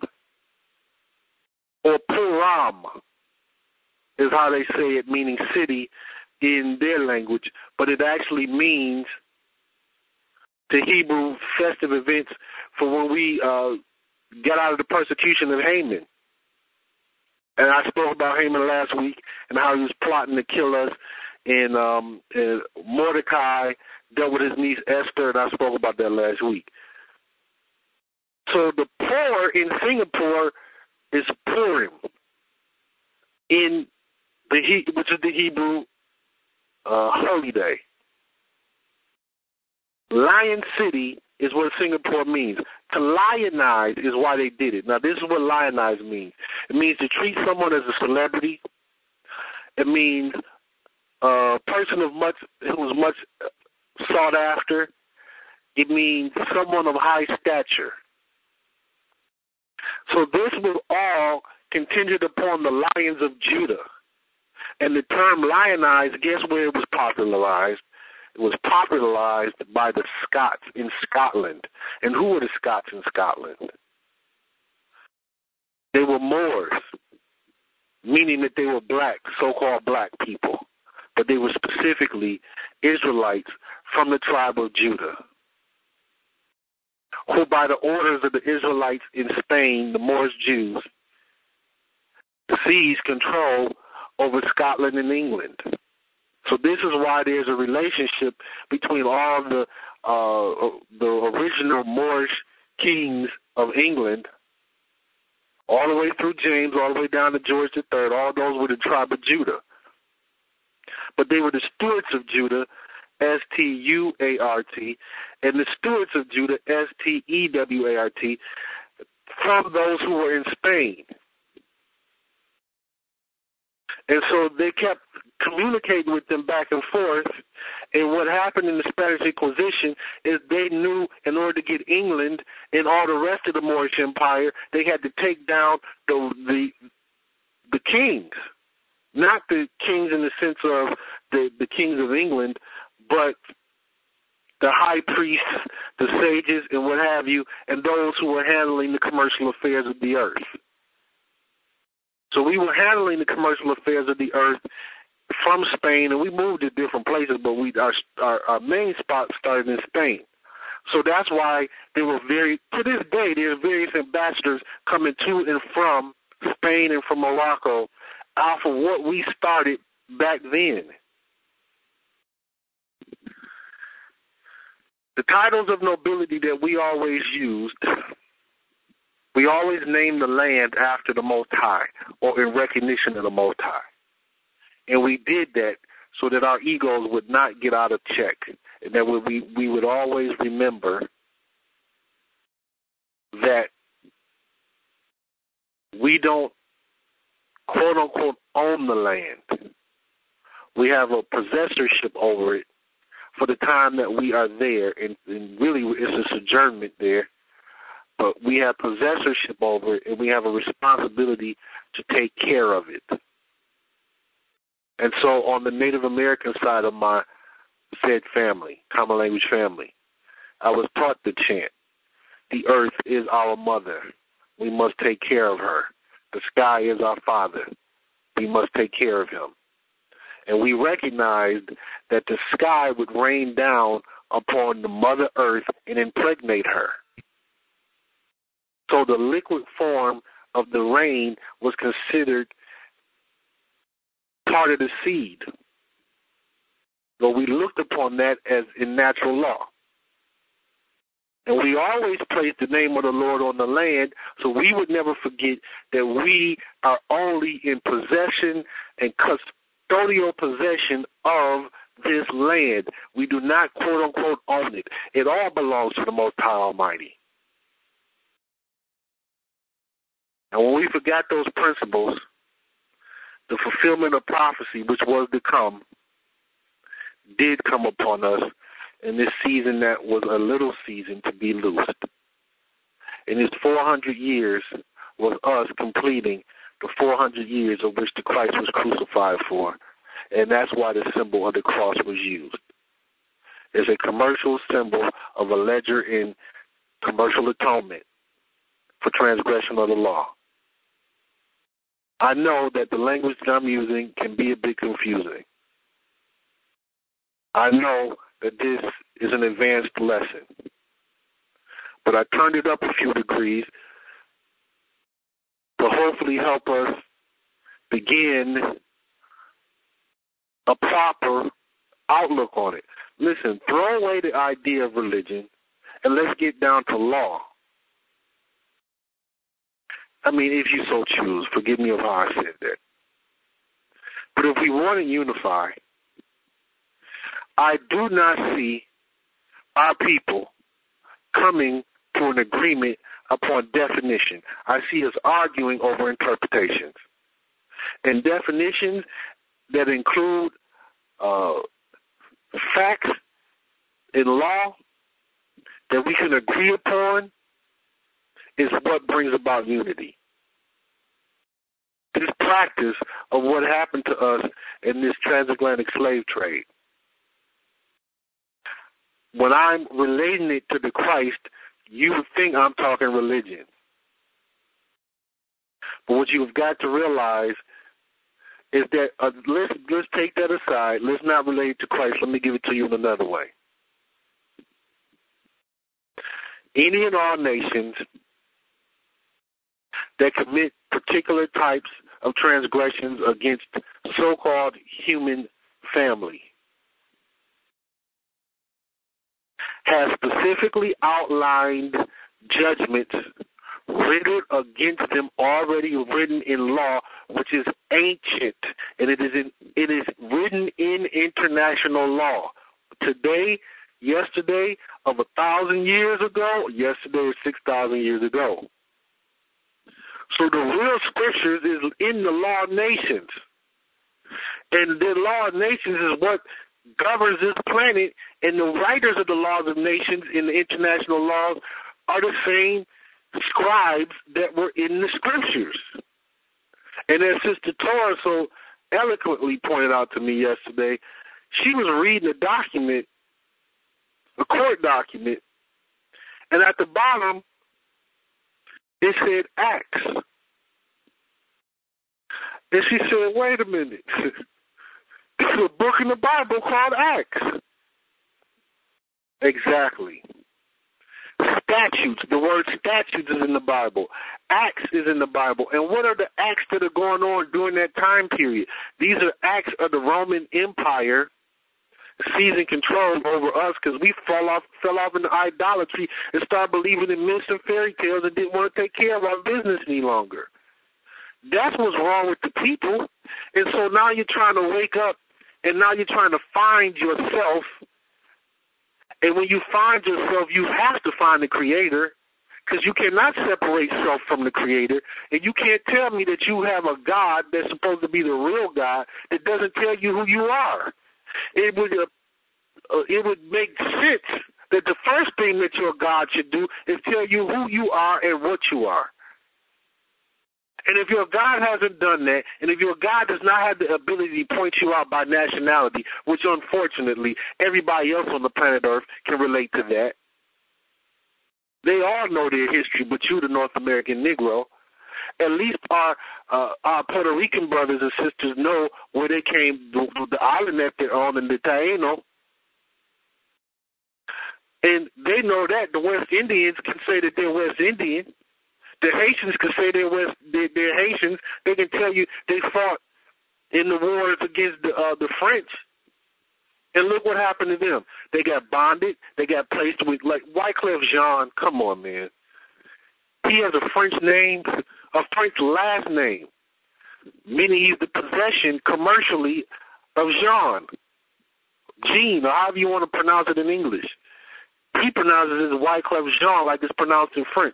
or Puram is how they say it, meaning city in their language, but it actually means the Hebrew festive events for when we uh, got out of the persecution of Haman. And I spoke about Haman last week and how he was plotting to kill us. And, um, and Mordecai dealt with his niece Esther, and I spoke about that last week. So the Pur in Singapore is Purim, in the he, which is the Hebrew uh, holy day. Lion City is what Singapore means. To lionize is why they did it. Now, this is what lionize means. It means to treat someone as a celebrity. It means a person of much who was much sought after. It means someone of high stature. So this was all contingent upon the lions of Judah. And the term lionize, guess where it was popularized? It was popularized by the Scots in Scotland. And who were the Scots in Scotland? They were Moors, meaning that they were black, so-called black people. But they were specifically Israelites from the tribe of Judah, who by the orders of the Israelites in Spain, the Moorish Jews, seized control over Scotland and England. So this is why there's a relationship between all the uh, the original Moorish kings of England, all the way through James, all the way down to George the Third. All those were the tribe of Judah. But they were the stewards of Judah, S T U A R T, and the stewards of Judah, S T E W A R T, from those who were in Spain. And so they kept communicating with them back and forth. And what happened in the Spanish Inquisition is they knew in order to get England and all the rest of the Moorish Empire, they had to take down the the, the kings. Not the kings in the sense of the, the kings of England, but the high priests, the sages, and what have you, and those who were handling the commercial affairs of the earth. So we were handling the commercial affairs of the earth from Spain, and we moved to different places, but we our our, our main spot started in Spain. So that's why there were very, to this day, there are various ambassadors coming to and from Spain and from Morocco off of what we started back then. The titles of nobility that we always used, we always named the land after the Most High or in recognition of the Most High. And we did that so that our egos would not get out of check, and that we, we would always remember that we don't, quote unquote, own the land. We have a possessorship over it for the time that we are there, and, and really it's a sojournment there. But we have possessorship over it, and we have a responsibility to take care of it. And so on the Native American side of my said family, common language family, I was taught to chant, the earth is our mother. We must take care of her. The sky is our father. We must take care of him. And we recognized that the sky would rain down upon the Mother Earth and impregnate her. So the liquid form of the rain was considered part of the seed. But we looked upon that as in natural law. And we always placed the name of the Lord on the land, so we would never forget that we are only in possession and custodial possession of this land. We do not, quote unquote, own it. It all belongs to the Most High Almighty. And when we forgot those principles, the fulfillment of prophecy, which was to come, did come upon us in this season that was a little season to be loosed. In this four hundred years, was us completing the four hundred years of which the Christ was crucified for, and that's why the symbol of the cross was used. It's a commercial symbol of a ledger in commercial atonement for transgression of the law. I know that the language that I'm using can be a bit confusing. I know that this is an advanced lesson, but I turned it up a few degrees to hopefully help us begin a proper outlook on it. Listen, throw away the idea of religion and let's get down to law. I mean, if you so choose, forgive me of how I said that. But if we want to unify, I do not see our people coming to an agreement upon definition. I see us arguing over interpretations. And definitions that include uh, facts in law that we can agree upon is what brings about unity. This practice of what happened to us in this transatlantic slave trade. When I'm relating it to the Christ, you think I'm talking religion. But what you've got to realize is that, uh, let's, let's take that aside. Let's not relate it to Christ. Let me give it to you in another way. Any and all nations that commit particular types of transgressions against so-called human family has specifically outlined judgments written against them, already written in law, which is ancient, and it is in, it is written in international law. Today, yesterday, of a thousand years ago, yesterday is six thousand years ago. So the real scriptures is in the law of nations. And the law of nations is what governs this planet, and the writers of the laws of nations in the international laws are the same scribes that were in the scriptures. And as Sister Torah so eloquently pointed out to me yesterday, she was reading a document, a court document, and at the bottom it said Acts. And she said, wait a minute. There's a book in the Bible called Acts. Exactly. Statutes. The word statutes is in the Bible. Acts is in the Bible. And what are the acts that are going on during that time period? These are acts of the Roman Empire seizing control over us because we fell off, fell off into idolatry and started believing in myths and fairy tales and didn't want to take care of our business any longer. That's what's wrong with the people. And so now you're trying to wake up, and now you're trying to find yourself. And when you find yourself, you have to find the Creator, because you cannot separate self from the Creator. And you can't tell me that you have a God that's supposed to be the real God that doesn't tell you who you are. It would uh, uh, it would make sense that the first thing that your God should do is tell you who you are and what you are. And if your God hasn't done that, and if your God does not have the ability to point you out by nationality, which unfortunately everybody else on the planet Earth can relate to that, they all know their history, but you, the North American Negro, at least our uh, our Puerto Rican brothers and sisters know where they came, the, the island that they're on in the Taino. And they know that the West Indians can say that they're West Indian. The Haitians can say they're, West, they're, they're Haitians. They can tell you they fought in the wars against the, uh, the French. And look what happened to them. They got bonded. They got placed with, like, Wyclef Jean. Come on, man. He has a French name, a French last name, meaning he's the possession commercially of Jean. Jean, or however you want to pronounce it in English. He pronounces it as Wyclef Jean, like it's pronounced in French.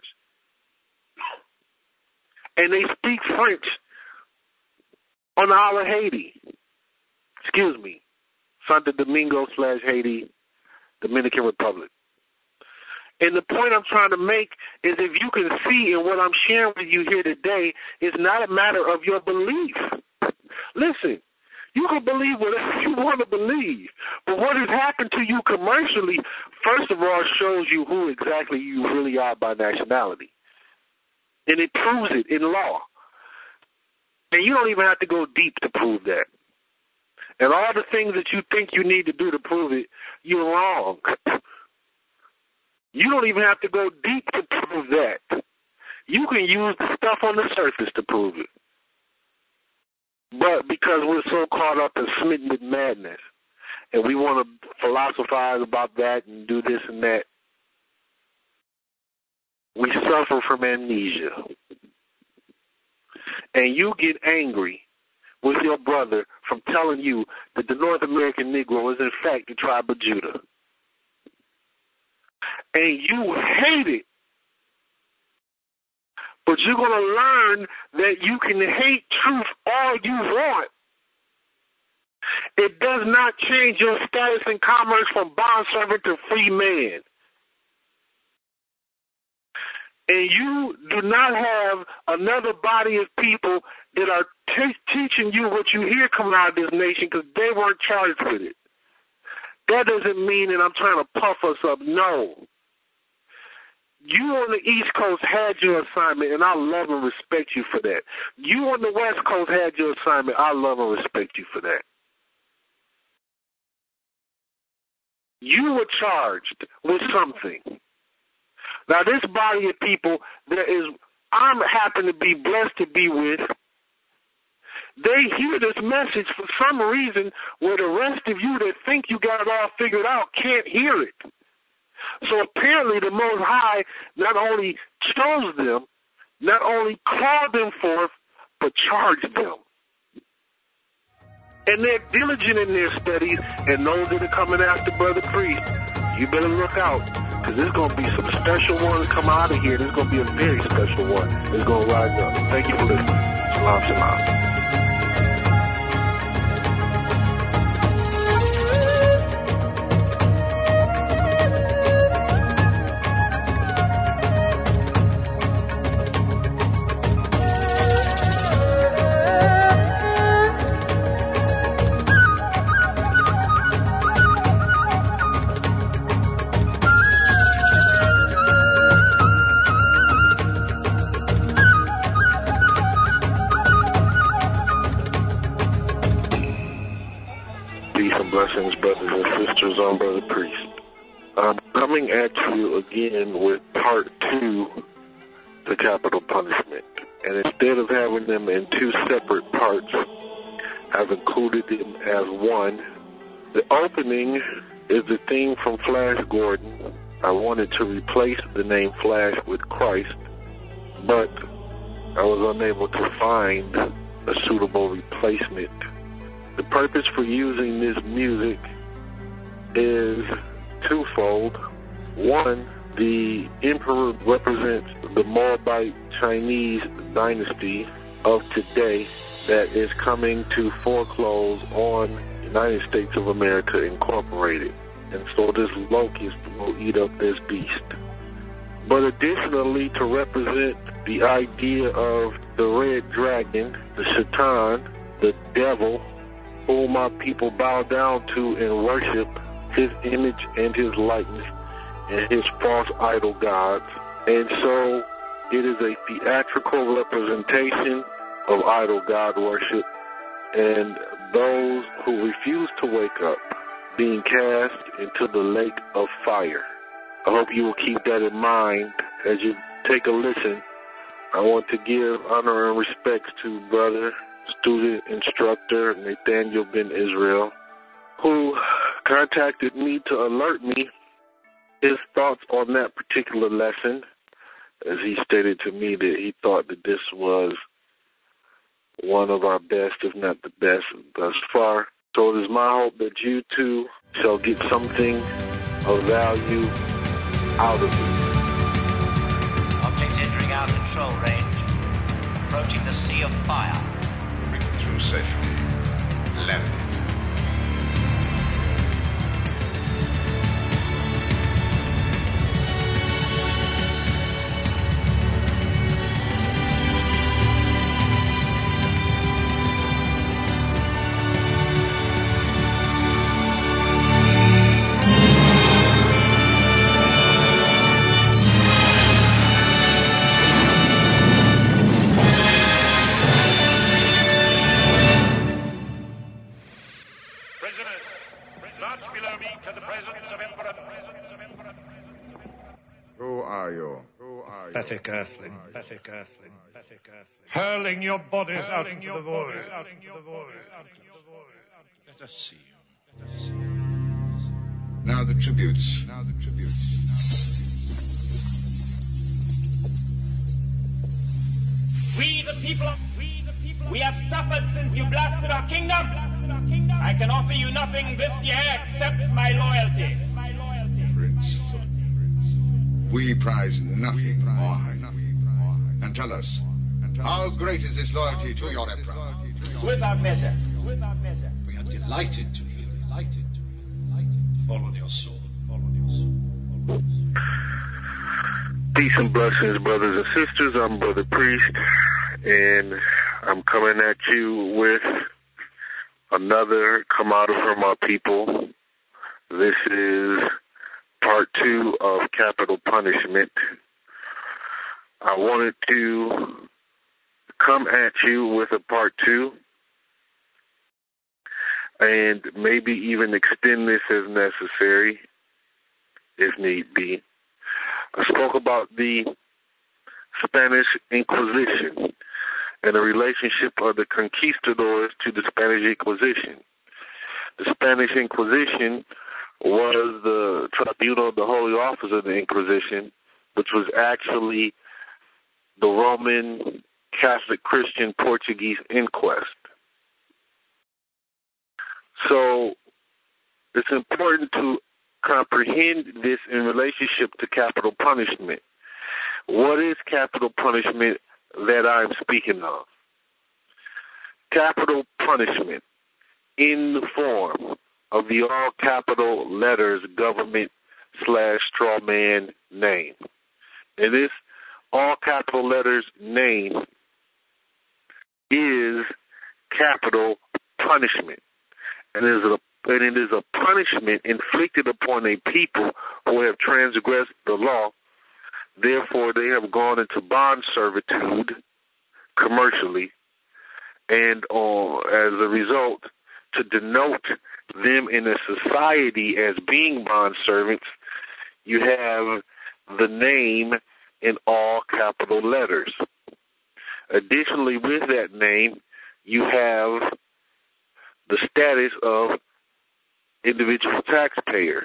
And they speak French on the Isle of Haiti. Excuse me. Santo Domingo slash Haiti, Dominican Republic. And the point I'm trying to make is if you can see in what I'm sharing with you here today, it's not a matter of your belief. Listen, you can believe whatever you want to believe, but what has happened to you commercially, first of all, shows you who exactly you really are by nationality. And it proves it in law. And you don't even have to go deep to prove that. And all the things that you think you need to do to prove it, you're wrong. You don't even have to go deep to prove that. You can use the stuff on the surface to prove it. But because we're so caught up and smitten with madness, and we want to philosophize about that and do this and that, we suffer from amnesia. And you get angry with your brother from telling you that the North American Negro is in fact the tribe of Judah. And you hate it. But you're going to learn that you can hate truth all you want. It does not change your status in commerce from bondservant to free man. And you do not have another body of people that are t- teaching you what you hear coming out of this nation because they weren't charged with it. That doesn't mean that I'm trying to puff us up. No. You on the East Coast had your assignment, and I love and respect you for that. You on the West Coast had your assignment. I love and respect you for that. You were charged with something. Now, this body of people that is, I'm happen to be blessed to be with, they hear this message for some reason where the rest of you that think you got it all figured out can't hear it. So apparently the Most High not only chose them, not only called them forth, but charged them. And they're diligent in their studies, and those that are coming after Brother Priest, you better look out. Because there's going to be some special ones come out of here. There's going to be a very special one that's going to rise up. Thank you for listening. Shalom, shalom. Blessings, brothers and sisters, on Brother Priest. I'm coming at you again with part two, the capital punishment. And instead of having them in two separate parts, I've included them as one. The opening is the theme from Flash Gordon. I wanted to replace the name Flash with Christ, but I was unable to find a suitable replacement. The purpose for using this music is twofold. One, the emperor represents the Moabite Chinese dynasty of today that is coming to foreclose on United States of America Incorporated. And so this locust will eat up this beast. But additionally, to represent the idea of the red dragon, the Shaitan, the devil, whom my people bow down to and worship, his image and his likeness and his false idol gods. And so it is a theatrical representation of idol god worship and those who refuse to wake up being cast into the lake of fire. I hope you will keep that in mind as you take a listen. I want to give honor and respects to brother student instructor Nathaniel Ben Israel, who contacted me to alert me his thoughts on that particular lesson, as he stated to me that he thought that this was one of our best, if not the best, thus far. So it is my hope that you too shall get something of value out of it. Object entering our control range, approaching the sea of fire. Through safely. Land. Who are you? Who are Pathetic earthling, pathetic earthling, pathetic earthling. Hurling your bodies Hurling out into the void. Out into the void. Let us see you. Let us see you. Now the tributes. Now the tributes. We the people, we the people, we have suffered since you blasted our kingdom. I can offer you nothing this year except my loyalty. Prince, we prize nothing more. And tell us, how great is this loyalty to your emperor? Without measure. Without measure. We are delighted to hear, delighted to hear, delighted. Fall on your sword, fall on your sword, fall on your sword. Peace and blessings, brothers and sisters. I'm Brother Priest, and I'm coming at you with another Come Out From Our People. This is part two of Capital Punishment. I wanted to come at you with a part two and maybe even extend this as necessary, if need be. I spoke about the Spanish Inquisition and the relationship of the conquistadors to the Spanish Inquisition. The Spanish Inquisition was the tribunal, the holy office of the Inquisition, which was actually the Roman Catholic Christian Portuguese inquest. So it's important to comprehend this in relationship to capital punishment. What is capital punishment that I'm speaking of? Capital punishment in the form of the all capital letters government slash straw man name. And this all capital letters name is capital punishment. And it is a and it is a punishment inflicted upon a people who have transgressed the law. Therefore, they have gone into bond servitude commercially, and uh, as a result, to denote them in a society as being bond servants, you have the name in all capital letters. Additionally, with that name, you have the status of individual taxpayer.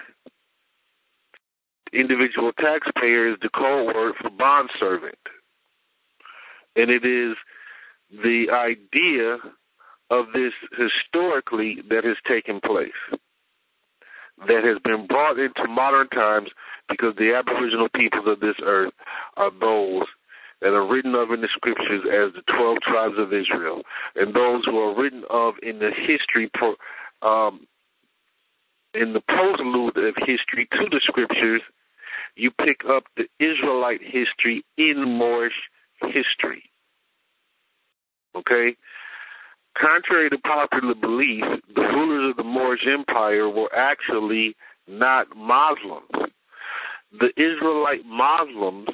Individual taxpayer is the code word for bond servant. And it is the idea of this historically that has taken place, that has been brought into modern times because the aboriginal peoples of this earth are those that are written of in the scriptures as the twelve tribes of Israel, and those who are written of in the history, um, in the postlude of history to the scriptures. You pick up the Israelite history in Moorish history. Okay? Contrary to popular belief, the rulers of the Moorish Empire were actually not Muslims. The Israelite Muslims,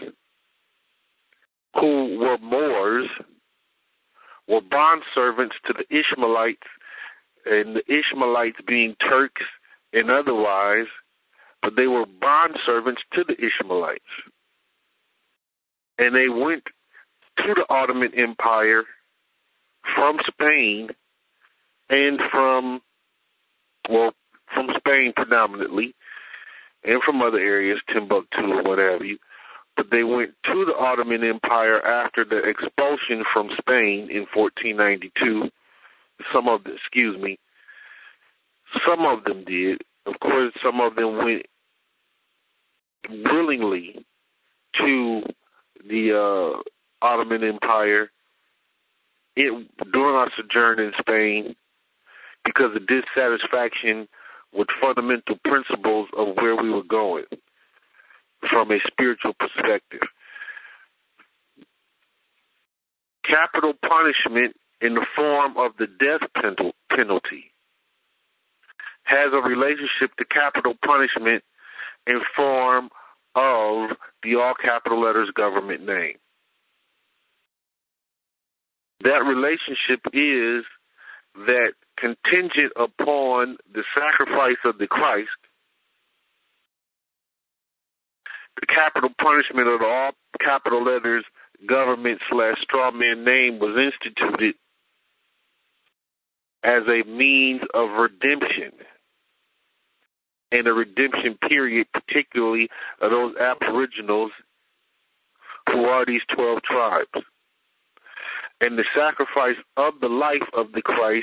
who were Moors, were bondservants to the Ishmaelites, and the Ishmaelites being Turks and otherwise, but they were bondservants to the Ishmaelites. And they went to the Ottoman Empire from Spain and from, well, from Spain predominantly, and from other areas, Timbuktu or what have you. But they went to the Ottoman Empire after the expulsion from Spain in fourteen ninety-two. Some of them, excuse me, some of them did. Of course, some of them went willingly to the uh, Ottoman Empire it, during our sojourn in Spain because of dissatisfaction with fundamental principles of where we were going from a spiritual perspective. Capital punishment in the form of the death penalty has a relationship to capital punishment in form of the all capital letters government name. That relationship is that contingent upon the sacrifice of the Christ, the capital punishment of the all capital letters government slash straw man name was instituted as a means of redemption, and a redemption period, particularly of those aboriginals who are these twelve tribes. And the sacrifice of the life of the Christ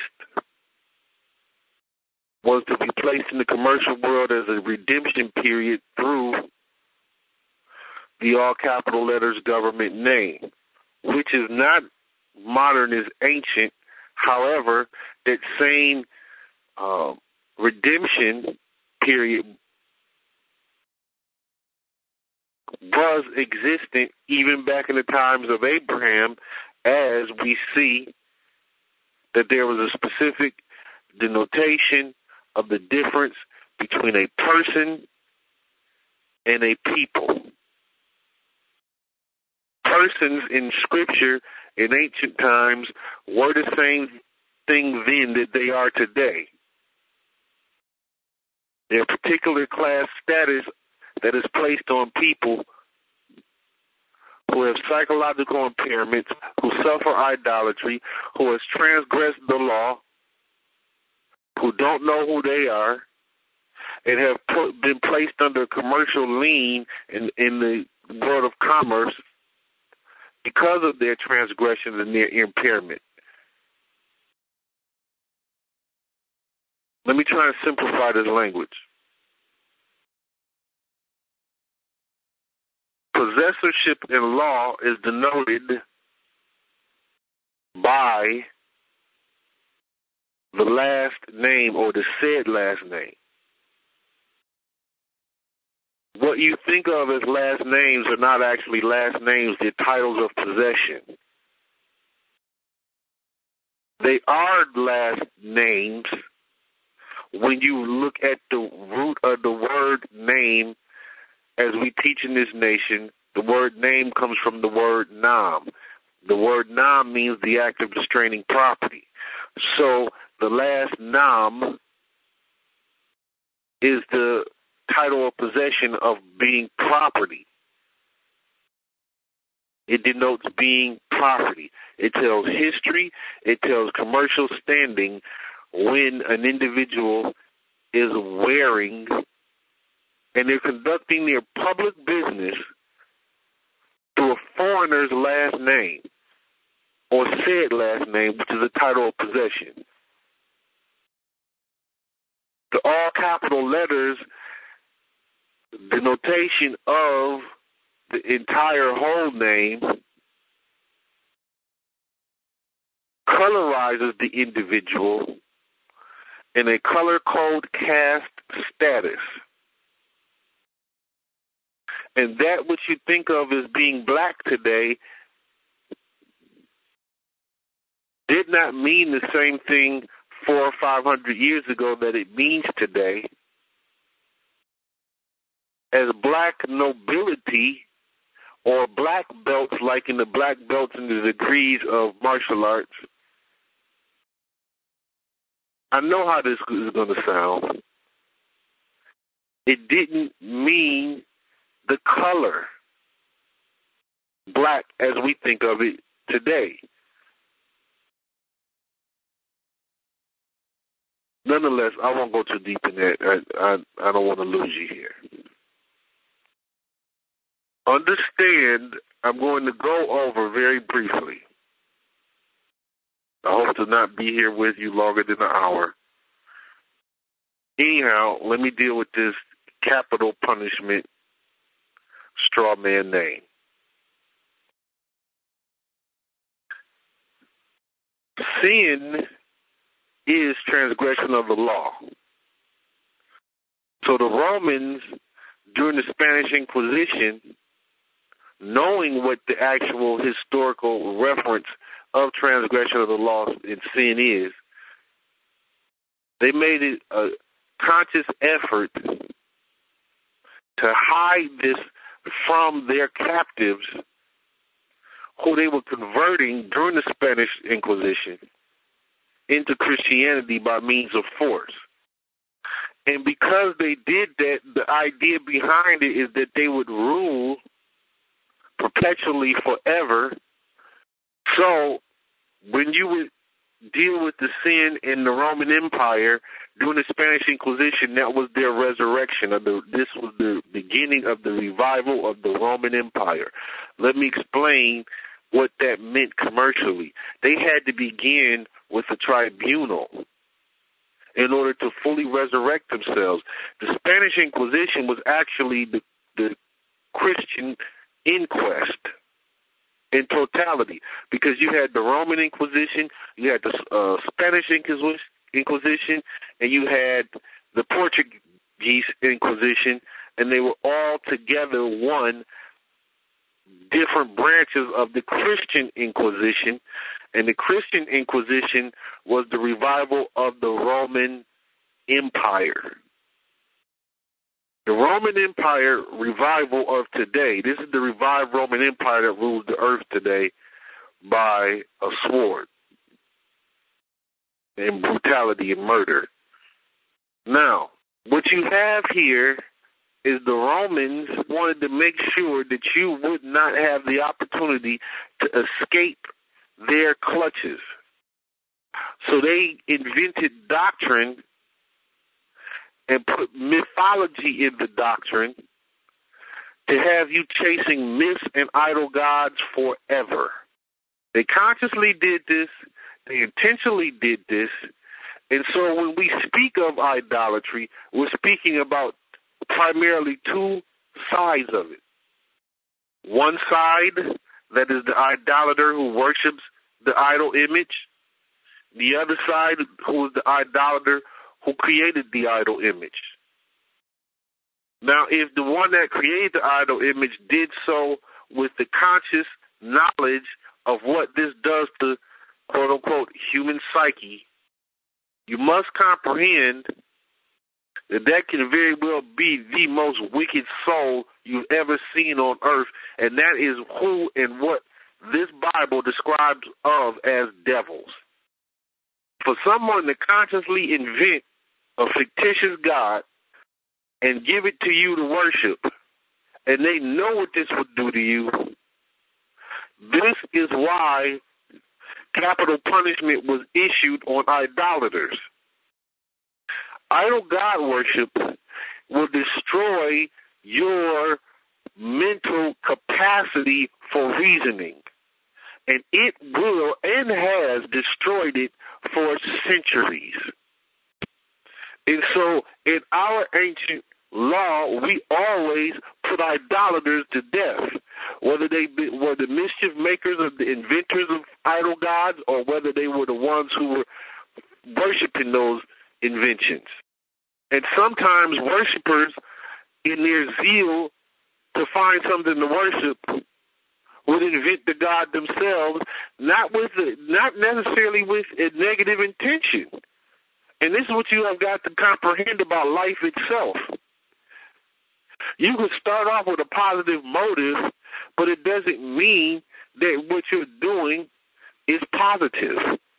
was to be placed in the commercial world as a redemption period through the all capital letters government name, which is not modern, is ancient. However, that same uh, redemption period was existent even back in the times of Abraham, as we see that there was a specific denotation of the difference between a person and a people. Persons in Scripture in ancient times were the same thing then that they are today. Their particular class status that is placed on people who have psychological impairments, who suffer idolatry, who has transgressed the law, who don't know who they are, and have put, been placed under commercial lien in, in the world of commerce because of their transgressions and their impairment. Let me try and simplify this language. Possessorship in law is denoted by the last name or the said last name. What you think of as last names are not actually last names, they're titles of possession. They are last names when you look at the root of the word name. As we teach in this nation, the word name comes from the word nam. The word nam means the act of restraining property. So the last nam is the title of possession of being property. It denotes being property. It tells history. It tells commercial standing when an individual is wearing and they're conducting their public business through a foreigner's last name or said last name, which is a title of possession. The all capital letters denotation of the entire whole name colorizes the individual in a color code caste status. And that which you think of as being black today did not mean the same thing four or five hundred years ago that it means today. As black nobility or black belts, like in the black belts and the degrees of martial arts, I know how this is going to sound. It didn't mean the color black as we think of it today. Nonetheless, I won't go too deep in that. I, I, I don't want to lose you here. Understand, I'm going to go over very briefly. I hope to not be here with you longer than an hour. Anyhow, let me deal with this capital punishment straw man name. Sin is transgression of the law. So the Romans, during the Spanish Inquisition, knowing what the actual historical reference of transgression of the law and sin is, they made it a conscious effort to hide this from their captives who they were converting during the Spanish Inquisition into Christianity by means of force. And because they did that, the idea behind it is that they would rule perpetually forever. So when you would deal with the sin in the Roman Empire during the Spanish Inquisition, that was their resurrection. Of the, this was the beginning of the revival of the Roman Empire. Let me explain what that meant commercially. They had to begin with a tribunal in order to fully resurrect themselves. The Spanish Inquisition was actually the, the Christian inquest in totality, because you had the Roman Inquisition, you had the uh, Spanish Inquisition, and you had the Portuguese Inquisition, and they were all together one, different branches of the Christian Inquisition. And the Christian Inquisition was the revival of the Roman Empire. The Roman Empire revival of today, this is the revived Roman Empire that rules the earth today by a sword and brutality and murder. Now, what you have here is the Romans wanted to make sure that you would not have the opportunity to escape their clutches. So they invented doctrine and put mythology in the doctrine to have you chasing myths and idol gods forever. They consciously did this. They intentionally did this. And so when we speak of idolatry, we're speaking about primarily two sides of it. One side, that is the idolater who worships the idol image. The other side, who is the idolater who created the idol image. Now, if the one that created the idol image did so with the conscious knowledge of what this does to, quote-unquote, human psyche, you must comprehend that that can very well be the most wicked soul you've ever seen on earth, and that is who and what this Bible describes of as devils. For someone to consciously invent a fictitious God and give it to you to worship, and they know what this would do to you, this is why capital punishment was issued on idolaters. Idol God worship will destroy your mental capacity for reasoning, and it will and has destroyed it for centuries. And so in our ancient law, we always put idolaters to death, whether they be, were the mischief makers or the inventors of idol gods, or whether they were the ones who were worshiping those inventions. And sometimes worshipers, in their zeal to find something to worship, would invent the god themselves, not with the, not necessarily with a negative intention. And this is what you have got to comprehend about life itself. You can start off with a positive motive, but it doesn't mean that what you're doing is positive.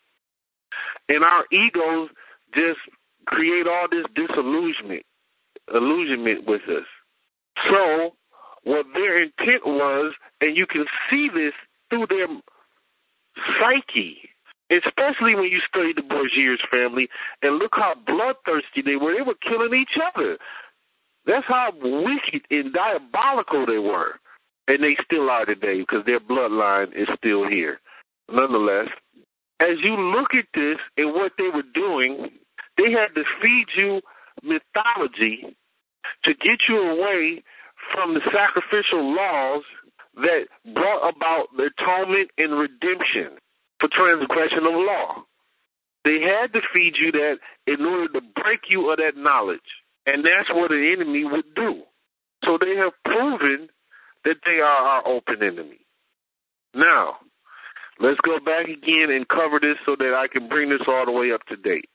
And our egos just create all this disillusionment, illusionment with us. So what their intent was, and you can see this through their psyche, especially when you study the Borgiers family, and look how bloodthirsty they were. They were killing each other. That's how wicked and diabolical they were. And they still are today, because their bloodline is still here. Nonetheless, as you look at this and what they were doing, they had to feed you mythology to get you away from the sacrificial laws that brought about the atonement and redemption for transgression of law. They had to feed you that in order to break you of that knowledge. And that's what an enemy would do. So they have proven that they are our open enemy. Now, let's go back again and cover this so that I can bring this all the way up to date.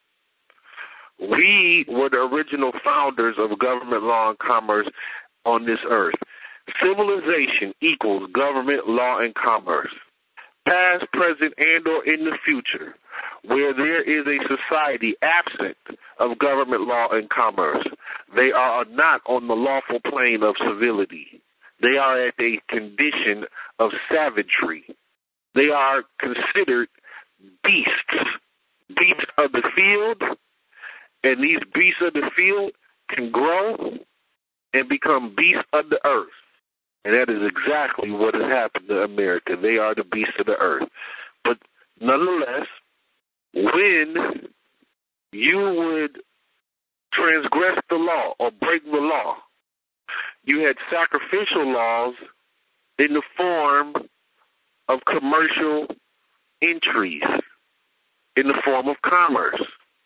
We were the original founders of government law and commerce on this earth. Civilization equals government, law, and commerce. Past, present, and or in the future, where there is a society absent of government law and commerce. They are not on the lawful plane of civility. They are at a condition of savagery. They are considered beasts, beasts of the field, and these beasts of the field can grow and become beasts of the earth. And that is exactly what has happened to America. They are the beasts of the earth. But nonetheless, when you would transgress the law or break the law, you had sacrificial laws in the form of commercial entries, in the form of commerce.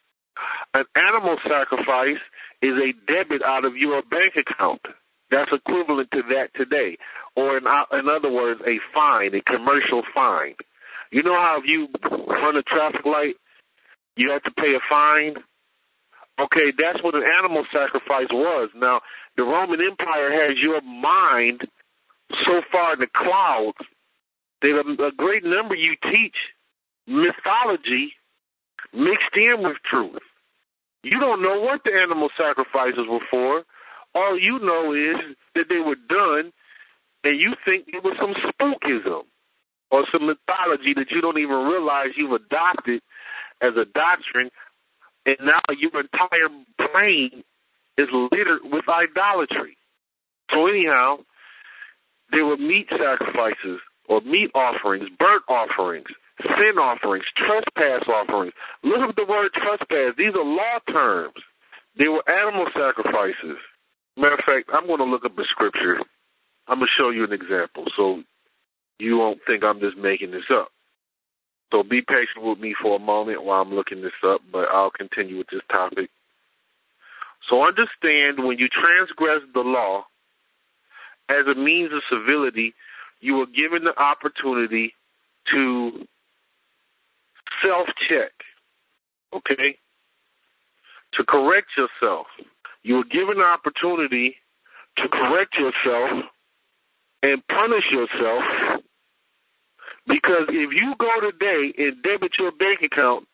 An animal sacrifice is a debit out of your bank account. That's equivalent to that today. Or in, in other words, a fine, a commercial fine. You know how if you run a traffic light, you have to pay a fine? Okay, that's what an animal sacrifice was. Now, the Roman Empire has your mind so far in the clouds that a, a great number you teach mythology mixed in with truth. You don't know what the animal sacrifices were for. All you know is that they were done, and you think it was some spookism or some mythology that you don't even realize you've adopted as a doctrine, and now your entire brain is littered with idolatry. So anyhow, there were meat sacrifices or meat offerings, burnt offerings, sin offerings, trespass offerings. Look at the word trespass. These are law terms. They were animal sacrifices. Matter of fact, I'm going to look up the scripture. I'm going to show you an example so you won't think I'm just making this up. So be patient with me for a moment while I'm looking this up, but I'll continue with this topic. So understand, when you transgress the law as a means of civility, you are given the opportunity to self-check, okay, to correct yourself. You are given the opportunity to correct yourself and punish yourself, because if you go today and debit your bank account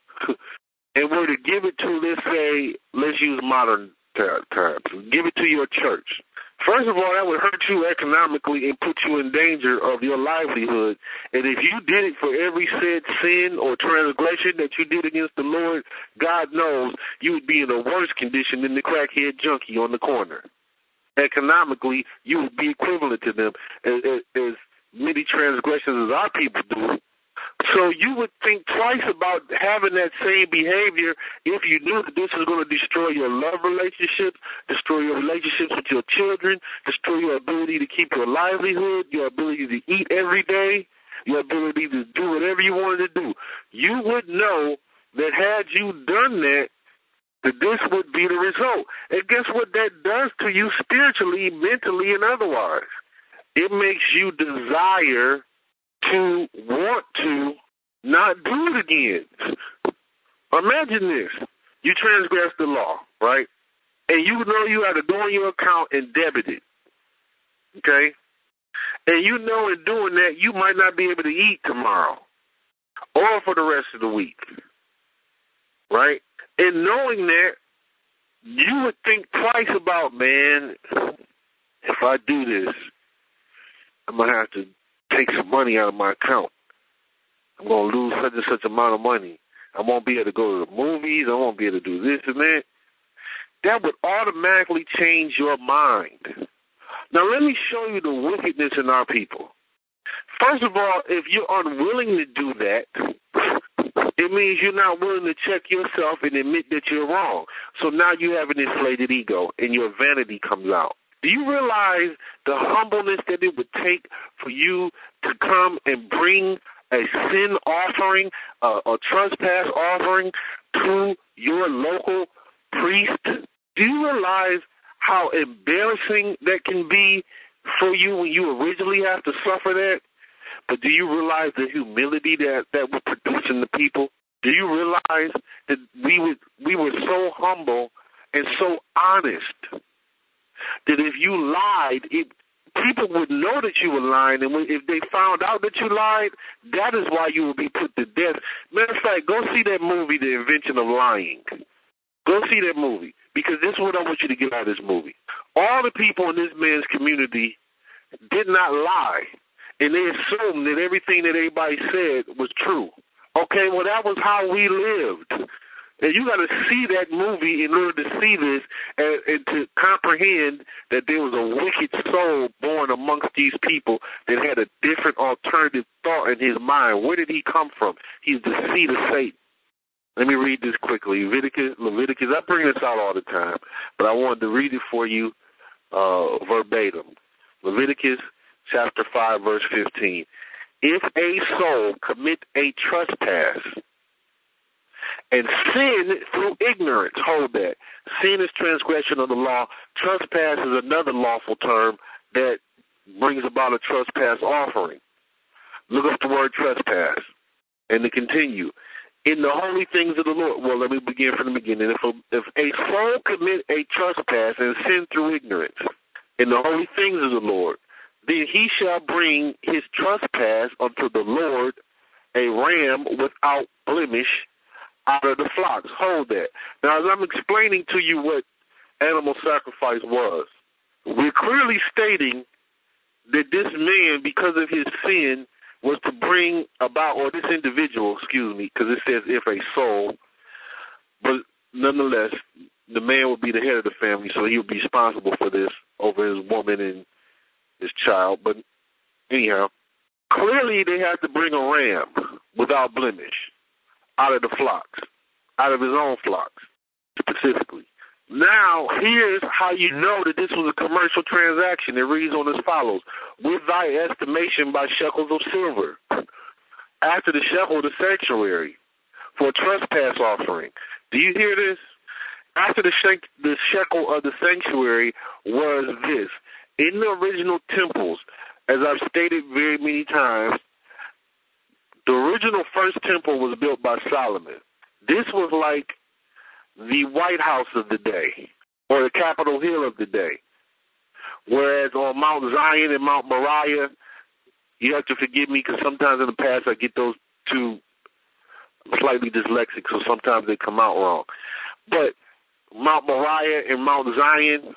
and were to give it to, let's say, let's use modern terms, give it to your church. First of all, that would hurt you economically and put you in danger of your livelihood. And if you did it for every said sin or transgression that you did against the Lord, God knows you would be in a worse condition than the crackhead junkie on the corner. Economically, you would be equivalent to them as, as, as many transgressions as our people do. So you would think twice about having that same behavior if you knew that this is going to destroy your love relationships, destroy your relationships with your children, destroy your ability to keep your livelihood, your ability to eat every day, your ability to do whatever you wanted to do. You would know that had you done that, that this would be the result. And guess what that does to you spiritually, mentally, and otherwise? It makes you desire to want to not do it again. Imagine this. You transgress the law, right? And you know you have to go on your account and debit it, okay? And you know in doing that you might not be able to eat tomorrow or for the rest of the week, right? And knowing that, you would think twice about, man, if I do this, I'm going to have to take some money out of my account. I'm going to lose such and such amount of money. I won't be able to go to the movies. I won't be able to do this and that. That would automatically change your mind. Now, let me show you the wickedness in our people. First of all, if you're unwilling to do that, it means you're not willing to check yourself and admit that you're wrong. So now you have an inflated ego and your vanity comes out. Do you realize the humbleness that it would take for you to come and bring a sin offering, uh, a trespass offering to your local priest? Do you realize how embarrassing that can be for you when you originally have to suffer that? But do you realize the humility that that would produce in the people? Do you realize that we would, we were so humble and so honest that if you lied, it people would know that you were lying, and if they found out that you lied, that is why you would be put to death. Matter of fact, go see that movie, The Invention of Lying. Go see that movie, because this is what I want you to get out of this movie. All the people in this man's community did not lie, and they assumed that everything that everybody said was true. Okay, well, that was how we lived. And you got to see that movie in order to see this and, and to comprehend that there was a wicked soul born amongst these people that had a different alternative thought in his mind. Where did he come from? He's the seed of Satan. Let me read this quickly. Leviticus, Leviticus, I bring this out all the time, but I wanted to read it for you uh, verbatim. Leviticus chapter five, verse fifteen. If a soul commit a trespass and sin through ignorance, hold that. Sin is transgression of the law. Trespass is another lawful term that brings about a trespass offering. Look up the word trespass. And to continue. In the holy things of the Lord. Well, let me begin from the beginning. If a, if a soul commit a trespass and sin through ignorance in the holy things of the Lord, then he shall bring his trespass unto the Lord, a ram without blemish, out of the flocks. Hold that. Now, as I'm explaining to you what animal sacrifice was, we're clearly stating that this man, because of his sin, was to bring about, or this individual, excuse me, because it says if a soul, but nonetheless, the man would be the head of the family, so he would be responsible for this over his woman and his child. But anyhow, clearly they had to bring a ram without blemish out of the flocks, out of his own flocks, specifically. Now, here's how you know that this was a commercial transaction. It reads on as follows. With thy estimation by shekels of silver, after the shekel of the sanctuary, for a trespass offering. Do you hear this? After the, shek- the shekel of the sanctuary was this. In the original temples, as I've stated very many times, the original first temple was built by Solomon. This was like the White House of the day, or the Capitol Hill of the day. Whereas on Mount Zion and Mount Moriah, you have to forgive me because sometimes in the past I get those two slightly dyslexic, so sometimes they come out wrong. But Mount Moriah and Mount Zion,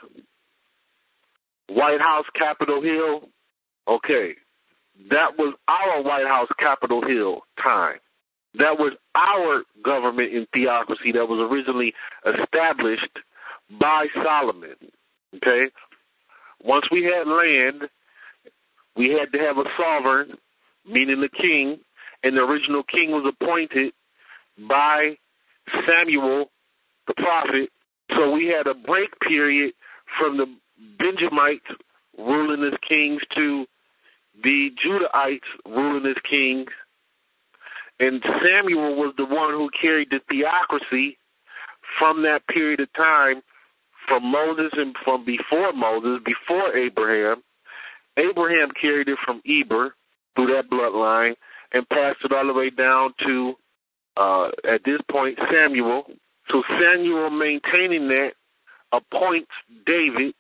White House, Capitol Hill, okay, that was our White House, Capitol Hill time. That was our government in theocracy that was originally established by Solomon, okay? Once we had land, we had to have a sovereign, meaning the king, and the original king was appointed by Samuel, the prophet. So we had a break period from the Benjamites ruling as kings to the Judahites ruling as kings. And Samuel was the one who carried the theocracy from that period of time, from Moses and from before Moses, before Abraham. Abraham carried it from Eber through that bloodline and passed it all the way down to, uh, at this point, Samuel. So Samuel, maintaining that, appoints David.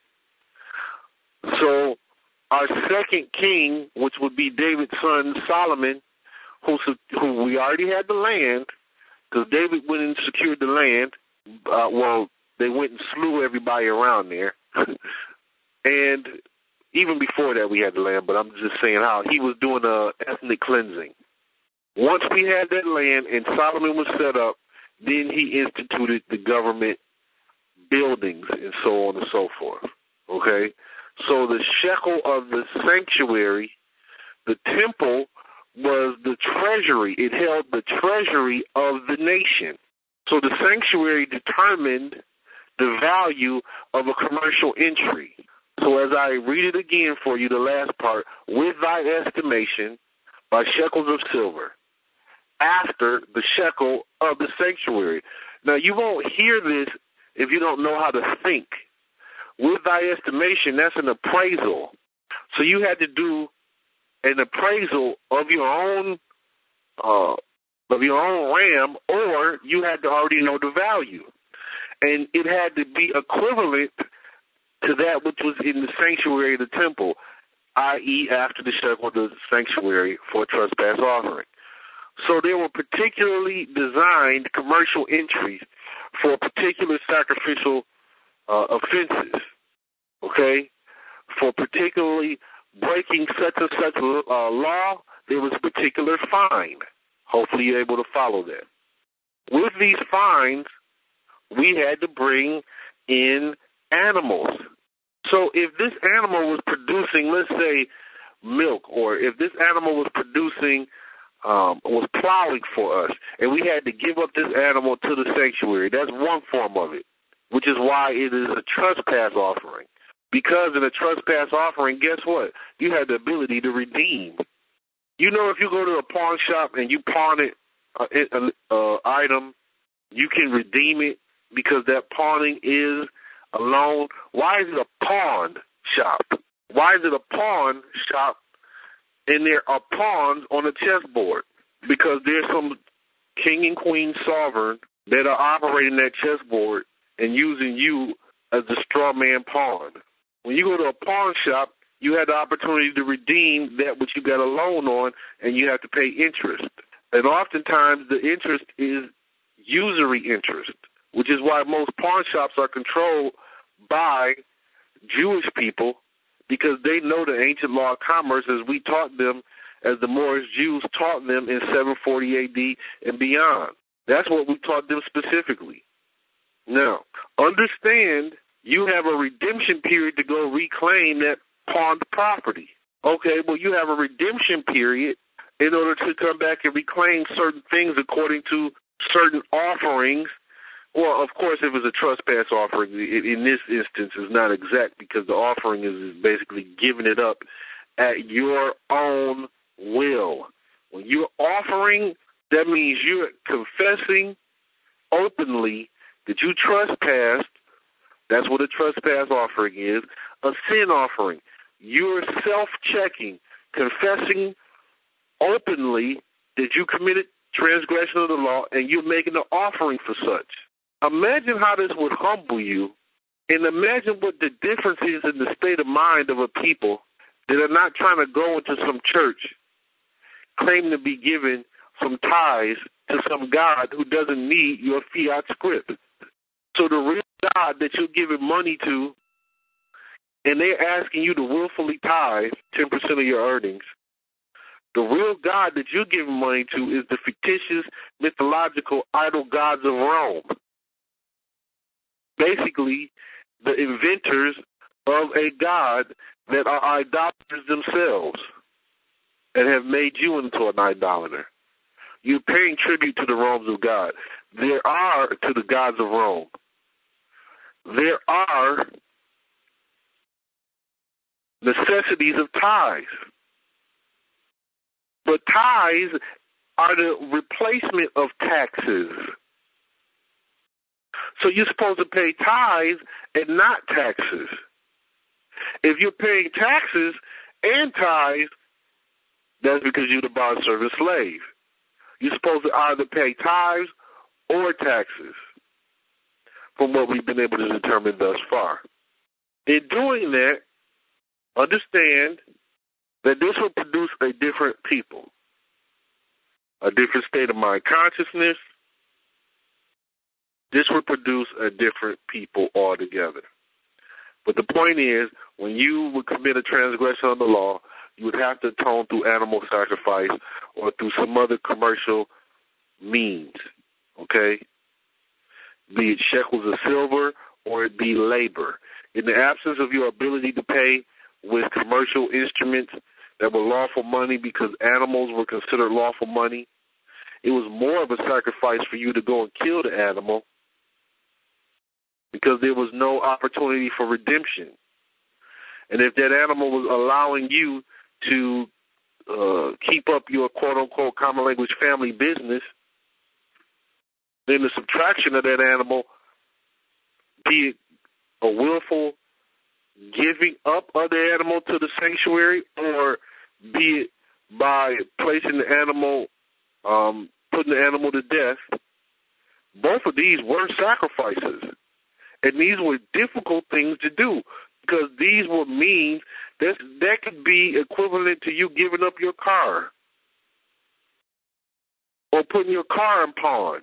So our second king, which would be David's son Solomon, who, who we already had the land, because David went and secured the land. Uh, well, they went and slew everybody around there. And even before that, we had the land, but I'm just saying how he was doing a ethnic cleansing. Once we had that land and Solomon was set up, then he instituted the government buildings and so on and so forth. Okay? So the shekel of the sanctuary, the temple, was the treasury. It held the treasury of the nation. So the sanctuary determined the value of a commercial entry. So as I read it again for you, the last part, with thy estimation by shekels of silver, after the shekel of the sanctuary. Now, you won't hear this if you don't know how to think. With thy estimation, that's an appraisal. So you had to do an appraisal of your own uh, of your own ram, or you had to already know the value. And it had to be equivalent to that which was in the sanctuary of the temple. that is after the shekel of the sanctuary for a trespass offering. So there were particularly designed commercial entries for particular sacrificial uh, offenses, okay? For particularly breaking such and such uh, law, there was a particular fine. Hopefully you're able to follow that. With these fines, we had to bring in animals. So if this animal was producing, let's say, milk, or if this animal was producing, um, was plowing for us, and we had to give up this animal to the sanctuary, that's one form of it, which is why it is a trespass offering. Because in a trespass offering, guess what? You have the ability to redeem. You know, if you go to a pawn shop and you pawn it, an uh, uh, item, you can redeem it because that pawning is a loan. Why is it a pawn shop? Why is it a pawn shop and there are pawns on a chessboard? Because there's some king and queen sovereign that are operating that chessboard and using you as the straw man pawn. When you go to a pawn shop, you have the opportunity to redeem that which you got a loan on, and you have to pay interest. And oftentimes the interest is usury interest, which is why most pawn shops are controlled by Jewish people, because they know the ancient law of commerce as we taught them, as the Moorish Jews taught them in seven forty A D and beyond. That's what we taught them specifically. Now, understand you have a redemption period to go reclaim that pawned property. Okay, well, you have a redemption period in order to come back and reclaim certain things according to certain offerings. Well, of course, if it's a trespass offering, in this instance, it's not exact because the offering is basically giving it up at your own will. When you're offering, that means you're confessing openly that you trespassed. That's what a trespass offering is, a sin offering. You're self-checking, confessing openly that you committed transgression of the law, and you're making an offering for such. Imagine how this would humble you, and imagine what the difference is in the state of mind of a people that are not trying to go into some church, claim to be given some tithes to some God who doesn't need your fiat script. So the real God that you're giving money to, and they're asking you to willfully tithe ten percent of your earnings, the real God that you're giving money to is the fictitious, mythological, idol gods of Rome. Basically, the inventors of a God that are idolaters themselves and have made you into an idolater. You're paying tribute to the Romes of God. There are, to the gods of Rome, there are necessities of tithes. But tithes are the replacement of taxes. So you're supposed to pay tithes and not taxes. If you're paying taxes and tithes, that's because you're the bond-servant slave. You're supposed to either pay tithes or taxes, from what we've been able to determine thus far. In doing that, understand that this will produce a different people, a different state of mind consciousness. This will produce a different people altogether. But the point is, when you would commit a transgression of the law, you would have to atone through animal sacrifice or through some other commercial means, okay? Be it shekels of silver or it be labor. In the absence of your ability to pay with commercial instruments that were lawful money because animals were considered lawful money, it was more of a sacrifice for you to go and kill the animal because there was no opportunity for redemption. And if that animal was allowing you to uh, keep up your quote-unquote common language family business, then the subtraction of that animal, be it a willful giving up of the animal to the sanctuary, or be it by placing the animal, um, putting the animal to death, both of these were sacrifices. And these were difficult things to do. because these were means that that could be equivalent to you giving up your car or putting your car in pawn.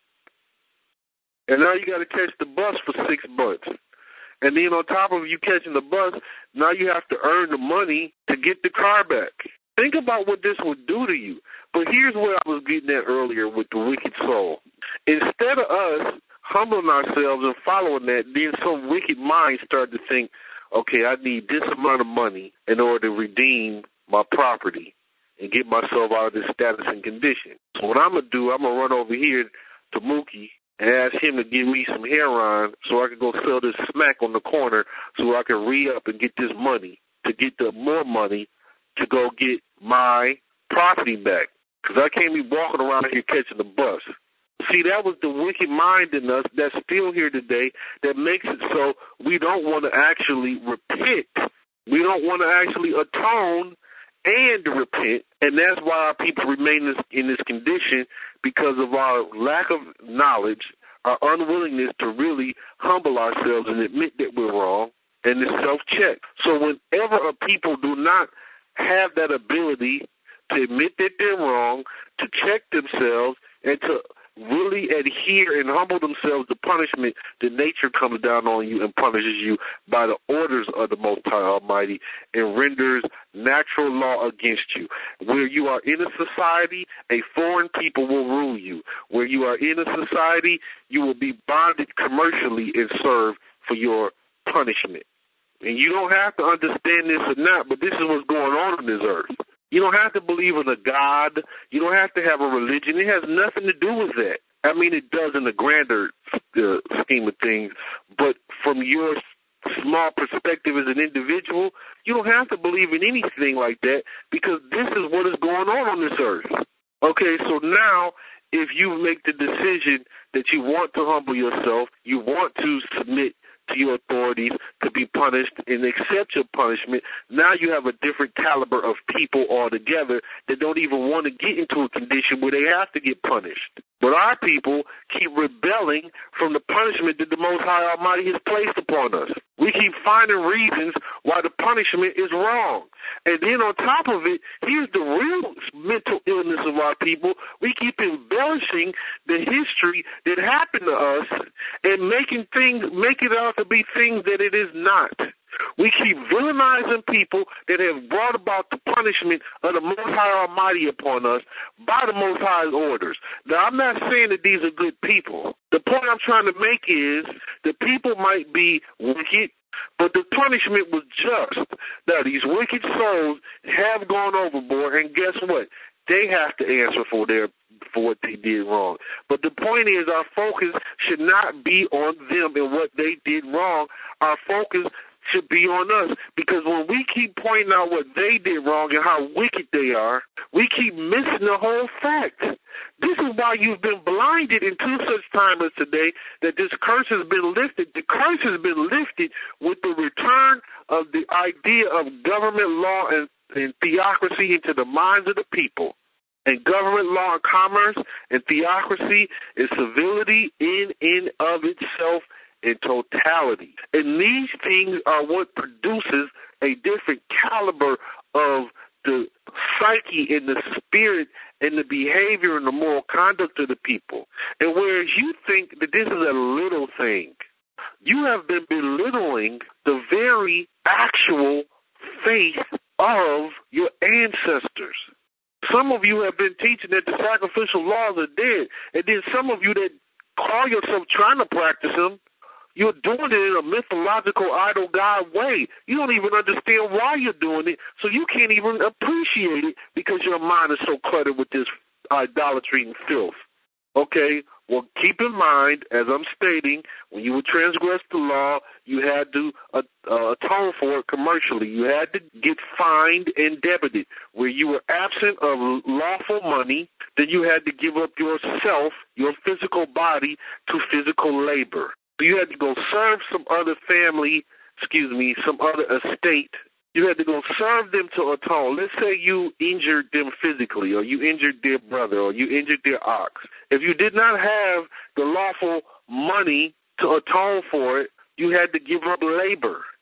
And now you got to catch the bus for six months. And then on top of you catching the bus, now you have to earn the money to get the car back. Think about what this would do to you. But here's what I was getting at earlier with the wicked soul. Instead of us humbling ourselves and following that, then some wicked mind started to think, okay, I need this amount of money in order to redeem my property and get myself out of this status and condition. So what I'm going to do, I'm going to run over here to Mookie and ask him to give me some heroin so I can go sell this smack on the corner so I can re-up and get this money, to get the more money to go get my property back. Because I can't be walking around here catching the bus. See, that was the wicked mind in us that's still here today that makes it so we don't want to actually repent. We don't want to actually atone and repent, and that's why our people remain in this, in this condition, because of our lack of knowledge, our unwillingness to really humble ourselves and admit that we're wrong, and to self-check. So whenever a people do not have that ability to admit that they're wrong, to check themselves, and to really adhere and humble themselves to punishment, the nature comes down on you and punishes you by the orders of the Most High Almighty and renders natural law against you. Where you are in a society, a foreign people will rule you. Where you are in a society, you will be bonded commercially and served for your punishment. And you don't have to understand this or not, but this is what's going on on this earth. You don't have to believe in a God. You don't have to have a religion. It has nothing to do with that. I mean, it does in the grander uh, scheme of things, but from your small perspective as an individual, you don't have to believe in anything like that, because this is what is going on on this earth. Okay, so now if you make the decision that you want to humble yourself, you want to submit to your authorities to be punished and accept your punishment, now you have a different caliber of people altogether that don't even want to get into a condition where they have to get punished. But our people keep rebelling from the punishment that the Most High Almighty has placed upon us. We keep finding reasons why the punishment is wrong. And then on top of it, here's the real mental illness of our people. We keep embellishing the history that happened to us and making things, make it out to be things that it is not. We keep villainizing people that have brought about the punishment of the Most High Almighty upon us by the Most High's orders. Now, I'm not saying that these are good people. The point I'm trying to make is the people might be wicked, but the punishment was just. Now, these wicked souls have gone overboard, and guess what? They have to answer for their for what they did wrong. But the point is, our focus should not be on them and what they did wrong. Our focus should be on us, because when we keep pointing out what they did wrong and how wicked they are, we keep missing the whole fact. This is why you've been blinded until such time as today that this curse has been lifted. The curse has been lifted with the return of the idea of government law and, and theocracy into the minds of the people. And government law and commerce and theocracy is civility in and of itself in totality. And these things are what produces a different caliber of the psyche and the spirit and the behavior and the moral conduct of the people. And whereas you think that this is a little thing, you have been belittling the very actual faith of your ancestors. Some of you have been teaching that the sacrificial laws are dead, and then some of you that call yourself trying to practice them, you're doing it in a mythological, idol God way. You don't even understand why you're doing it, so you can't even appreciate it because your mind is so cluttered with this idolatry and filth. Okay? Well, keep in mind, as I'm stating, when you would transgress the law, you had to uh, uh, atone for it commercially. You had to get fined and debited. Where you were absent of lawful money, then you had to give up yourself, your physical body, to physical labor. So you had to go serve some other family, excuse me, some other estate. You had to go serve them to atone. Let's say you injured them physically, or you injured their brother, or you injured their ox. If you did not have the lawful money to atone for it, you had to give up labor.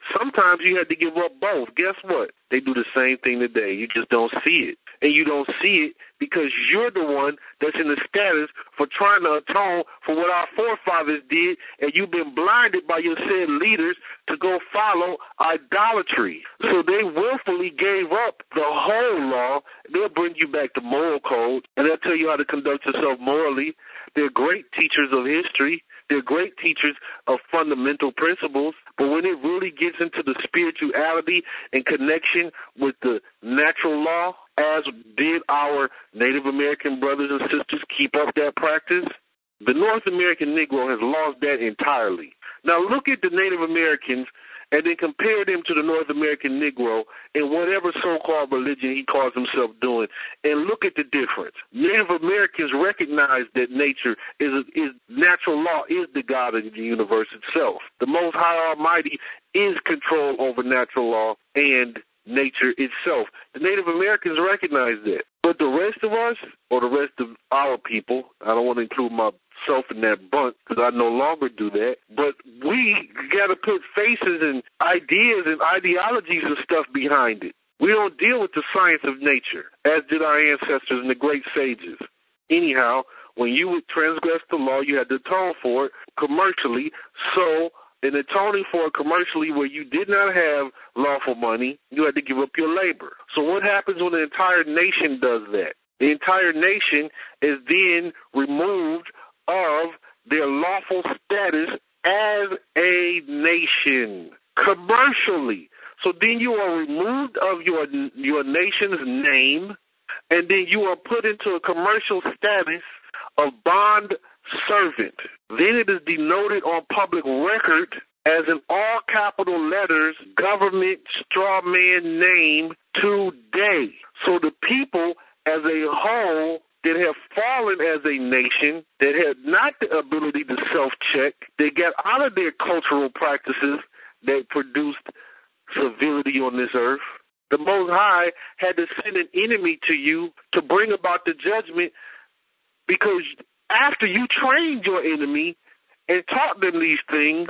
Sometimes you had to give up both. Guess what? They do the same thing today. You just don't see it. And you don't see it because you're the one that's in the status for trying to atone for what our forefathers did, and you've been blinded by your said leaders to go follow idolatry. So they willfully gave up the whole law. They'll bring you back to moral code, and they'll tell you how to conduct yourself morally. They're great teachers of history. They're great teachers of fundamental principles, but when it really gets into the spirituality and connection with the natural law, as did our Native American brothers and sisters keep up that practice, the North American Negro has lost that entirely. Now look at the Native Americans and then compare them to the North American Negro in whatever so-called religion he calls himself doing, and look at the difference. Native Americans recognize that nature is, is natural law is the God of the universe itself. The Most High Almighty is control over natural law and nature itself. The Native Americans recognize that. But the rest of us, or the rest of our people, I don't want to include myself in that bunt because I no longer do that, but we got to put faces and ideas and ideologies and stuff behind it. We don't deal with the science of nature, as did our ancestors and the great sages. Anyhow, when you would transgress the law, you had to atone for it commercially, so in atoning for it commercially where you did not have lawful money, you had to give up your labor. So what happens when the entire nation does that? The entire nation is then removed of their lawful status as a nation commercially. So then you are removed of your your nation's name, and then you are put into a commercial status of bond servant. Then it is denoted on public record as in all capital letters, government straw man name today. So the people as a whole that have fallen as a nation, that had not the ability to self-check, they got out of their cultural practices that produced civility on this earth. The Most High had to send an enemy to you to bring about the judgment, because after you trained your enemy and taught them these things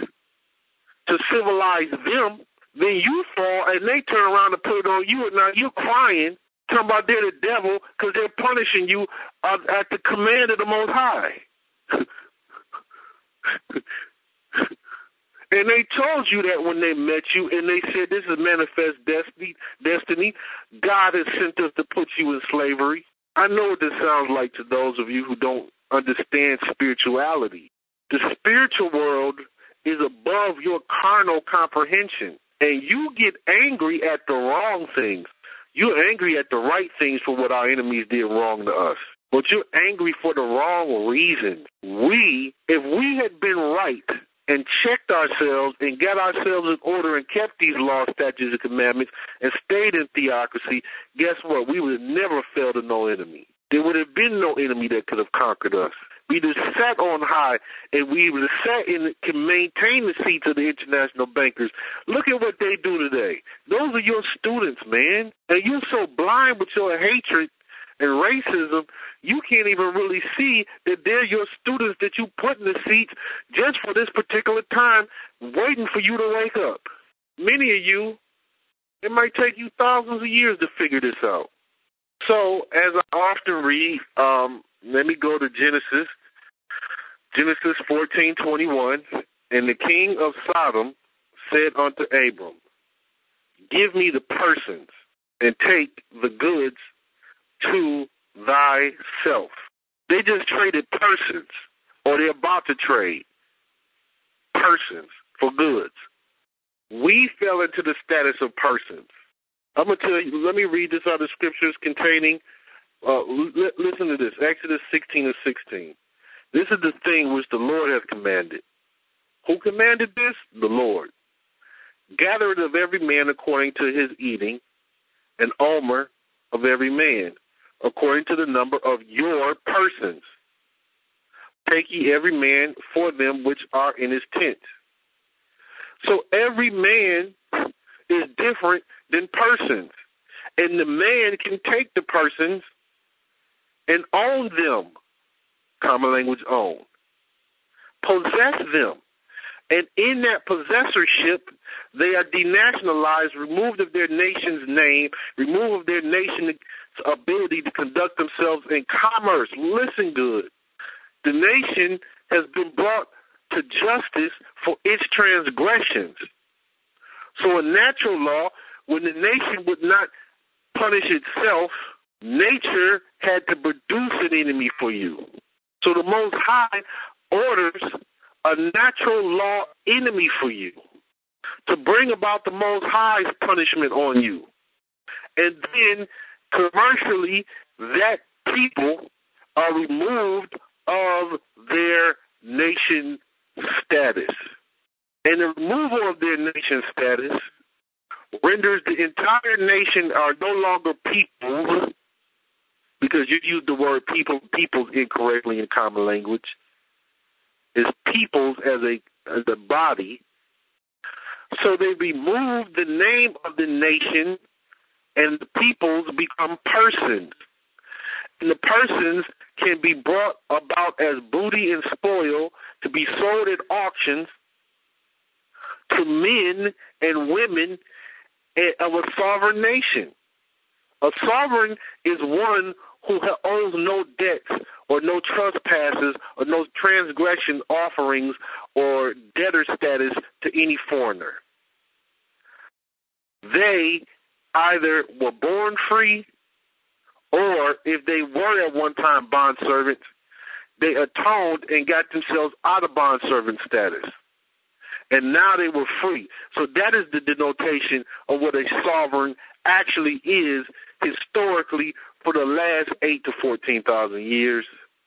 to civilize them, then you fall and they turn around and put it on you, and now you're crying, talking about they're the devil because they're punishing you uh, at the command of the Most High. And they told you that when they met you, and they said this is manifest destiny. Destiny. God has sent us to put you in slavery. I know what this sounds like to those of you who don't understand spirituality. The spiritual world is above your carnal comprehension, and you get angry at the wrong things. You're angry at the right things for what our enemies did wrong to us, but you're angry for the wrong reasons. We, if we had been right and checked ourselves and got ourselves in order and kept these laws, statutes, and commandments and stayed in theocracy, guess what? We would have never fell to no enemy. There would have been no enemy that could have conquered us. We just sat on high, and we would have sat in, can maintain the seats of the international bankers. Look at what they do today. Those are your students, man. And you're so blind with your hatred and racism, you can't even really see that they're your students that you put in the seats just for this particular time, waiting for you to wake up. Many of you, it might take you thousands of years to figure this out. So, as I often read, um, let me go to Genesis, Genesis fourteen twenty-one. And the king of Sodom said unto Abram, give me the persons and take the goods to thyself. They just traded persons, or they're about to trade persons for goods. We fell into the status of persons. I'm going to tell you, let me read this out of scriptures containing, uh, l- listen to this, Exodus sixteen and sixteen. This is the thing which the Lord has commanded. Who commanded this? The Lord. Gather it of every man according to his eating, an omer of every man, according to the number of your persons. Take ye every man for them which are in his tent. So every man is different than persons. And the man can take the persons and own them. Common language, own. Possess them. And in that possessorship, they are denationalized, removed of their nation's name, removed of their nation's ability to conduct themselves in commerce. Listen good. The nation has been brought to justice for its transgressions. So in natural law, when the nation would not punish itself, nature had to produce an enemy for you. So the Most High orders a natural law enemy for you to bring about the Most High's punishment on you. And then commercially, that people are removed of their nation status. And the removal of their nation status renders the entire nation are no longer people, because you use the word people, peoples incorrectly in common language. It's peoples as a as a body. So they remove the name of the nation, and the peoples become persons. And the persons can be brought about as booty and spoil to be sold at auctions to men and women of a sovereign nation. A sovereign is one who owes no debts or no trespasses or no transgression offerings or debtor status to any foreigner. They either were born free, or if they were at one time bondservants, they atoned and got themselves out of bondservant status. And now they were free. So that is the denotation of what a sovereign actually is historically for the last eight to fourteen thousand years.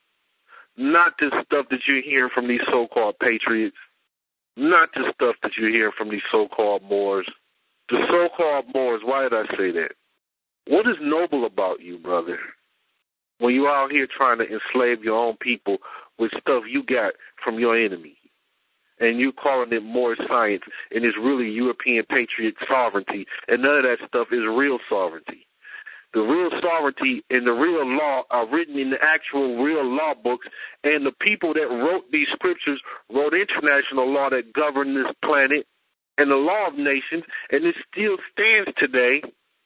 Not the stuff that you're hearing from these so-called patriots. Not the stuff that you're hearing from these so-called Moors. The so-called Moors, why did I say that? What is noble about you, brother, when you're out here trying to enslave your own people with stuff you got from your enemy? And you calling it more science, and it's really European patriot sovereignty, and none of that stuff is real sovereignty. The real sovereignty and the real law are written in the actual real law books, and the people that wrote these scriptures wrote international law that governed this planet and the law of nations, and it still stands today.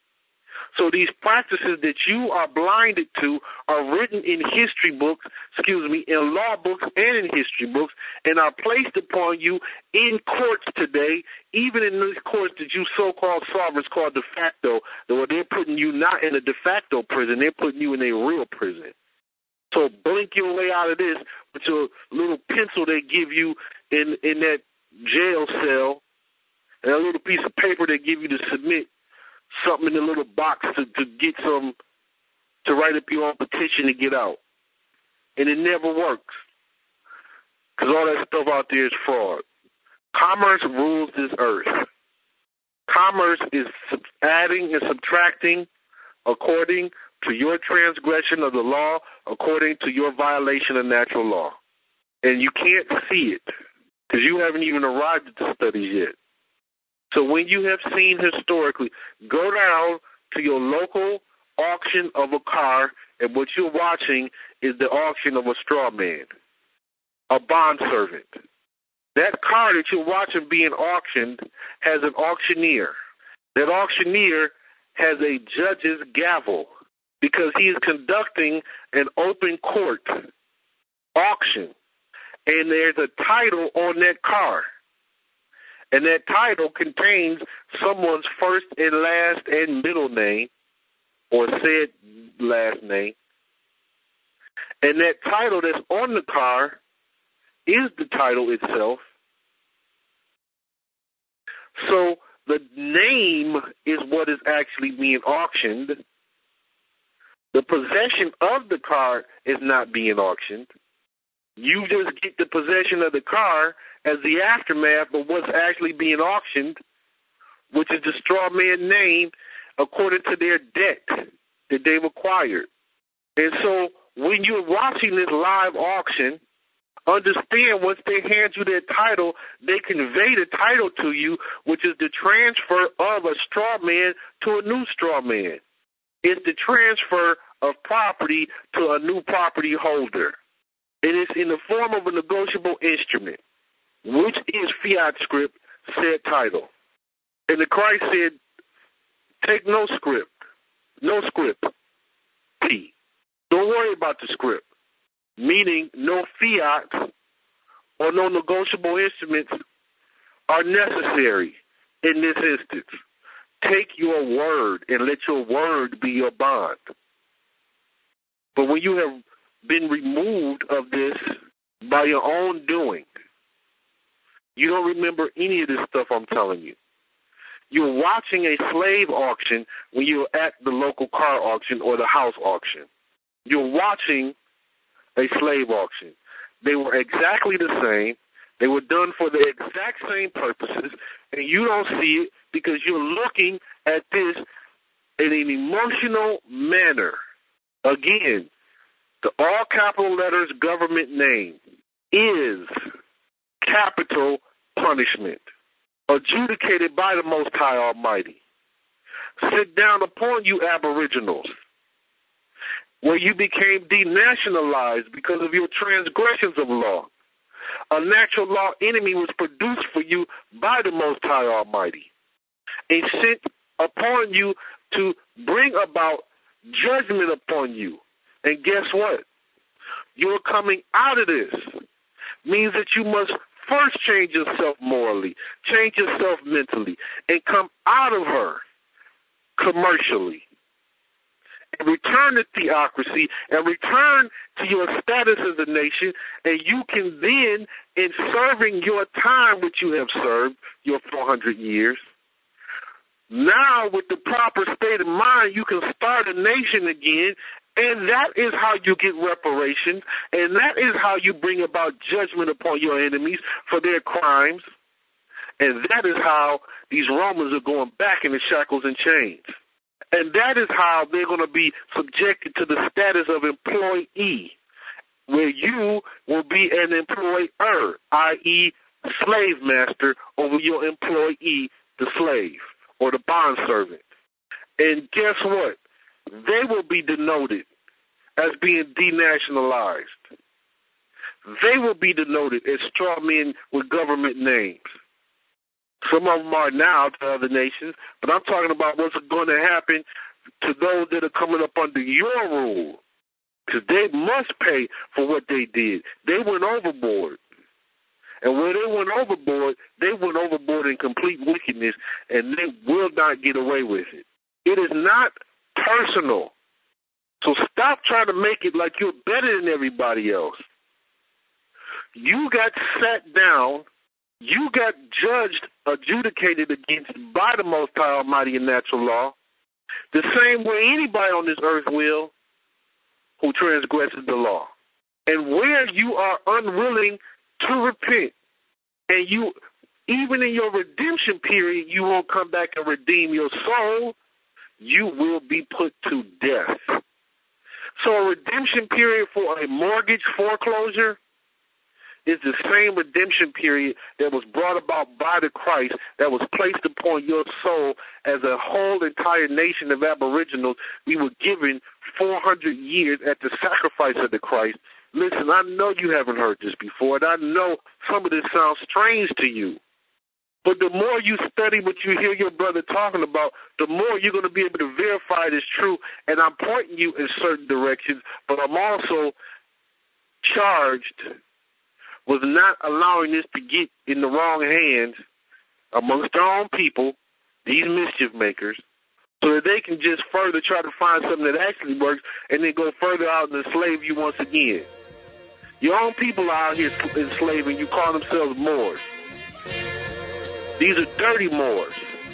So these practices that you are blinded to are written in history books, excuse me, in law books and in history books, and are placed upon you in courts today, even in these courts that you so-called sovereigns call de facto, where they're putting you not in a de facto prison, they're putting you in a real prison. So blink your way out of this with your little pencil they give you in, in that jail cell, and a little piece of paper they give you to submit something in a little box to, to get some, to write up your own petition to get out. And it never works, because all that stuff out there is fraud. Commerce rules this earth. Commerce is adding and subtracting according to your transgression of the law, according to your violation of natural law. And you can't see it, because you haven't even arrived at the studies yet. So when you have seen historically, go down to your local auction of a car, and what you're watching is the auction of a straw man, a bondservant. That car that you're watching being auctioned has an auctioneer. That auctioneer has a judge's gavel because he is conducting an open court auction, and there's a title on that car. And that title contains someone's first and last and middle name, or said last name. And that title that's on the car is the title itself. So the name is what is actually being auctioned. The possession of the car is not being auctioned. You just get the possession of the car as the aftermath of what's actually being auctioned, which is the straw man name according to their debt that they've acquired. And so when you're watching this live auction, understand once they hand you their title, they convey the title to you, which is the transfer of a straw man to a new straw man. It's the transfer of property to a new property holder. And it's in the form of a negotiable instrument, which is fiat script, said title. And the Christ said, take no script. No script. P. Don't worry about the script. Meaning no fiat or no negotiable instruments are necessary in this instance. Take your word and let your word be your bond. But when you have been removed of this by your own doing, you don't remember any of this stuff I'm telling you. You're watching a slave auction when you're at the local car auction or the house auction. You're watching a slave auction. They were exactly the same. They were done for the exact same purposes, and you don't see it because you're looking at this in an emotional manner. Again, the all capital letters government name is capital punishment, adjudicated by the Most High Almighty. Sit down upon you aboriginals, where you became denationalized because of your transgressions of law. A natural law enemy was produced for you by the Most High Almighty and sent upon you to bring about judgment upon you. And guess what? You're coming out of this. Means that you must first change yourself morally, change yourself mentally, and come out of her commercially. And return to theocracy and return to your status as a nation, and you can then, in serving your time which you have served, your four hundred years, now with the proper state of mind, you can start a nation again, and that is how you get reparations, and that is how you bring about judgment upon your enemies for their crimes, and that is how these Romans are going back in the shackles and chains. And that is how they're going to be subjected to the status of employee, where you will be an employer, that is slave master over your employee, the slave, or the bondservant. And guess what? They will be denoted as being denationalized. They will be denoted as straw men with government names. Some of them are now to other nations, but I'm talking about what's going to happen to those that are coming up under your rule, because they must pay for what they did. They went overboard. And when they went overboard, they went overboard in complete wickedness, and they will not get away with it. It is not personal. So stop trying to make it like you're better than everybody else. You got sat down. You got judged, adjudicated against by the Most High Almighty in natural law, the same way anybody on this earth will who transgresses the law. And where you are unwilling to repent, and you, even in your redemption period, you won't come back and redeem your soul, you will be put to death. So a redemption period for a mortgage foreclosure is the same redemption period that was brought about by the Christ, that was placed upon your soul as a whole entire nation of aboriginals. We were given four hundred years at the sacrifice of the Christ. Listen, I know you haven't heard this before, and I know some of this sounds strange to you. But the more you study what you hear your brother talking about, the more you're going to be able to verify it is true. And I'm pointing you in certain directions, but I'm also charged was not allowing this to get in the wrong hands amongst our own people, these mischief makers, so that they can just further try to find something that actually works and then go further out and enslave you once again. Your own people are out here enslaving you, call themselves Moors. These are dirty Moors.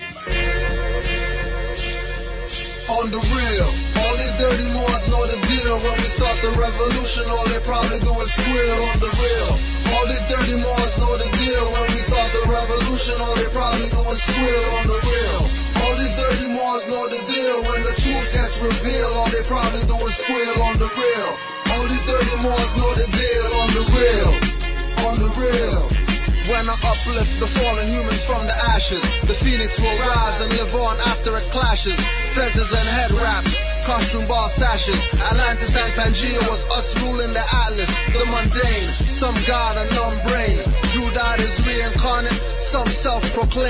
On the real, all these dirty Moors know the deal. When we start the revolution, all they probably do is squeal. On the real, all these dirty Moors know the deal. When we start the revolution, all they probably do is squeal. On the real, all these dirty Moors know the deal. When the truth gets revealed, all they probably do is squeal. On the real, all these dirty Moors know the deal. On the real, on the real. When I uplift the fallen humans from the ashes, the phoenix will rise and live on after it clashes. Fezzes and head wraps, costume ball sashes. Atlantis and Pangea was us ruling the atlas. The mundane, some god and numb brain. Judah is reincarnate, some self-proclaimed.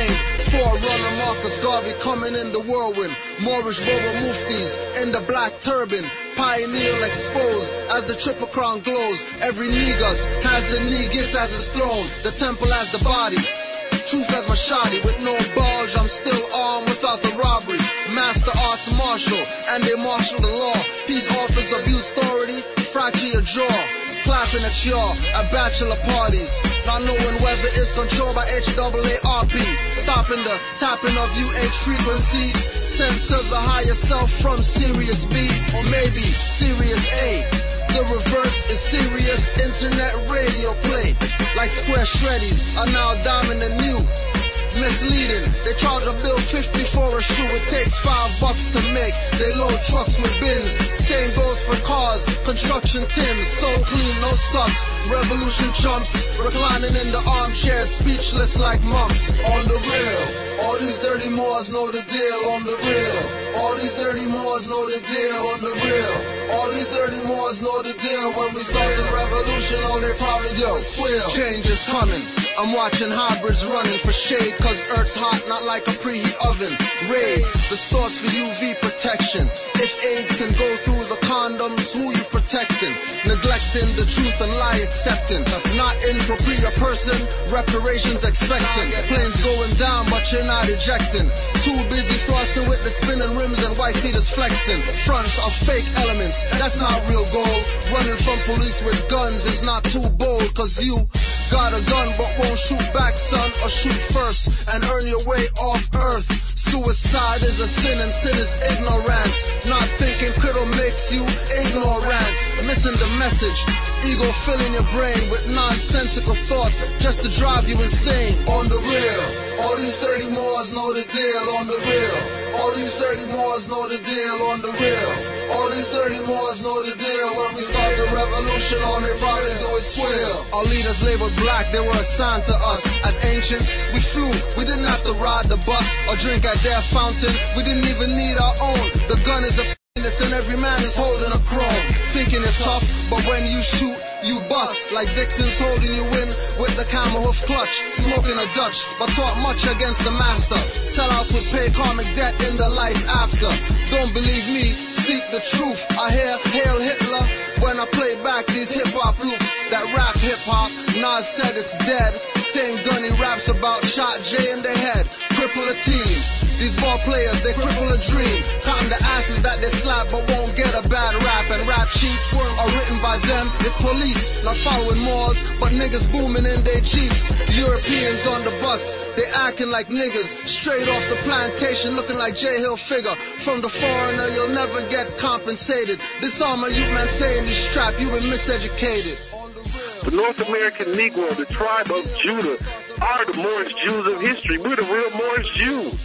forerunner Marcus Garvey coming in the whirlwind. Moorish Boba Muftis in the black turban. Pioneer exposed as the triple crown glows. Every negus has the negus as its throne. The temple as the body. Truth as my shoddy, with no bulge, I'm still armed without the robbery. Master arts martial, and they marshal the law. Peace office abuse authority, fracture your jaw. Clapping at y'all at bachelor parties. Not knowing whether it's controlled by H A A R P. Stopping the tapping of U H frequency. Sent to the higher self from Sirius B, or maybe Sirius A. The reverse is serious internet radio play. Like square shreddies are now dominant new. Misleading, they charge a bill fifty for a shoe. It takes five bucks to make. They load trucks with bins. Same goes for cars, construction Tims. So clean, no scuffs. Revolution chumps, reclining in the armchair, speechless like mumps. On the real, all these dirty Moors know the deal. On the real, all these dirty Moors know the deal. On the real, all these dirty Moors know the deal. When we start the revolution, all they probably do is squeal. Change is coming. I'm watching hybrids running for shade, cause Earth's hot, not like a preheat oven. Raid the stores for U V protection. If AIDS can go through the condoms, who you protecting? Neglecting the truth and lie accepting. Not in for pre a person, reparations expecting. Planes going down, but you're not ejecting. Too busy flossing with the spinning rims and white feet is flexing. Fronts are fake elements, that's not real gold. Running from police with guns is not too bold, cause you got a gun but won't shoot back, son, or shoot first and earn your way off earth. Suicide is a sin and sin is ignorance. Not thinking criddle makes you ignorant. Missing the message. Ego filling your brain with nonsensical thoughts just to drive you insane. On the real, all these dirty Moors know the deal. On the real, all these dirty Moors know the deal. On the real, all these dirty Moors know the deal. When we start the revolution, all they probably do is squeal. Our leaders labeled black, they were assigned to us. As ancients, we flew, we didn't have to ride the bus or drink at their fountain. We didn't even need our own. The gun is a and every man is holding a chrome. Thinking it's tough, but when you shoot, you bust. Like Vixen's holding you in with the camel hoof clutch. Smoking a Dutch, but taught much against the master. Sellouts would pay karmic debt in the life after. Don't believe me, seek the truth. I hear Hail Hitler when I play back these hip-hop loops. That rap hip-hop, Nas said it's dead. Same gun he raps about, shot Jay in the head. Cripple a team. These ball players, they cripple a dream. Counting the asses that they slap but won't get a bad rap. And rap sheets are written by them. It's police, not following Moors, but niggas booming in their Jeeps. Europeans on the bus, they acting like niggas. Straight off the plantation, looking like J Hill figure. From the foreigner, you'll never get compensated. This armor you man saying he's strapped, you been miseducated. The North American Negro, the tribe of Judah, are the Moorish Jews of history. We're the real Moorish Jews.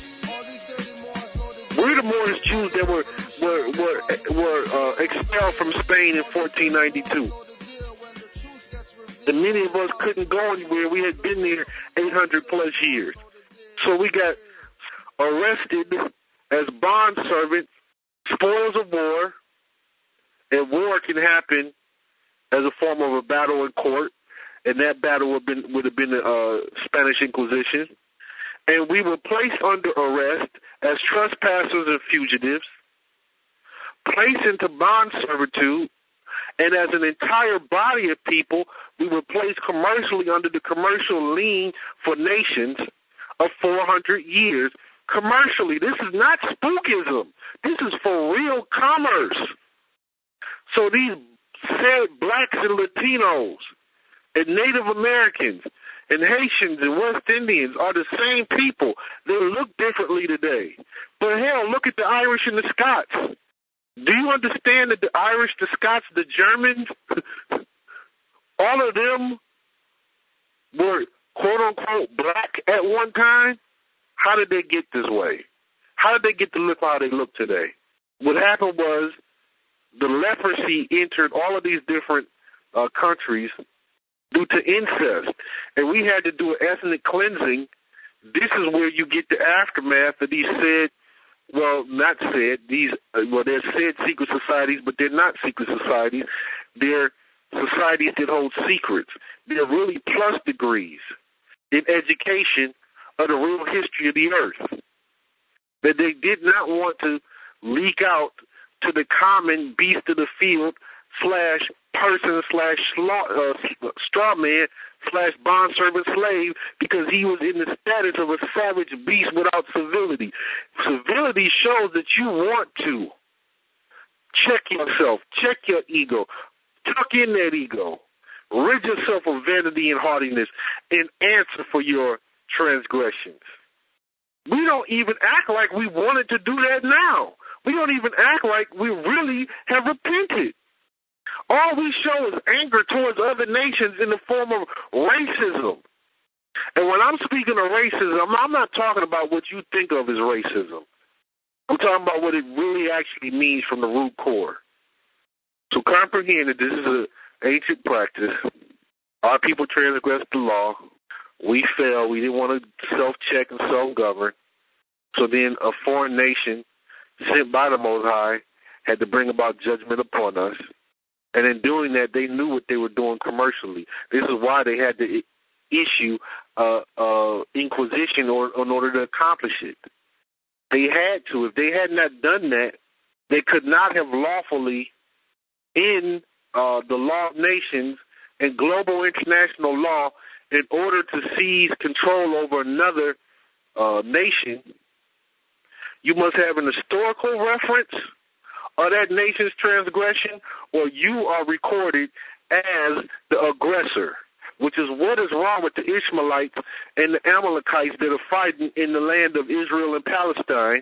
We're the Moorish Jews that were were were, were uh, expelled from Spain in fourteen ninety-two. And many of us couldn't go anywhere. We had been there eight hundred plus years. So we got arrested as bond servants, spoils of war, and war can happen as a form of a battle in court, and that battle would, been, would have been the uh, Spanish Inquisition. And we were placed under arrest as trespassers and fugitives, placed into bond servitude, and as an entire body of people, we were placed commercially under the commercial lien for nations of four hundred years. Commercially, this is not spookism. This is for real commerce. So these said blacks and Latinos and Native Americans and Haitians and West Indians are the same people. They look differently today. But hell, look at the Irish and the Scots. Do you understand that the Irish, the Scots, the Germans, all of them were quote-unquote black at one time? How did they get this way? How did they get to look how they look today? What happened was the leprosy entered all of these different uh, countries due to incest, and we had to do an ethnic cleansing. This is where you get the aftermath of these said, well, not said, these, uh, well, they're said secret societies, but they're not secret societies. They're societies that hold secrets. They're really plus degrees in education of the real history of the earth. That they did not want to leak out to the common beast of the field slash person slash uh, straw man slash bondservant slave, because he was in the status of a savage beast without civility. Civility shows that you want to check yourself, check your ego, tuck in that ego, rid yourself of vanity and haughtiness, and answer for your transgressions. We don't even act like we wanted to do that now. We don't even act like we really have repented. All we show is anger towards other nations in the form of racism. And when I'm speaking of racism, I'm not talking about what you think of as racism. I'm talking about what it really actually means from the root core. So comprehend that this is an ancient practice. Our people transgressed the law. We fell. We didn't want to self-check and self-govern. So then a foreign nation sent by the Most High had to bring about judgment upon us. And in doing that, they knew what they were doing commercially. This is why they had to issue uh, uh, inquisition or, in order to accomplish it. They had to. If they had not done that, they could not have lawfully, in uh, the law of nations and global international law, in order to seize control over another uh, nation, you must have an historical reference of that nation's transgression, or you are recorded as the aggressor, which is what is wrong with the Ishmaelites and the Amalekites that are fighting in the land of Israel and Palestine.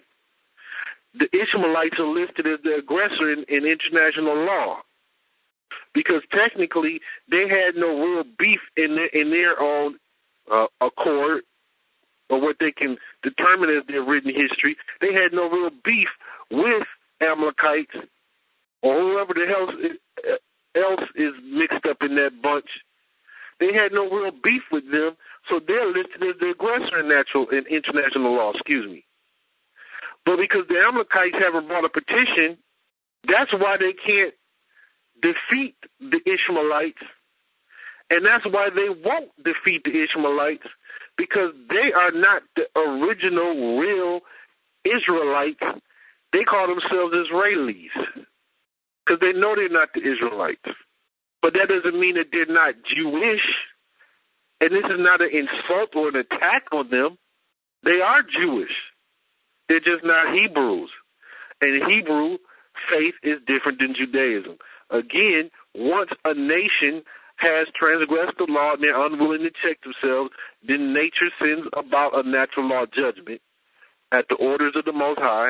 The Ishmaelites are listed as the aggressor in, in international law, because technically they had no real beef in their, in their own uh, accord, or what they can determine as their written history. They had no real beef with Amalekites or whoever the hell else is mixed up in that bunch. They had no real beef with them, so they're listed as the aggressor in natural in international law. Excuse me. But because the Amalekites haven't brought a petition, that's why they can't defeat the Ishmaelites, and that's why they won't defeat the Ishmaelites, because they are not the original, real Israelites. They call themselves Israelis because they know they're not the Israelites. But that doesn't mean that they're not Jewish, and this is not an insult or an attack on them. They are Jewish. They're just not Hebrews. And Hebrew faith is different than Judaism. Again, once a nation has transgressed the law and they're unwilling to check themselves, then nature sends about a natural law judgment at the orders of the Most High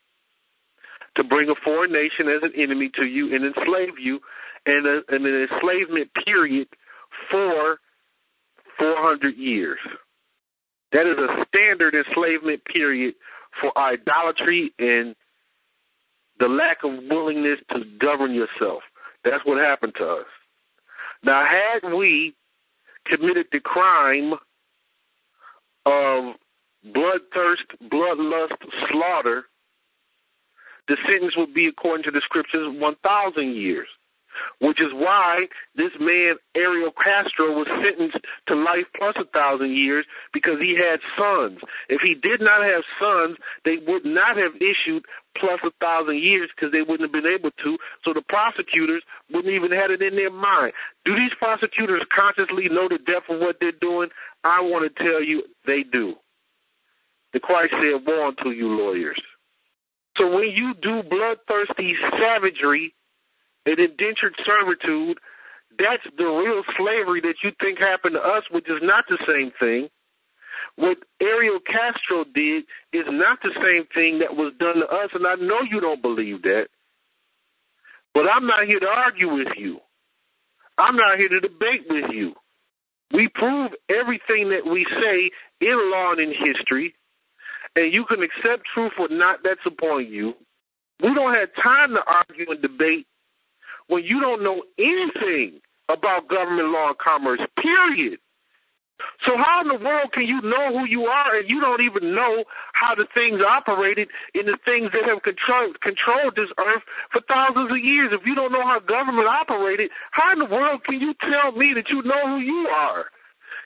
to bring a foreign nation as an enemy to you and enslave you, and, a, and an enslavement period for four hundred years. That is a standard enslavement period for idolatry and the lack of willingness to govern yourself. That's what happened to us. Now, had we committed the crime of bloodthirst, bloodlust, slaughter, the sentence would be, according to the scriptures, one thousand years, which is why this man, Ariel Castro, was sentenced to life plus one thousand years, because he had sons. If he did not have sons, they would not have issued plus one thousand years, because they wouldn't have been able to, so the prosecutors wouldn't even have it in their mind. Do these prosecutors consciously know the depth of what they're doing? I want to tell you they do. The Christ said, woe unto you lawyers. So when you do bloodthirsty savagery and indentured servitude, that's the real slavery that you think happened to us, which is not the same thing. What Ariel Castro did is not the same thing that was done to us, and I know you don't believe that. But I'm not here to argue with you. I'm not here to debate with you. We prove everything that we say in law and in history, and you can accept truth or not, that's upon you. We don't have time to argue and debate when you don't know anything about government law and commerce, period. So how in the world can you know who you are and you don't even know how the things operated in the things that have controlled, controlled this earth for thousands of years? If you don't know how government operated, how in the world can you tell me that you know who you are?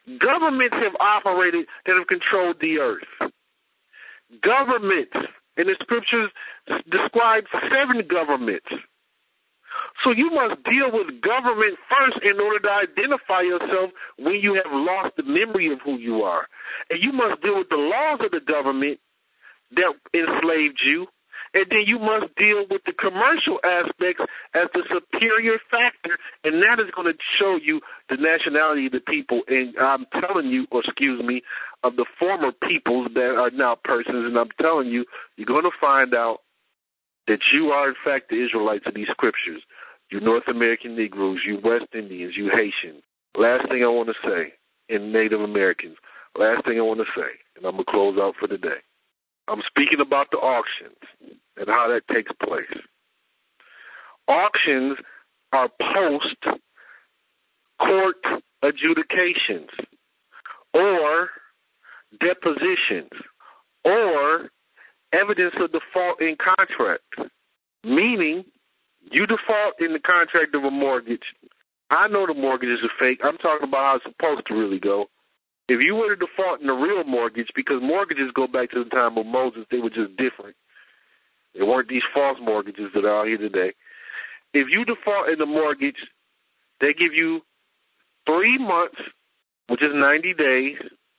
Governments have operated that have controlled the earth. Governments, and the scriptures describe seven governments. So you must deal with government first in order to identify yourself when you have lost the memory of who you are. And you must deal with the laws of the government that enslaved you. And then you must deal with the commercial aspects as the superior factor, and that is going to show you the nationality of the people. And I'm telling you, or excuse me, of the former peoples that are now persons, and I'm telling you, you're going to find out that you are, in fact, the Israelites of these scriptures. You North American Negroes, you West Indians, you Haitians. Last thing I want to say, and Native Americans, last thing I want to say, and I'm going to close out for the day. I'm speaking about the auctions and how that takes place. Auctions are post-court adjudications or depositions or evidence of default in contract, meaning you default in the contract of a mortgage. I know the mortgages are fake. I'm talking about how it's supposed to really go. If you were to default in a real mortgage, because mortgages go back to the time of Moses, they were just different. They weren't these false mortgages that are out here today. If you default in the mortgage, they give you three months, which is ninety days,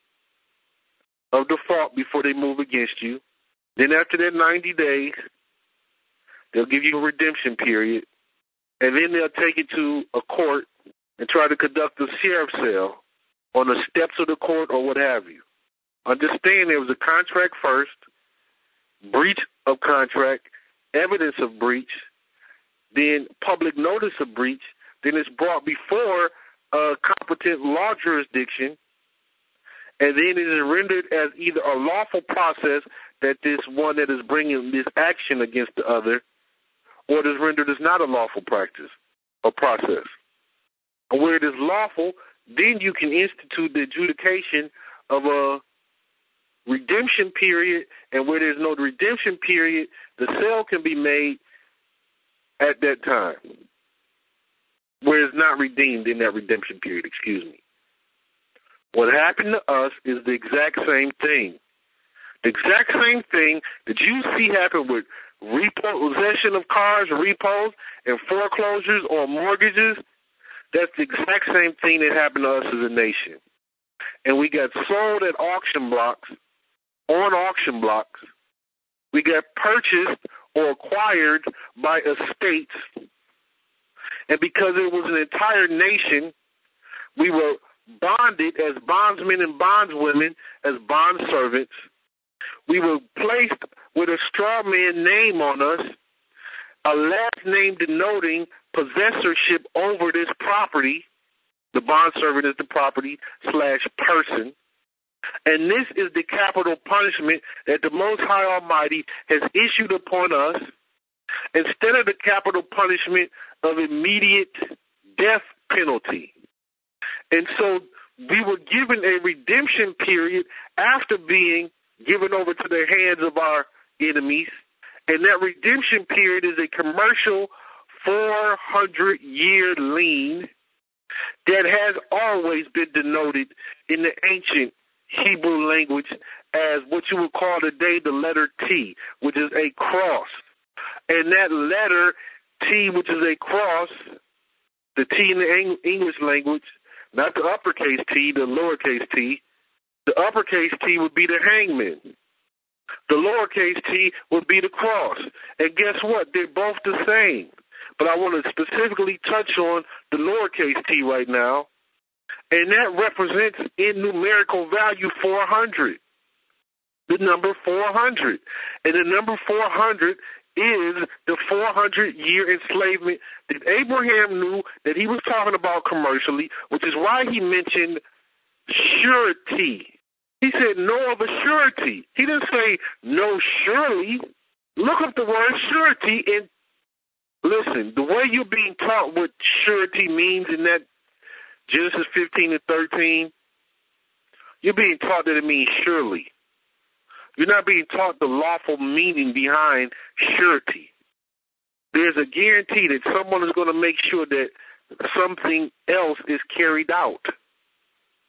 of default before they move against you. Then after that ninety days, they'll give you a redemption period, and then they'll take it to a court and try to conduct a sheriff's sale on the steps of the court or what have you. Understand there was a contract first, breach of contract, evidence of breach, then public notice of breach, then it's brought before a competent law jurisdiction, and then it is rendered as either a lawful process that this one that is bringing this action against the other, or it is rendered as not a lawful practice or process. And where it is lawful, then you can institute the adjudication of a redemption period, and where there's no redemption period, the sale can be made at that time, where it's not redeemed in that redemption period, excuse me. What happened to us is the exact same thing. The exact same thing that you see happen with repossession of cars, repos, and foreclosures or mortgages. That's the exact same thing that happened to us as a nation. And we got sold at auction blocks, on auction blocks. We got purchased or acquired by estates. And because it was an entire nation, we were bonded as bondsmen and bondswomen, as bondservants. We were placed with a straw man name on us, a last name denoting possessorship over this property. The bondservant is the property slash person. And this is the capital punishment that the Most High Almighty has issued upon us, instead of the capital punishment of immediate death penalty. And so we were given a redemption period after being given over to the hands of our enemies. And that redemption period is a commercial four hundred year lien that has always been denoted in the ancient Hebrew language as what you would call today the letter T, which is a cross. And that letter T, which is a cross, the T in the English language, not the uppercase T, the lowercase t, the uppercase T would be the hangman. The lowercase t would be the cross. And guess what? They're both the same. But I want to specifically touch on the lowercase t right now. And that represents in numerical value four hundred. The number four hundred. And the number four hundred is the four hundred year enslavement that Abraham knew that he was talking about commercially, which is why he mentioned surety. He said, no of a surety. He didn't say, no surely. Look up the word surety and listen, the way you're being taught what surety means in that Genesis fifteen and thirteen, you're being taught that it means surely. You're not being taught the lawful meaning behind surety. There's a guarantee that someone is going to make sure that something else is carried out.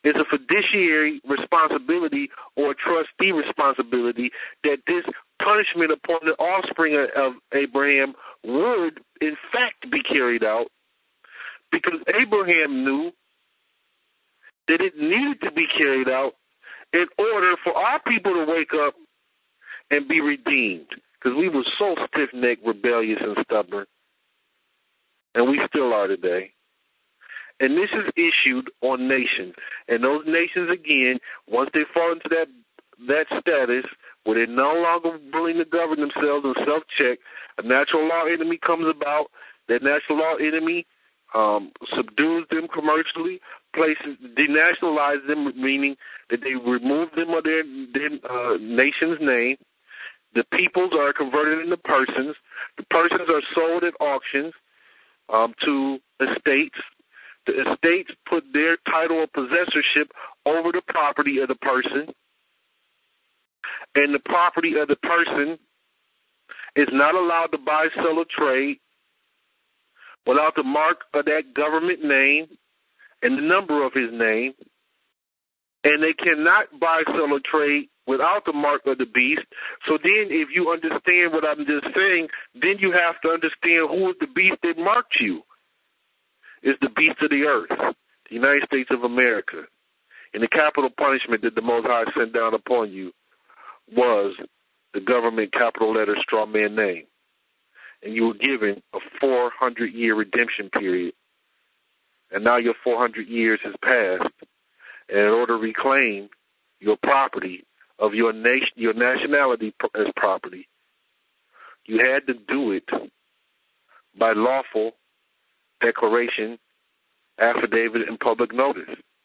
It's a fiduciary responsibility or a trustee responsibility that this punishment upon the offspring of Abraham would, in fact, be carried out, because Abraham knew that it needed to be carried out in order for our people to wake up and be redeemed, because we were so stiff-necked, rebellious, and stubborn, and we still are today. And this is issued on nations. And those nations, again, once they fall into that that status where they're no longer willing to govern themselves and self-check, a natural law enemy comes about. That natural law enemy um, subdues them commercially, places, denationalizes them, meaning that they remove them of their, their uh, nation's name. The peoples are converted into persons. The persons are sold at auctions um, to estates. The estates put their title of possessorship over the property of the person, and the property of the person is not allowed to buy, sell, or trade without the mark of that government name and the number of his name, and they cannot buy, sell, or trade without the mark of the beast. So then if you understand what I'm just saying, then you have to understand who is the beast that marked you. Is the beast of the earth, the United States of America. And the capital punishment that the Most High sent down upon you was the government capital letter straw man name. And you were given a four hundred year redemption period. And now your four hundred years has passed. And in order to reclaim your property of your nation, your nationality as property, you had to do it by lawful declaration, affidavit, and public notice.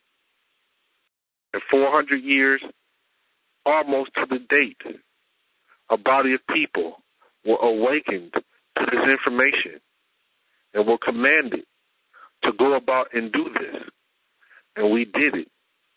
In four hundred years, almost to the date, a body of people were awakened to this information and were commanded to go about and do this. And we did it.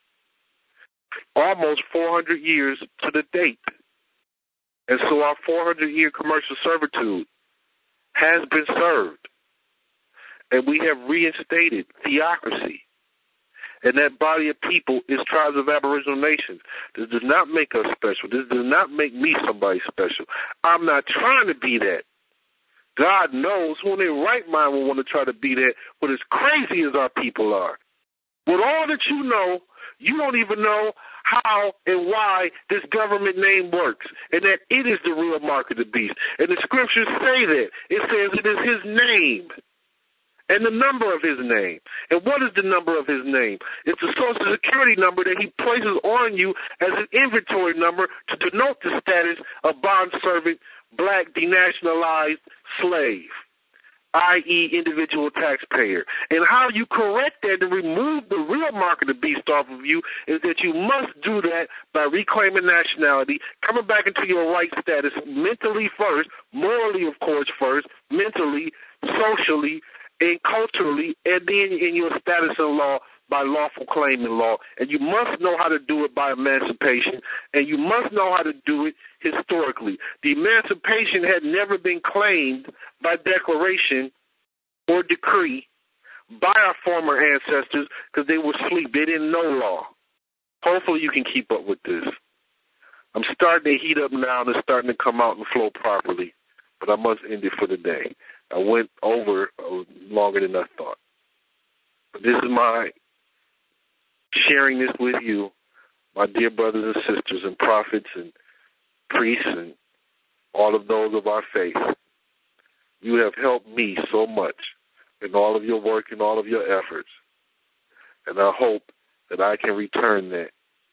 Almost four hundred years to the date. And so our four hundred year commercial servitude has been served. And we have reinstated theocracy. And that body of people is tribes of Aboriginal nations. This does not make us special. This does not make me somebody special. I'm not trying to be that. God knows who in their right mind will want to try to be that, but as crazy as our people are. With all that you know, you don't even know how and why this government name works, and that it is the real mark of the beast. And the scriptures say that. It says it is his name. And the number of his name. And what is the number of his name? It's the Social Security number that he places on you as an inventory number to denote the status of bond-servant, black, denationalized slave, that is individual taxpayer. And how you correct that and remove the real mark of the beast off of you is that you must do that by reclaiming nationality, coming back into your right status mentally first, morally, of course, first, mentally, socially, and culturally, and then in your status in law by lawful claim in law. And you must know how to do it by emancipation, and you must know how to do it historically. The emancipation had never been claimed by declaration or decree by our former ancestors because they were asleep. They didn't know law. Hopefully you can keep up with this. I'm starting to heat up now and it's starting to come out and flow properly, but I must end it for the day. I went over longer than I thought. But this is my sharing this with you, my dear brothers and sisters and prophets and priests and all of those of our faith. You have helped me so much in all of your work and all of your efforts. And I hope that I can return that.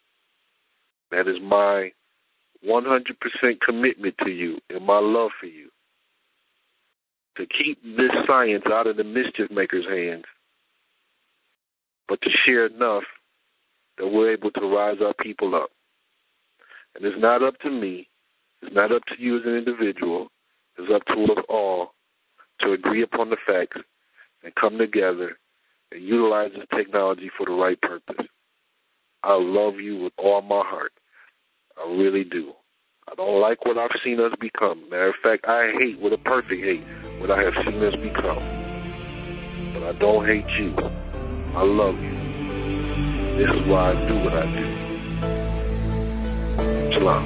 That is my one hundred percent commitment to you and my love for you. To keep this science out of the mischief maker's hands, but to share enough that we're able to rise our people up. And it's not up to me, it's not up to you as an individual, it's up to us all to agree upon the facts and come together and utilize this technology for the right purpose. I love you with all my heart. I really do. I don't like what I've seen us become. Matter of fact, I hate with a perfect hate what I have seen us become. But I don't hate you. I love you. This is why I do what I do. Shalom.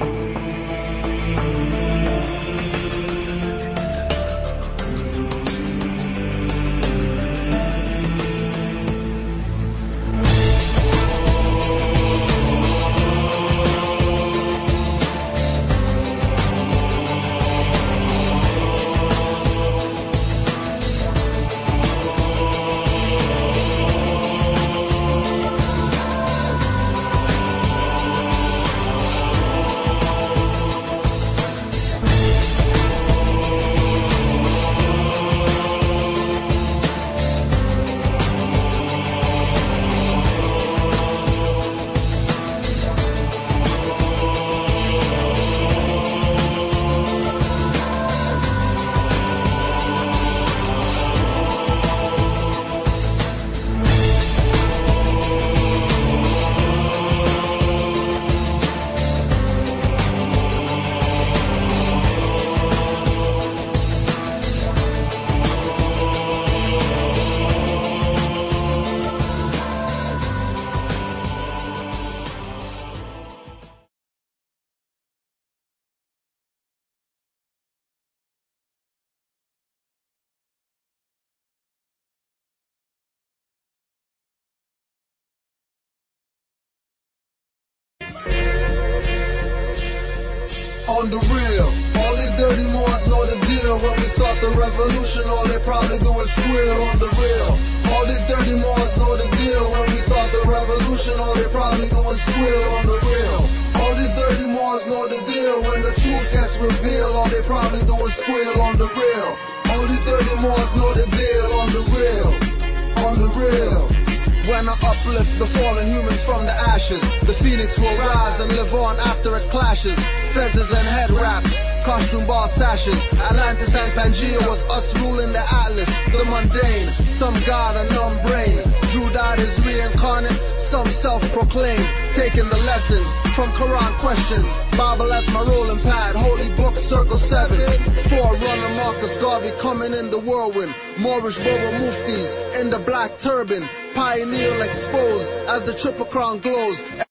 On the real, all these dirty Moors know the deal. When we start the revolution, all they probably do is squeal. On the real, all these dirty Moors know the deal. When we start the revolution, all they probably do is squeal. On the real, all these dirty Moors know the deal. When the truth gets revealed, all they probably do is squeal. On the real, all these dirty Moors know the deal. On the real, on the real. When I uplift the fallen humans from the ashes, the phoenix will rise and live on after it clashes. Fezzes and head wraps, costume bar sashes. Atlantis and Pangea was us ruling the atlas. The mundane, some god and numb brain. Drew died is reincarnate, some self-proclaimed. Taking the lessons from Quran questions. Bible as my rolling pad, holy book circle seven. Forerunner Marcus Garvey coming in the whirlwind. Moorish Boba Muftis in the black turban. Pioneer exposed as the triple crown glows.